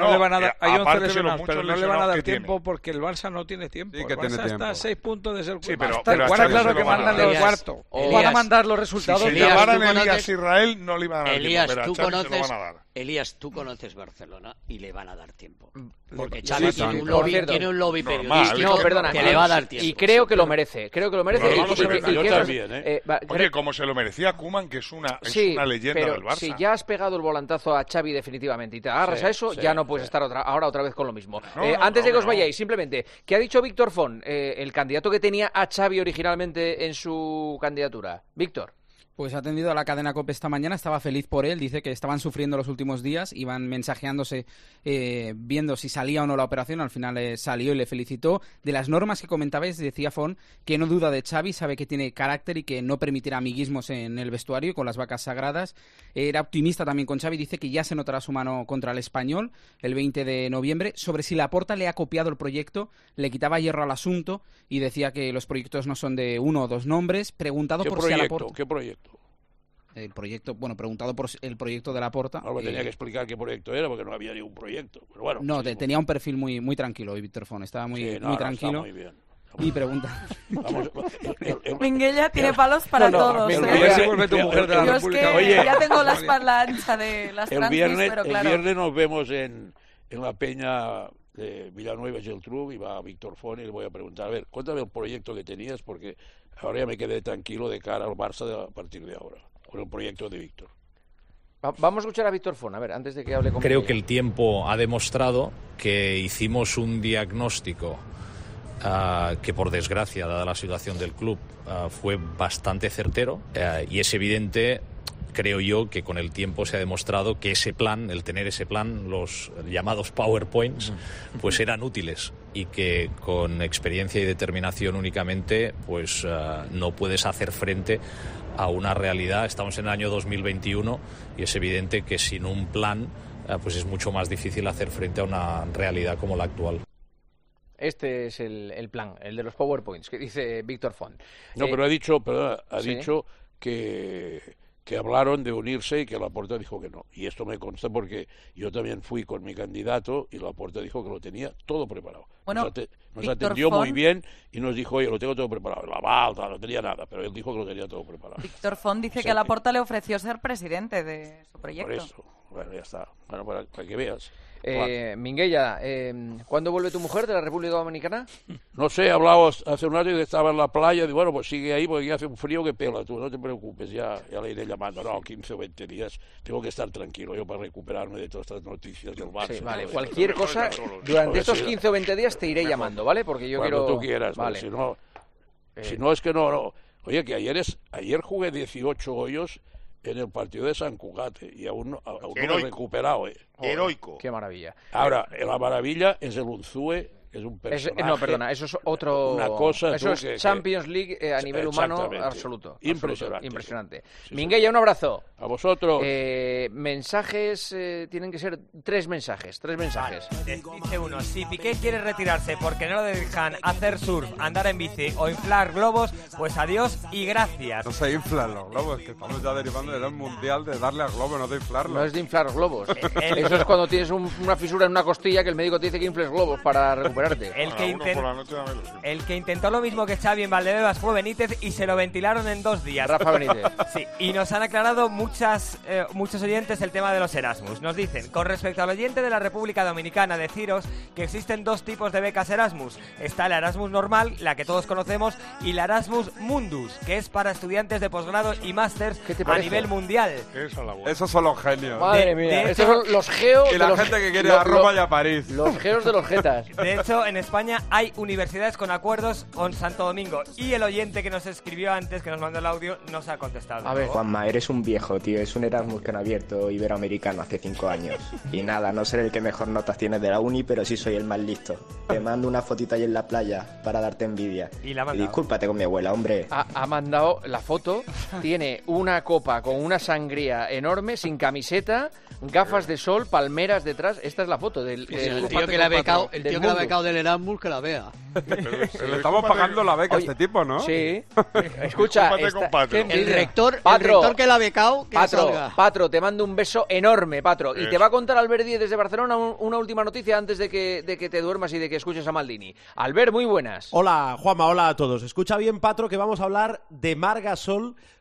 no, no, le van a dar, eh, hay once aparte de los lesionados, muchos pero no le van a lesionados dar que tiempo tiene. porque el Barça no tiene tiempo. Sí, que el tiene Barça está tiempo. a seis puntos de ser Sí, pero, hasta pero el a cuarto, Xavi claro se que lo van a mandan dar. el cuarto. Van a mandar los resultados. Si de- llevaran ¿tú Elías conoces- Israel, no le iban a dar Elías, tiempo, pero a ¿tú Xavi se lo conoces, van a dar. Elías, tú conoces Barcelona y le van a dar tiempo. Porque Sí, Xavi sí, tiene, sí, un por lobby, cierto. tiene un lobby Normal, periodístico no, perdona, que le va a dar tiempo. y creo que lo merece, creo que lo merece. Pero y- vamos y- a ver, y- y yo que- también, ¿eh? eh, va- Oye, como se lo merecía Koeman, que es una, es Sí, una leyenda pero del Barça. si ya has pegado el volantazo a Xavi definitivamente y te agarras Sí, a eso, sí, ya no puedes sí. estar otra, ahora otra vez con lo mismo. No, Eh, no, antes de no, que os no. vayáis, simplemente, ¿qué ha dicho Víctor Font, eh, el candidato que tenía a Xavi originalmente en su candidatura? Víctor. Pues ha atendido a la cadena COPE esta mañana, estaba feliz por él, dice que estaban sufriendo los últimos días, iban mensajeándose eh, viendo si salía o no la operación, al final eh, salió y le felicitó. De las normas que comentabais, decía Font que no duda de Xavi, sabe que tiene carácter y que no permitirá amiguismos en el vestuario y con las vacas sagradas. Era optimista también con Xavi, dice que ya se notará su mano contra el Español el veinte de noviembre. Sobre si Laporta le ha copiado el proyecto, le quitaba hierro al asunto y decía que los proyectos no son de uno o dos nombres. Preguntado ¿Qué por si a proyecto? Laporta... ¿Qué proyecto? El proyecto, bueno, preguntado por el proyecto de Laporta. No me tenía eh, que explicar qué proyecto era porque no había ningún proyecto. Pero bueno, no, sí, te- tenía un perfil muy muy tranquilo, hoy Víctor Font, estaba muy, Sí, no, muy no, tranquilo. está muy bien. Y pregunta. Minguella tiene palos para No, no, todos. el ¿eh? viernes- el- el- Yo es que Oye, ya tengo la espalda ancha de las el tranquis, viernes, pero el claro. viernes nos vemos en, en la peña de Villanueva y Geltrú y va Víctor Font y le voy a preguntar, a ver, cuéntame el proyecto que tenías porque ahora ya me quedé tranquilo de cara al Barça de- a partir de ahora, con el proyecto de Víctor. Va- Vamos a escuchar a Víctor Font, a ver, antes de que hable con Creo Minguella. que el tiempo ha demostrado que hicimos un diagnóstico ah, que, por desgracia, dada la situación del club, ah, fue bastante certero ah, y es evidente, creo yo, que con el tiempo se ha demostrado que ese plan, el tener ese plan, los llamados PowerPoints, pues eran útiles y que con experiencia y determinación únicamente, pues ah, no puedes hacer frente a una realidad. Estamos en el año dos mil veintiuno y es evidente que sin un plan eh, pues es mucho más difícil hacer frente a una realidad como la actual. Este es el, el plan, el de los PowerPoints, que dice Víctor Font. No, Eh, pero ha dicho, perdona, ha sí. dicho que, que hablaron de unirse y que Laporta dijo que no. Y esto me consta porque yo también fui con mi candidato y Laporta dijo que lo tenía todo preparado. Bueno, nos ate- nos Víctor atendió muy Font- bien y nos dijo, oye, lo tengo todo preparado. La balda, no tenía nada, pero él dijo que lo tenía todo preparado. Víctor Font dice Sí, que a Laporta le ofreció ser presidente de su proyecto. Por eso, bueno, ya está. Bueno, para, para que veas. Eh, Minguella, eh, ¿cuándo vuelve tu mujer de la República Dominicana? No sé, he hablado hace un rato y que estaba en la playa. Digo, bueno, pues sigue ahí porque ya hace un frío que pela. Tú no te preocupes, ya, ya le iré llamando. No, quince o veinte días. Tengo que estar tranquilo yo para recuperarme de todas estas noticias del Barça. Sí, vale, Todo cualquier esto. cosa, Porque durante estos si- quince o veinte días te iré llamando, ¿vale? Porque yo Cuando quiero... tú quieras, vale. vale. si no, Eh. si no es que no, no. Oye, que ayer es, ayer jugué dieciocho hoyos en el partido de San Cugate y aún no, aún no me he Heroico. recuperado, eh. Heroico. Qué maravilla. Ahora, la maravilla es el Unzúe, que es un Es- personaje. no, perdona, eso es otro... Una cosa, Eso tú, es que- que- Champions League eh, a nivel humano Exactamente. absoluto. Impresionante. absoluto, impresionante. Minguella, un abrazo. A vosotros. Eh, mensajes, eh, tienen que ser tres mensajes, tres mensajes. Dice uno, si Piqué quiere retirarse porque no lo dejan hacer surf, andar en bici o inflar globos, pues adiós y gracias. No se inflan los globos, que estamos ya derivando del mundial de darle al globo, no de inflarlo. No es de inflar globos. el- Eso es cuando tienes un- una fisura en una costilla que el médico te dice que infles globos para recuperarte. El que, inten- el que intentó lo mismo que Xavi en Valdebebas fue Benítez y se lo ventilaron en dos días. Rafa Benítez. Sí, y nos han aclarado muchas, eh, muchos oyentes el tema de los Erasmus. Nos dicen, con respecto al oyente de la República Dominicana, deciros que existen dos tipos de becas Erasmus. Está la Erasmus normal, la que todos conocemos, y la Erasmus Mundus, que es para estudiantes de posgrado y másters a parece? nivel mundial. Esos son los genios. Madre Madre De- mía, de estos hecho- son los geos Y de la los- gente que quiere lo- ir a Roma lo- y a París. Los geos de los jetas. De hecho, en España hay universidades con acuerdos con Santo Domingo y el oyente que nos escribió antes, que nos mandó el audio, nos ha contestado. A ver, Juanma, eres un viejo, tío. Es un Erasmus que han abierto iberoamericano hace cinco años. Y nada, no seré el que mejor notas tienes de la uni, pero sí soy el más listo. Te mando una fotito ahí en la playa para darte envidia. Y la ha Y mandado. discúlpate con mi abuela, hombre. Ha, ha mandado la foto, tiene una copa con una sangría enorme, sin camiseta, gafas de sol, palmeras detrás. Esta es la foto del, Sí, del- el tío que le ha becado, el del tío que le ha mundo. becado del Erasmus, que la vea. Le estamos pagando la beca a este tipo, ¿no? Sí. Escucha, Discúlpate, esta- compadre. qué El envidia. rector, el Patro, rector que la ha becado, que Patro, salga. Patro, te mando un beso enorme, Patro. Y Eso. te va a contar Albert Díez desde Barcelona un- una última noticia antes de que, de que te duermas y de que escuches a Maldini. Albert, muy buenas. Hola, Juanma, hola a todos. Escucha bien, Patro, que vamos a hablar de Margasol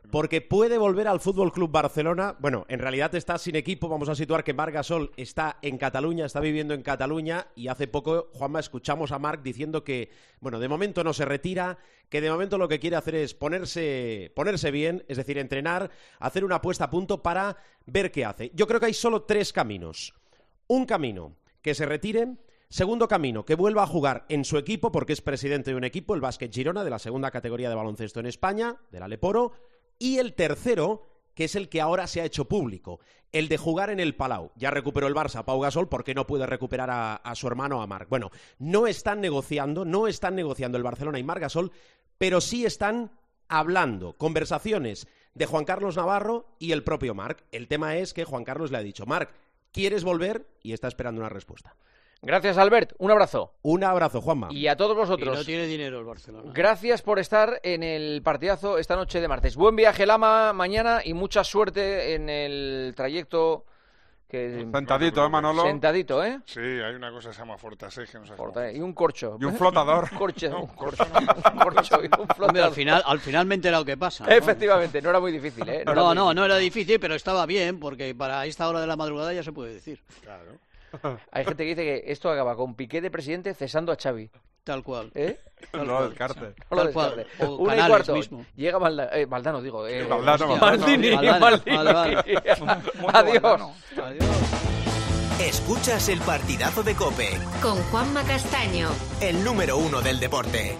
porque puede volver al Fútbol Club Barcelona. Bueno, en realidad está sin equipo. Vamos a situar que Marc Gasol está en Cataluña, está viviendo en Cataluña, y hace poco, Juanma, escuchamos a Marc diciendo que, bueno, de momento no se retira, que de momento lo que quiere hacer es ponerse, ponerse bien, es decir, entrenar, hacer una puesta a punto para ver qué hace. Yo creo que hay solo tres caminos. Un camino, que se retire. Segundo camino, que vuelva a jugar en su equipo, porque es presidente de un equipo, el Básquet Girona, de la segunda categoría de baloncesto en España, del Aleporo. Y el tercero, que es el que ahora se ha hecho público, el de jugar en el Palau. Ya recuperó el Barça a Pau Gasol, ¿por qué no puede recuperar a, a su hermano, a Marc? Bueno, no están negociando, no están negociando el Barcelona y Marc Gasol, pero sí están hablando, conversaciones de Juan Carlos Navarro y el propio Marc. El tema es que Juan Carlos le ha dicho: Marc, ¿quieres volver? Y está esperando una respuesta. Gracias, Albert. Un abrazo. Un abrazo, Juanma. Y a todos vosotros. Y no tiene dinero el Barcelona. Gracias por estar en el partidazo esta noche de martes. Buen viaje, Lama, mañana, y mucha suerte en el trayecto. Que... Sentadito, ¿eh, Manolo? Sentadito, ¿eh? Sí, hay una cosa que se llama Fortaseg, que no sabes cómo. Y un corcho. Y un flotador. un corcho, un corcho, un corcho y un flotador. Hombre, al final, al final me he enterado qué pasa, ¿no? Efectivamente, no era muy difícil, ¿eh? No, no, no, no era difícil, pero estaba bien, porque para esta hora de la madrugada ya se puede decir. Claro. Hay gente que dice que esto acaba con Piqué de presidente cesando a Xavi. Tal cual. ¿Eh? No lo descarte. No lo Tal cual. descarte. O Una y Canales cuarto. mismo. Llega Valda, eh, Valdano, digo. Eh, Valdano, hostia, Valdano. Maldini, Valdano. Maldini. Vale, vale. Adiós. Adiós. Escuchas el partidazo de COPE. Con Juanma Castaño. El número uno del deporte.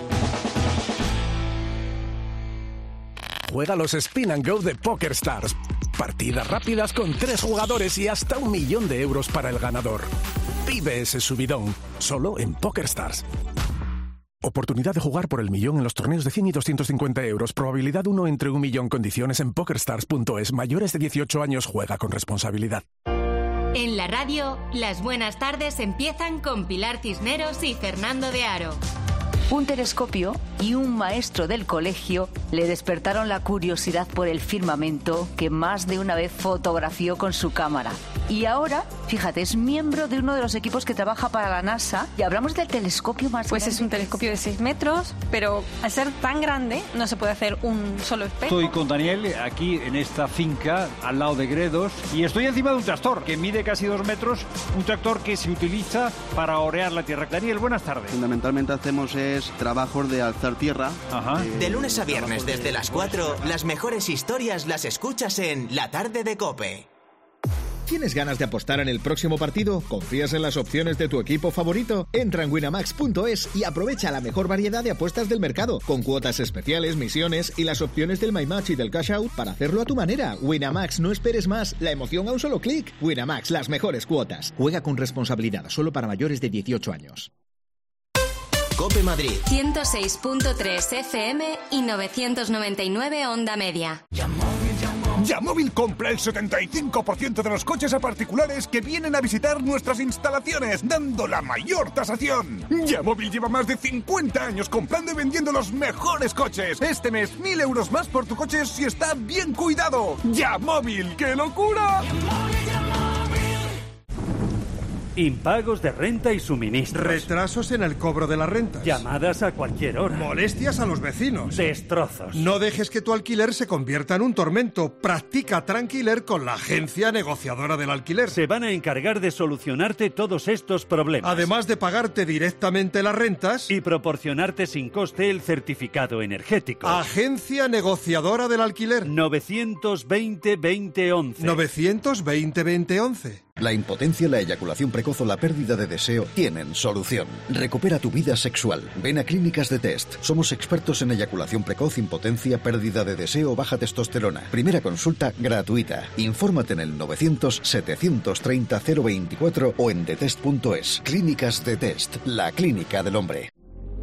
Juega los Spin and Go de PokerStars. Partidas rápidas con tres jugadores y hasta un millón de euros para el ganador. Vive ese subidón, solo en PokerStars. Oportunidad de jugar por el millón en los torneos de cien y doscientos cincuenta euros. Probabilidad uno entre un millón. Condiciones en pokerstars punto es. Mayores de dieciocho años, juega con responsabilidad. En la radio, las buenas tardes empiezan con Pilar Cisneros y Fernando de Aro. Un telescopio y un maestro del colegio le despertaron la curiosidad por el firmamento que más de una vez fotografió con su cámara. Y ahora, fíjate, es miembro de uno de los equipos que trabaja para la NASA. Y hablamos del telescopio más pues grande. Pues es un telescopio de seis metros, pero al ser tan grande no se puede hacer un solo espejo. Estoy con Daniel aquí en esta finca al lado de Gredos y estoy encima de un tractor que mide casi dos metros, un tractor que se utiliza para orear la tierra. Daniel, buenas tardes. Fundamentalmente hacemos es trabajos de alzar tierra. Ajá. De lunes a viernes desde las cuatro, las mejores historias las escuchas en La Tarde de COPE. ¿Tienes ganas de apostar en el próximo partido? ¿Confías en las opciones de tu equipo favorito? Entra en winamax punto es y aprovecha la mejor variedad de apuestas del mercado, con cuotas especiales, misiones y las opciones del My Match y del Cash Out para hacerlo a tu manera. Winamax, no esperes más, la emoción a un solo clic. Winamax, las mejores cuotas. Juega con responsabilidad, solo para mayores de dieciocho años. COPE Madrid. ciento seis punto tres F M y novecientos noventa y nueve Onda Media. Yamóvil compra el setenta y cinco por ciento de los coches a particulares que vienen a visitar nuestras instalaciones, dando la mayor tasación. Yamóvil lleva más de cincuenta años comprando y vendiendo los mejores coches. Este mes, mil euros más por tu coche si está bien cuidado. Yamóvil, ¡qué locura! Impagos de renta y suministros. Retrasos en el cobro de la rentas. Llamadas a cualquier hora. Molestias a los vecinos. Destrozos. No dejes que tu alquiler se convierta en un tormento. Practica Tranquiler con la agencia negociadora del alquiler. Se van a encargar de solucionarte todos estos problemas. Además de pagarte directamente las rentas. Y proporcionarte sin coste el certificado energético. Agencia negociadora del alquiler. novecientos veinte veinte once. novecientos veinte veinte once. La impotencia, la eyaculación precoz o la pérdida de deseo tienen solución. Recupera tu vida sexual. Ven a Clínicas de Test. Somos expertos en eyaculación precoz, impotencia, pérdida de deseo, baja testosterona. Primera consulta gratuita. Infórmate en el novecientos setecientos treinta cero veinticuatro o en detest punto es. Clínicas de Test, la clínica del hombre.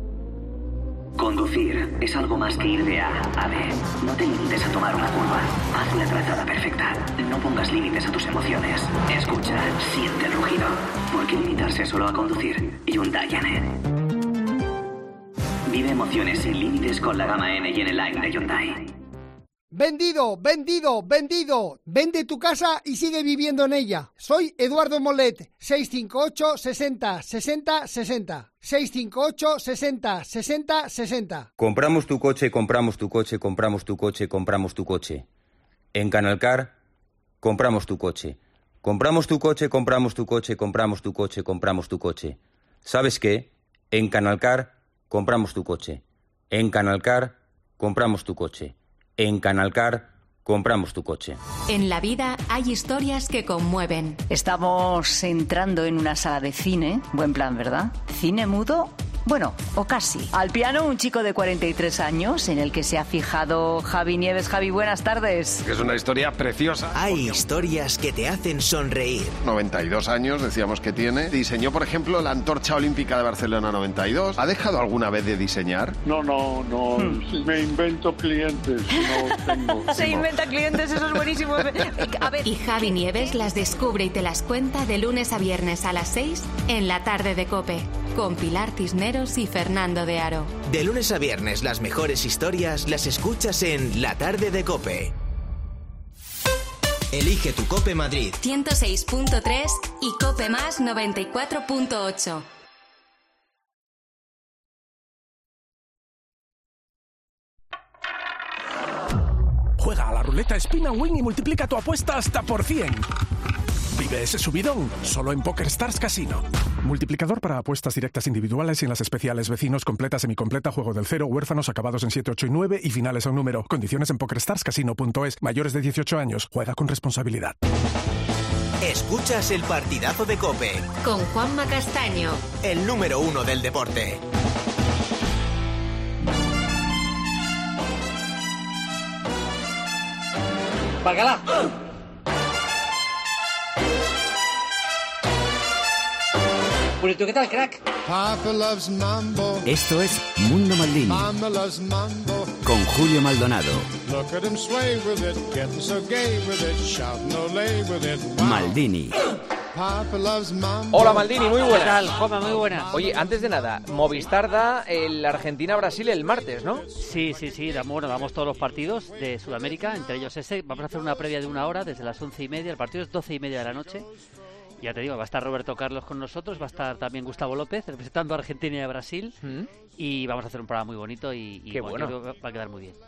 Conducir es algo más que ir de A a B. No te limites a tomar una curva. Haz la trazada perfecta. No pongas límites a tus emociones. Escucha, siente el rugido. ¿Por qué limitarse solo a conducir? Hyundai N. Vive emociones sin límites con la gama N y N Line de Hyundai. Vendido, vendido, vendido. Vende tu casa y sigue viviendo en ella. Soy Eduardo Molet, seis cinco ocho, sesenta, sesenta, sesenta. seis cinco ocho, sesenta, sesenta, sesenta. Compramos tu coche, compramos tu coche, compramos tu coche, compramos tu coche. En Canalcar, compramos tu coche. Compramos tu coche, compramos tu coche, compramos tu coche, compramos tu coche. ¿Sabes qué? En Canalcar, compramos tu coche. En Canalcar, compramos tu coche. En Canalcar, compramos tu coche. En la vida hay historias que conmueven. Estamos entrando en una sala de cine. Buen plan, ¿verdad? ¿Cine mudo? Bueno, o casi. Al piano un chico de cuarenta y tres años en el que se ha fijado Javi Nieves. Javi, buenas tardes. Es una historia preciosa. Hay historias que te hacen sonreír. noventa y dos años, decíamos que tiene. Diseñó, por ejemplo, la antorcha olímpica de Barcelona noventa y dos. ¿Ha dejado alguna vez de diseñar? No, no, no. Hmm. Me invento clientes. No tengo. Se inventa clientes, eso es buenísimo. A ver. Y Javi Nieves las descubre y te las cuenta de lunes a viernes a las seis en La Tarde de COPE. Con Pilar Cisneros y Fernando de Aro. De lunes a viernes las mejores historias las escuchas en La Tarde de COPE. Elige tu COPE Madrid. ciento seis punto tres y COPE Más noventa y cuatro punto ocho. Juega a la ruleta Spin and Win y multiplica tu apuesta hasta por cien. Vive ese subidón, solo en PokerStars Casino. Multiplicador para apuestas directas individuales y en las especiales vecinos, completa, semicompleta, juego del cero, huérfanos, acabados en siete, ocho y nueve y finales a un número. Condiciones en pokerstars casino punto es. Mayores de dieciocho años. Juega con responsabilidad. Escuchas el partidazo de COPE. Con Juanma Castaño. El número uno del deporte. ¡Bacalá! Purito, ¿qué tal, crack? Esto es Mundo Maldini con Julio Maldonado. Maldini. Hola Maldini, muy buenas. ¿Qué tal, Juanma? Muy buenas. Oye, antes de nada, Movistar da el Argentina-Brasil el martes, ¿no? Sí, sí, sí, damos, bueno, damos todos los partidos de Sudamérica, entre ellos ese. Vamos a hacer una previa de una hora desde las once y media. El partido es doce y media de la noche. Ya te digo, va a estar Roberto Carlos con nosotros, va a estar también Gustavo López representando a Argentina y a Brasil. ¿Mm? Y vamos a hacer un programa muy bonito y, y Qué bueno, bueno. Yo creo que va a quedar muy bien.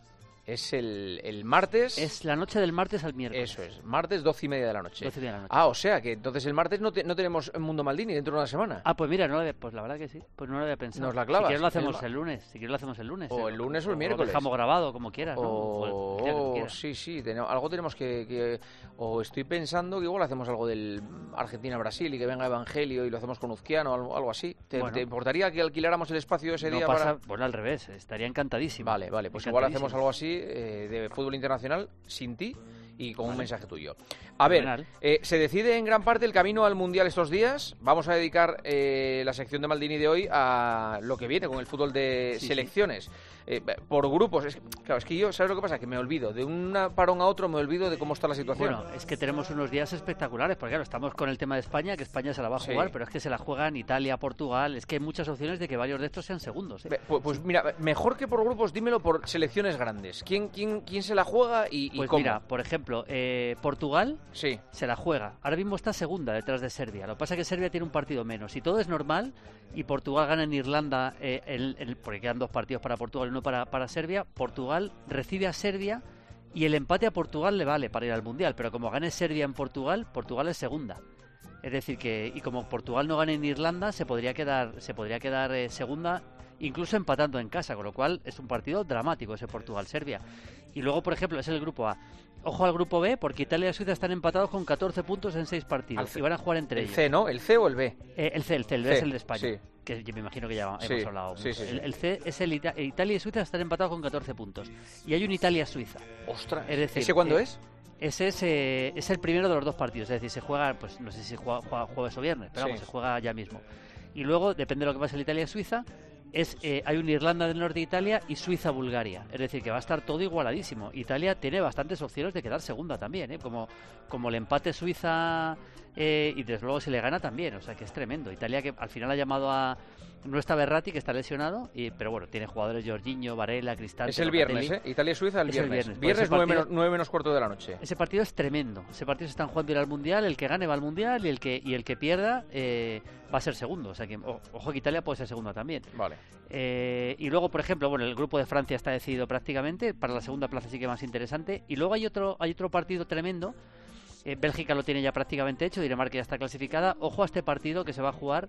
Es el, el martes. Es la noche del martes al miércoles. Eso es, martes doce y media de la noche. doce y media de la noche. Ah, o sea que entonces el martes no, te, no tenemos Mundo Maldini dentro de una semana. Ah, pues mira, no lo había, pues la verdad que sí. Pues no lo había pensado. Nos la clavas. Si quieres lo hacemos el, el lunes. Si quieres lo hacemos el lunes. O el lunes o el miércoles. O lo dejamos grabado, como quieras. ¿no? O, o el, o que sí, sí. Tenemos, algo tenemos que, que... O estoy pensando que igual hacemos algo del Argentina-Brasil y que venga Evangelio y lo hacemos con Uzquiano o algo, algo así. ¿Te, bueno, ¿Te importaría que alquiláramos el espacio ese no día pasa, para...? Bueno, al revés. Estaría encantadísimo. Vale, vale. Pues igual hacemos algo así eh, de fútbol internacional sin ti y con vale. un mensaje tuyo. A ver, eh, se decide en gran parte el camino al Mundial estos días. Vamos a dedicar eh, la sección de Maldini de hoy a lo que viene con el fútbol de sí, selecciones. Sí. Eh, por grupos. Es, claro, es que yo, ¿sabes lo que pasa? Que me olvido. De un parón a otro me olvido de cómo está la situación. Bueno, es que tenemos unos días espectaculares, porque claro, estamos con el tema de España, que España se la va a jugar, sí. pero es que se la juegan Italia, Portugal. Es que hay muchas opciones de que varios de estos sean segundos. ¿eh? Pues, pues mira, mejor que por grupos, dímelo por selecciones grandes. ¿Quién, quién, quién se la juega y, pues y cómo? Mira, por ejemplo, eh, Portugal sí. se la juega. Ahora mismo está segunda detrás de Serbia. Lo que pasa es que Serbia tiene un partido menos. Si todo es normal y Portugal gana en Irlanda, eh, el, el, porque quedan dos partidos para Portugal y uno para, para Serbia, Portugal recibe a Serbia y el empate a Portugal le vale para ir al Mundial, pero como gane Serbia en Portugal, Portugal es segunda. Es decir que, y como Portugal no gane en Irlanda, se podría quedar, se podría quedar eh, segunda, incluso empatando en casa, con lo cual es un partido dramático ese Portugal-Serbia. Y luego, por ejemplo, es el grupo A. Ojo al grupo B, porque Italia y Suiza están empatados con catorce puntos en seis partidos C, y van a jugar entre el ellos. ¿El C, no? ¿El C o el B? Eh, el C, el C, el B C, es el de España. Sí. Que yo me imagino que ya hemos sí, hablado. Sí, sí, el, sí. el C es el Ita- Italia y Suiza están empatados con catorce puntos. Y hay un Italia-Suiza. ¡Ostras! Es decir, ¿Ese cuándo eh, es? Ese es, eh, es el primero de los dos partidos. Es decir, se juega, pues no sé si juega, juega jueves o viernes, pero sí. vamos, se juega ya mismo. Y luego, depende de lo que pase en Italia-Suiza, es eh, hay un Irlanda del Norte de Italia y Suiza-Bulgaria. Es decir, que va a estar todo igualadísimo. Italia tiene bastantes opciones de quedar segunda también, ¿eh? Como, como el empate Suiza eh, y desde luego si le gana también, o sea que es tremendo. Italia que al final ha llamado a... No está Berratti, que está lesionado, y, pero bueno, tiene jugadores Jorginho, Varela, Cristante... Es el viernes, ¿eh? Italia-Suiza el es viernes. El viernes, viernes partido, nueve, menos, nueve menos cuarto de la noche. Ese partido es tremendo. Ese partido se están jugando ir al Mundial, el que gane va al Mundial y el que y el que pierda eh, va a ser segundo. O sea que, o, ojo que Italia puede ser segunda también. Vale. Eh, y luego, por ejemplo, bueno, el grupo de Francia está decidido prácticamente, para la segunda plaza sí que más interesante. Y luego hay otro, hay otro partido tremendo. Eh, Bélgica lo tiene ya prácticamente hecho, Dinamarca ya está clasificada. Ojo a este partido que se va a jugar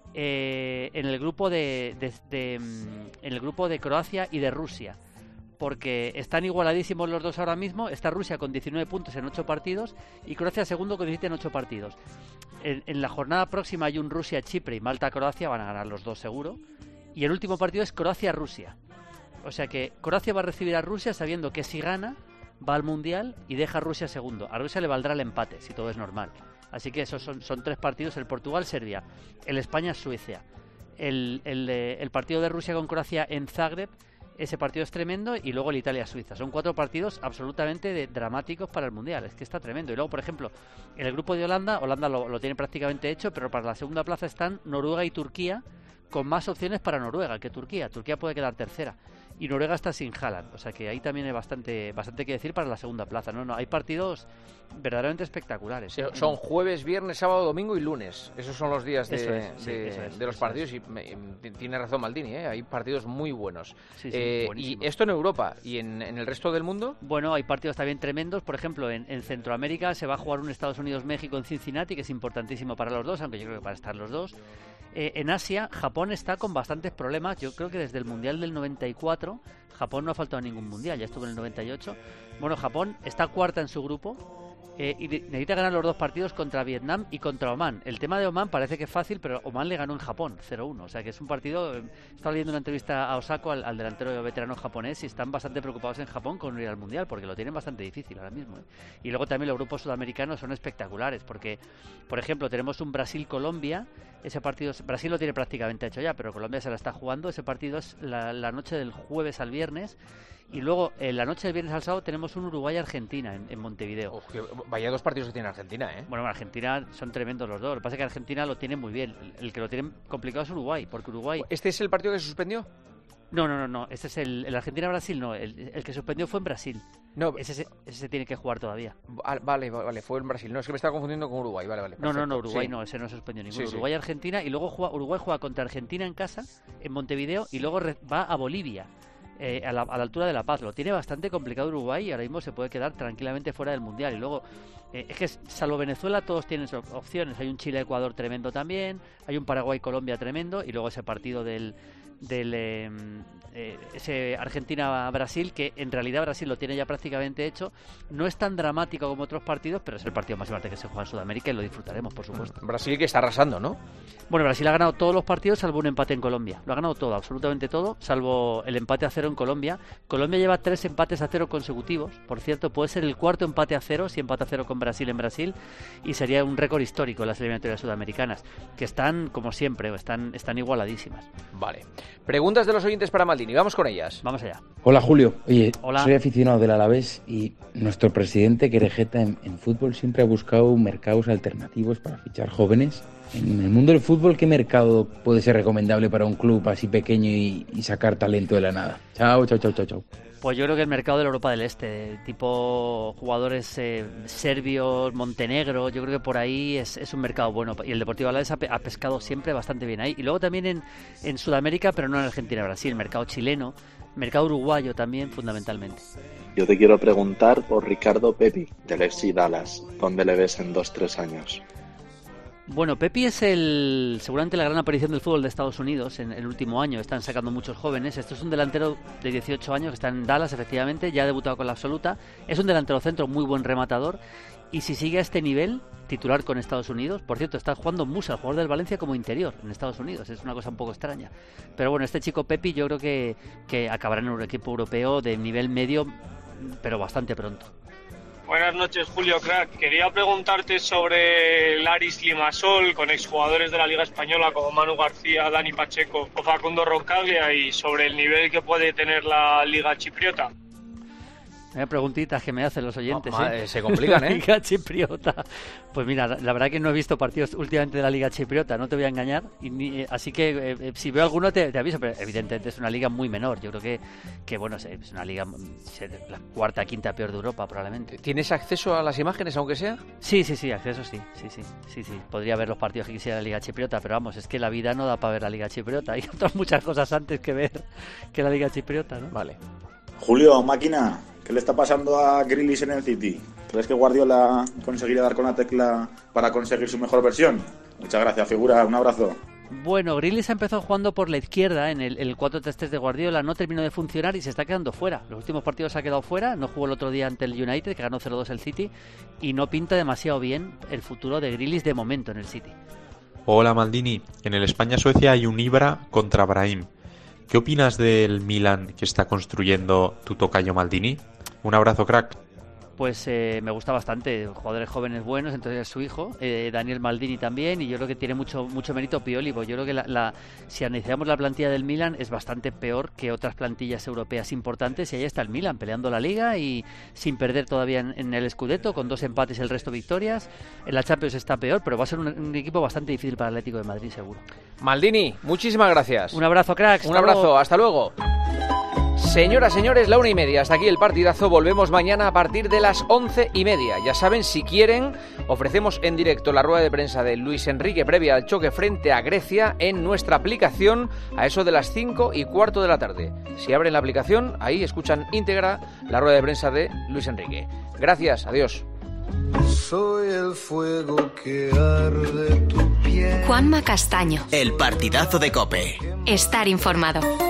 eh, en el grupo de, de, de en el grupo de Croacia y de Rusia, porque están igualadísimos los dos ahora mismo. Está Rusia con diecinueve puntos en ocho partidos y Croacia segundo con diecisiete en ocho partidos. En, en la jornada próxima hay un Rusia-Chipre y Malta-Croacia, van a ganar los dos seguro. Y el último partido es Croacia-Rusia. O sea que Croacia va a recibir a Rusia sabiendo que si gana va al Mundial y deja a Rusia segundo. A Rusia le valdrá el empate, si todo es normal. Así que esos son, son tres partidos: el Portugal-Serbia, el España-Suecia, el, el, el partido de Rusia con Croacia en Zagreb. Ese partido es tremendo, y luego el Italia-Suiza. Son cuatro partidos absolutamente de, dramáticos para el Mundial. Es que está tremendo. Y luego, por ejemplo, en el grupo de Holanda, Holanda lo, lo tiene prácticamente hecho, pero para la segunda plaza están Noruega y Turquía, con más opciones para Noruega que Turquía. Turquía puede quedar tercera. Y Noruega está sin Haaland. O sea que ahí también hay bastante, bastante que decir para la segunda plaza. No, no, hay partidos verdaderamente espectaculares. Sí, son jueves, viernes, sábado, domingo y lunes. Esos son los días de, eso es, sí, de, eso es, de los eso partidos. es. Y me, tiene razón Maldini, ¿eh? Hay partidos muy buenos. Sí, sí, eh, y esto en Europa. ¿Y en, en el resto del mundo? Bueno, hay partidos también tremendos. Por ejemplo, en, en Centroamérica se va a jugar un Estados Unidos-México en Cincinnati, que es importantísimo para los dos, aunque yo creo que para estar los dos. Eh, en Asia, Japón está con bastantes problemas. Yo creo que desde el Mundial del noventa y cuatro, Japón no ha faltado a ningún Mundial, ya estuvo en el noventa y ocho. Bueno, Japón está cuarta en su grupo eh, y de, necesita ganar los dos partidos contra Vietnam y contra Omán. El tema de Omán parece que es fácil, pero Omán le ganó en Japón, cero uno. O sea que es un partido... Eh, estaba leyendo una entrevista a Osako, al, al delantero veterano japonés, y están bastante preocupados en Japón con ir al Mundial, porque lo tienen bastante difícil ahora mismo. ¿eh? Y luego también los grupos sudamericanos son espectaculares, porque, por ejemplo, tenemos un Brasil-Colombia. Ese partido, Brasil lo tiene prácticamente hecho ya, pero Colombia se la está jugando. Ese partido es la, la noche del jueves al viernes. Y luego, en la noche del viernes al sábado, tenemos un Uruguay-Argentina en, en Montevideo. Uf, que vaya dos partidos que tiene Argentina, ¿eh? Bueno, Argentina son tremendos los dos. Lo que pasa es que Argentina lo tiene muy bien. El, el que lo tiene complicado es Uruguay, porque Uruguay... ¿Este es el partido que se suspendió? No, no, no, no. Este es el, el Argentina-Brasil, no. El, el que suspendió fue en Brasil. No, ese, ese, ese se tiene que jugar todavía. Vale, vale, fue en Brasil. No, es que me estaba confundiendo con Uruguay. Vale, vale. Perfecto. No, no, no, Uruguay sí. no, ese no suspendió ninguno. Sí, Uruguay-Argentina, y luego juega, Uruguay juega contra Argentina en casa, en Montevideo, y luego va a Bolivia. Eh, a, la, a la altura de La Paz. Lo tiene bastante complicado Uruguay, y ahora mismo se puede quedar tranquilamente fuera del Mundial. Y luego, eh, es que salvo Venezuela, todos tienen opciones. Hay un Chile-Ecuador tremendo también, hay un Paraguay-Colombia tremendo, y luego ese partido del, del eh, eh, ese Argentina-Brasil, que en realidad Brasil lo tiene ya prácticamente hecho. No es tan dramático como otros partidos, pero es el partido más importante que se juega en Sudamérica, y lo disfrutaremos, por supuesto. Brasil que está arrasando, ¿no? Bueno, Brasil ha ganado todos los partidos salvo un empate en Colombia. Lo ha ganado todo, absolutamente todo, salvo el empate a cero en Colombia. Colombia lleva tres empates a cero consecutivos. Por cierto, puede ser el cuarto empate a cero, si empate a cero con Brasil en Brasil, y sería un récord histórico en las eliminatorias sudamericanas, que están, como siempre, están, están igualadísimas. Vale. Preguntas de los oyentes para Maldini. Vamos con ellas. Vamos allá. Hola, Julio. Oye, Hola. Soy aficionado del Alavés, y nuestro presidente, Querejeta, en, en fútbol siempre ha buscado mercados alternativos para fichar jóvenes. En el mundo del fútbol, ¿qué mercado puede ser recomendable para un club así pequeño y, y sacar talento de la nada? Chao, chao, chao, chao, chao. Pues yo creo que el mercado de la Europa del Este, tipo jugadores eh, serbios, Montenegro, yo creo que por ahí es, es un mercado bueno. Y el Deportivo Alavés ha, ha pescado siempre bastante bien ahí. Y luego también en, en Sudamérica, pero no en Argentina y Brasil, mercado chileno, mercado uruguayo también, fundamentalmente. Yo te quiero preguntar por Ricardo Pepi, del F C Dallas. ¿Dónde le ves en dos, tres años? Bueno, Pepi es el seguramente la gran aparición del fútbol de Estados Unidos en el último año. Están sacando muchos jóvenes. Esto es un delantero de dieciocho años que está en Dallas, efectivamente. Ya ha debutado con la absoluta. Es un delantero centro, muy buen rematador. Y si sigue a este nivel, titular con Estados Unidos. Por cierto, está jugando Musa, el jugador del Valencia, como interior en Estados Unidos. Es una cosa un poco extraña. Pero bueno, este chico Pepi yo creo que, que acabará en un equipo europeo de nivel medio, pero bastante pronto. Buenas noches, Julio Crack. Quería preguntarte sobre el Aris Limassol con exjugadores de la Liga Española como Manu García, Dani Pacheco o Facundo Roncaglia, y sobre el nivel que puede tener la Liga Chipriota. Hay preguntitas que me hacen los oyentes. Oh, ¿eh? Se complican, ¿eh? Liga Chipriota. Pues mira, la verdad que no he visto partidos últimamente de la Liga Chipriota, no te voy a engañar. Y ni, así que eh, si veo alguno te, te aviso, pero evidentemente es una liga muy menor. Yo creo que, que bueno, es una liga, la cuarta, quinta peor de Europa probablemente. ¿Tienes acceso a las imágenes, aunque sea? Sí, sí, sí, acceso sí. Sí, sí, sí, sí. Podría ver los partidos que quisiera la Liga Chipriota, pero vamos, es que la vida no da para ver la Liga Chipriota. Hay otras muchas cosas antes que ver que la Liga Chipriota, ¿no? Vale. Julio, máquina, ¿qué le está pasando a Grealish en el City? ¿Crees que Guardiola conseguirá dar con la tecla para conseguir su mejor versión? Muchas gracias, figura, un abrazo. Bueno, Grealish empezó jugando por la izquierda en el, el cuatro tres tres de Guardiola, no terminó de funcionar y se está quedando fuera. Los últimos partidos se ha quedado fuera, no jugó el otro día ante el United, que ganó cero dos el City, y no pinta demasiado bien el futuro de Grealish de momento en el City. Hola Maldini, en el España-Suecia hay un Ibra contra Brahim. ¿Qué opinas del Milan que está construyendo tu tocayo Maldini? Un abrazo, crack. Pues eh, me gusta bastante, jugadores jóvenes buenos, entonces es su hijo, eh, Daniel Maldini también, y yo creo que tiene mucho mucho mérito Pioli, porque yo creo que la, la, si analizamos la plantilla del Milan es bastante peor que otras plantillas europeas importantes, y ahí está el Milan peleando la Liga y sin perder todavía en, en el Scudetto, con dos empates y el resto victorias. En la Champions está peor, pero va a ser un, un equipo bastante difícil para el Atlético de Madrid, seguro. Maldini, muchísimas gracias. Un abrazo, cracks. Un abrazo, luego. Hasta luego. Señoras, señores, la una y media, hasta aquí el partidazo. Volvemos mañana a partir de las once y media. Ya saben, si quieren, ofrecemos en directo la rueda de prensa de Luis Enrique previa al choque frente a Grecia en nuestra aplicación a eso de las cinco y cuarto de la tarde. Si abren la aplicación, ahí escuchan íntegra la rueda de prensa de Luis Enrique. Gracias, adiós. Soy el fuego que arde tu piel. Juanma Castaño. El partidazo de COPE. Estar informado.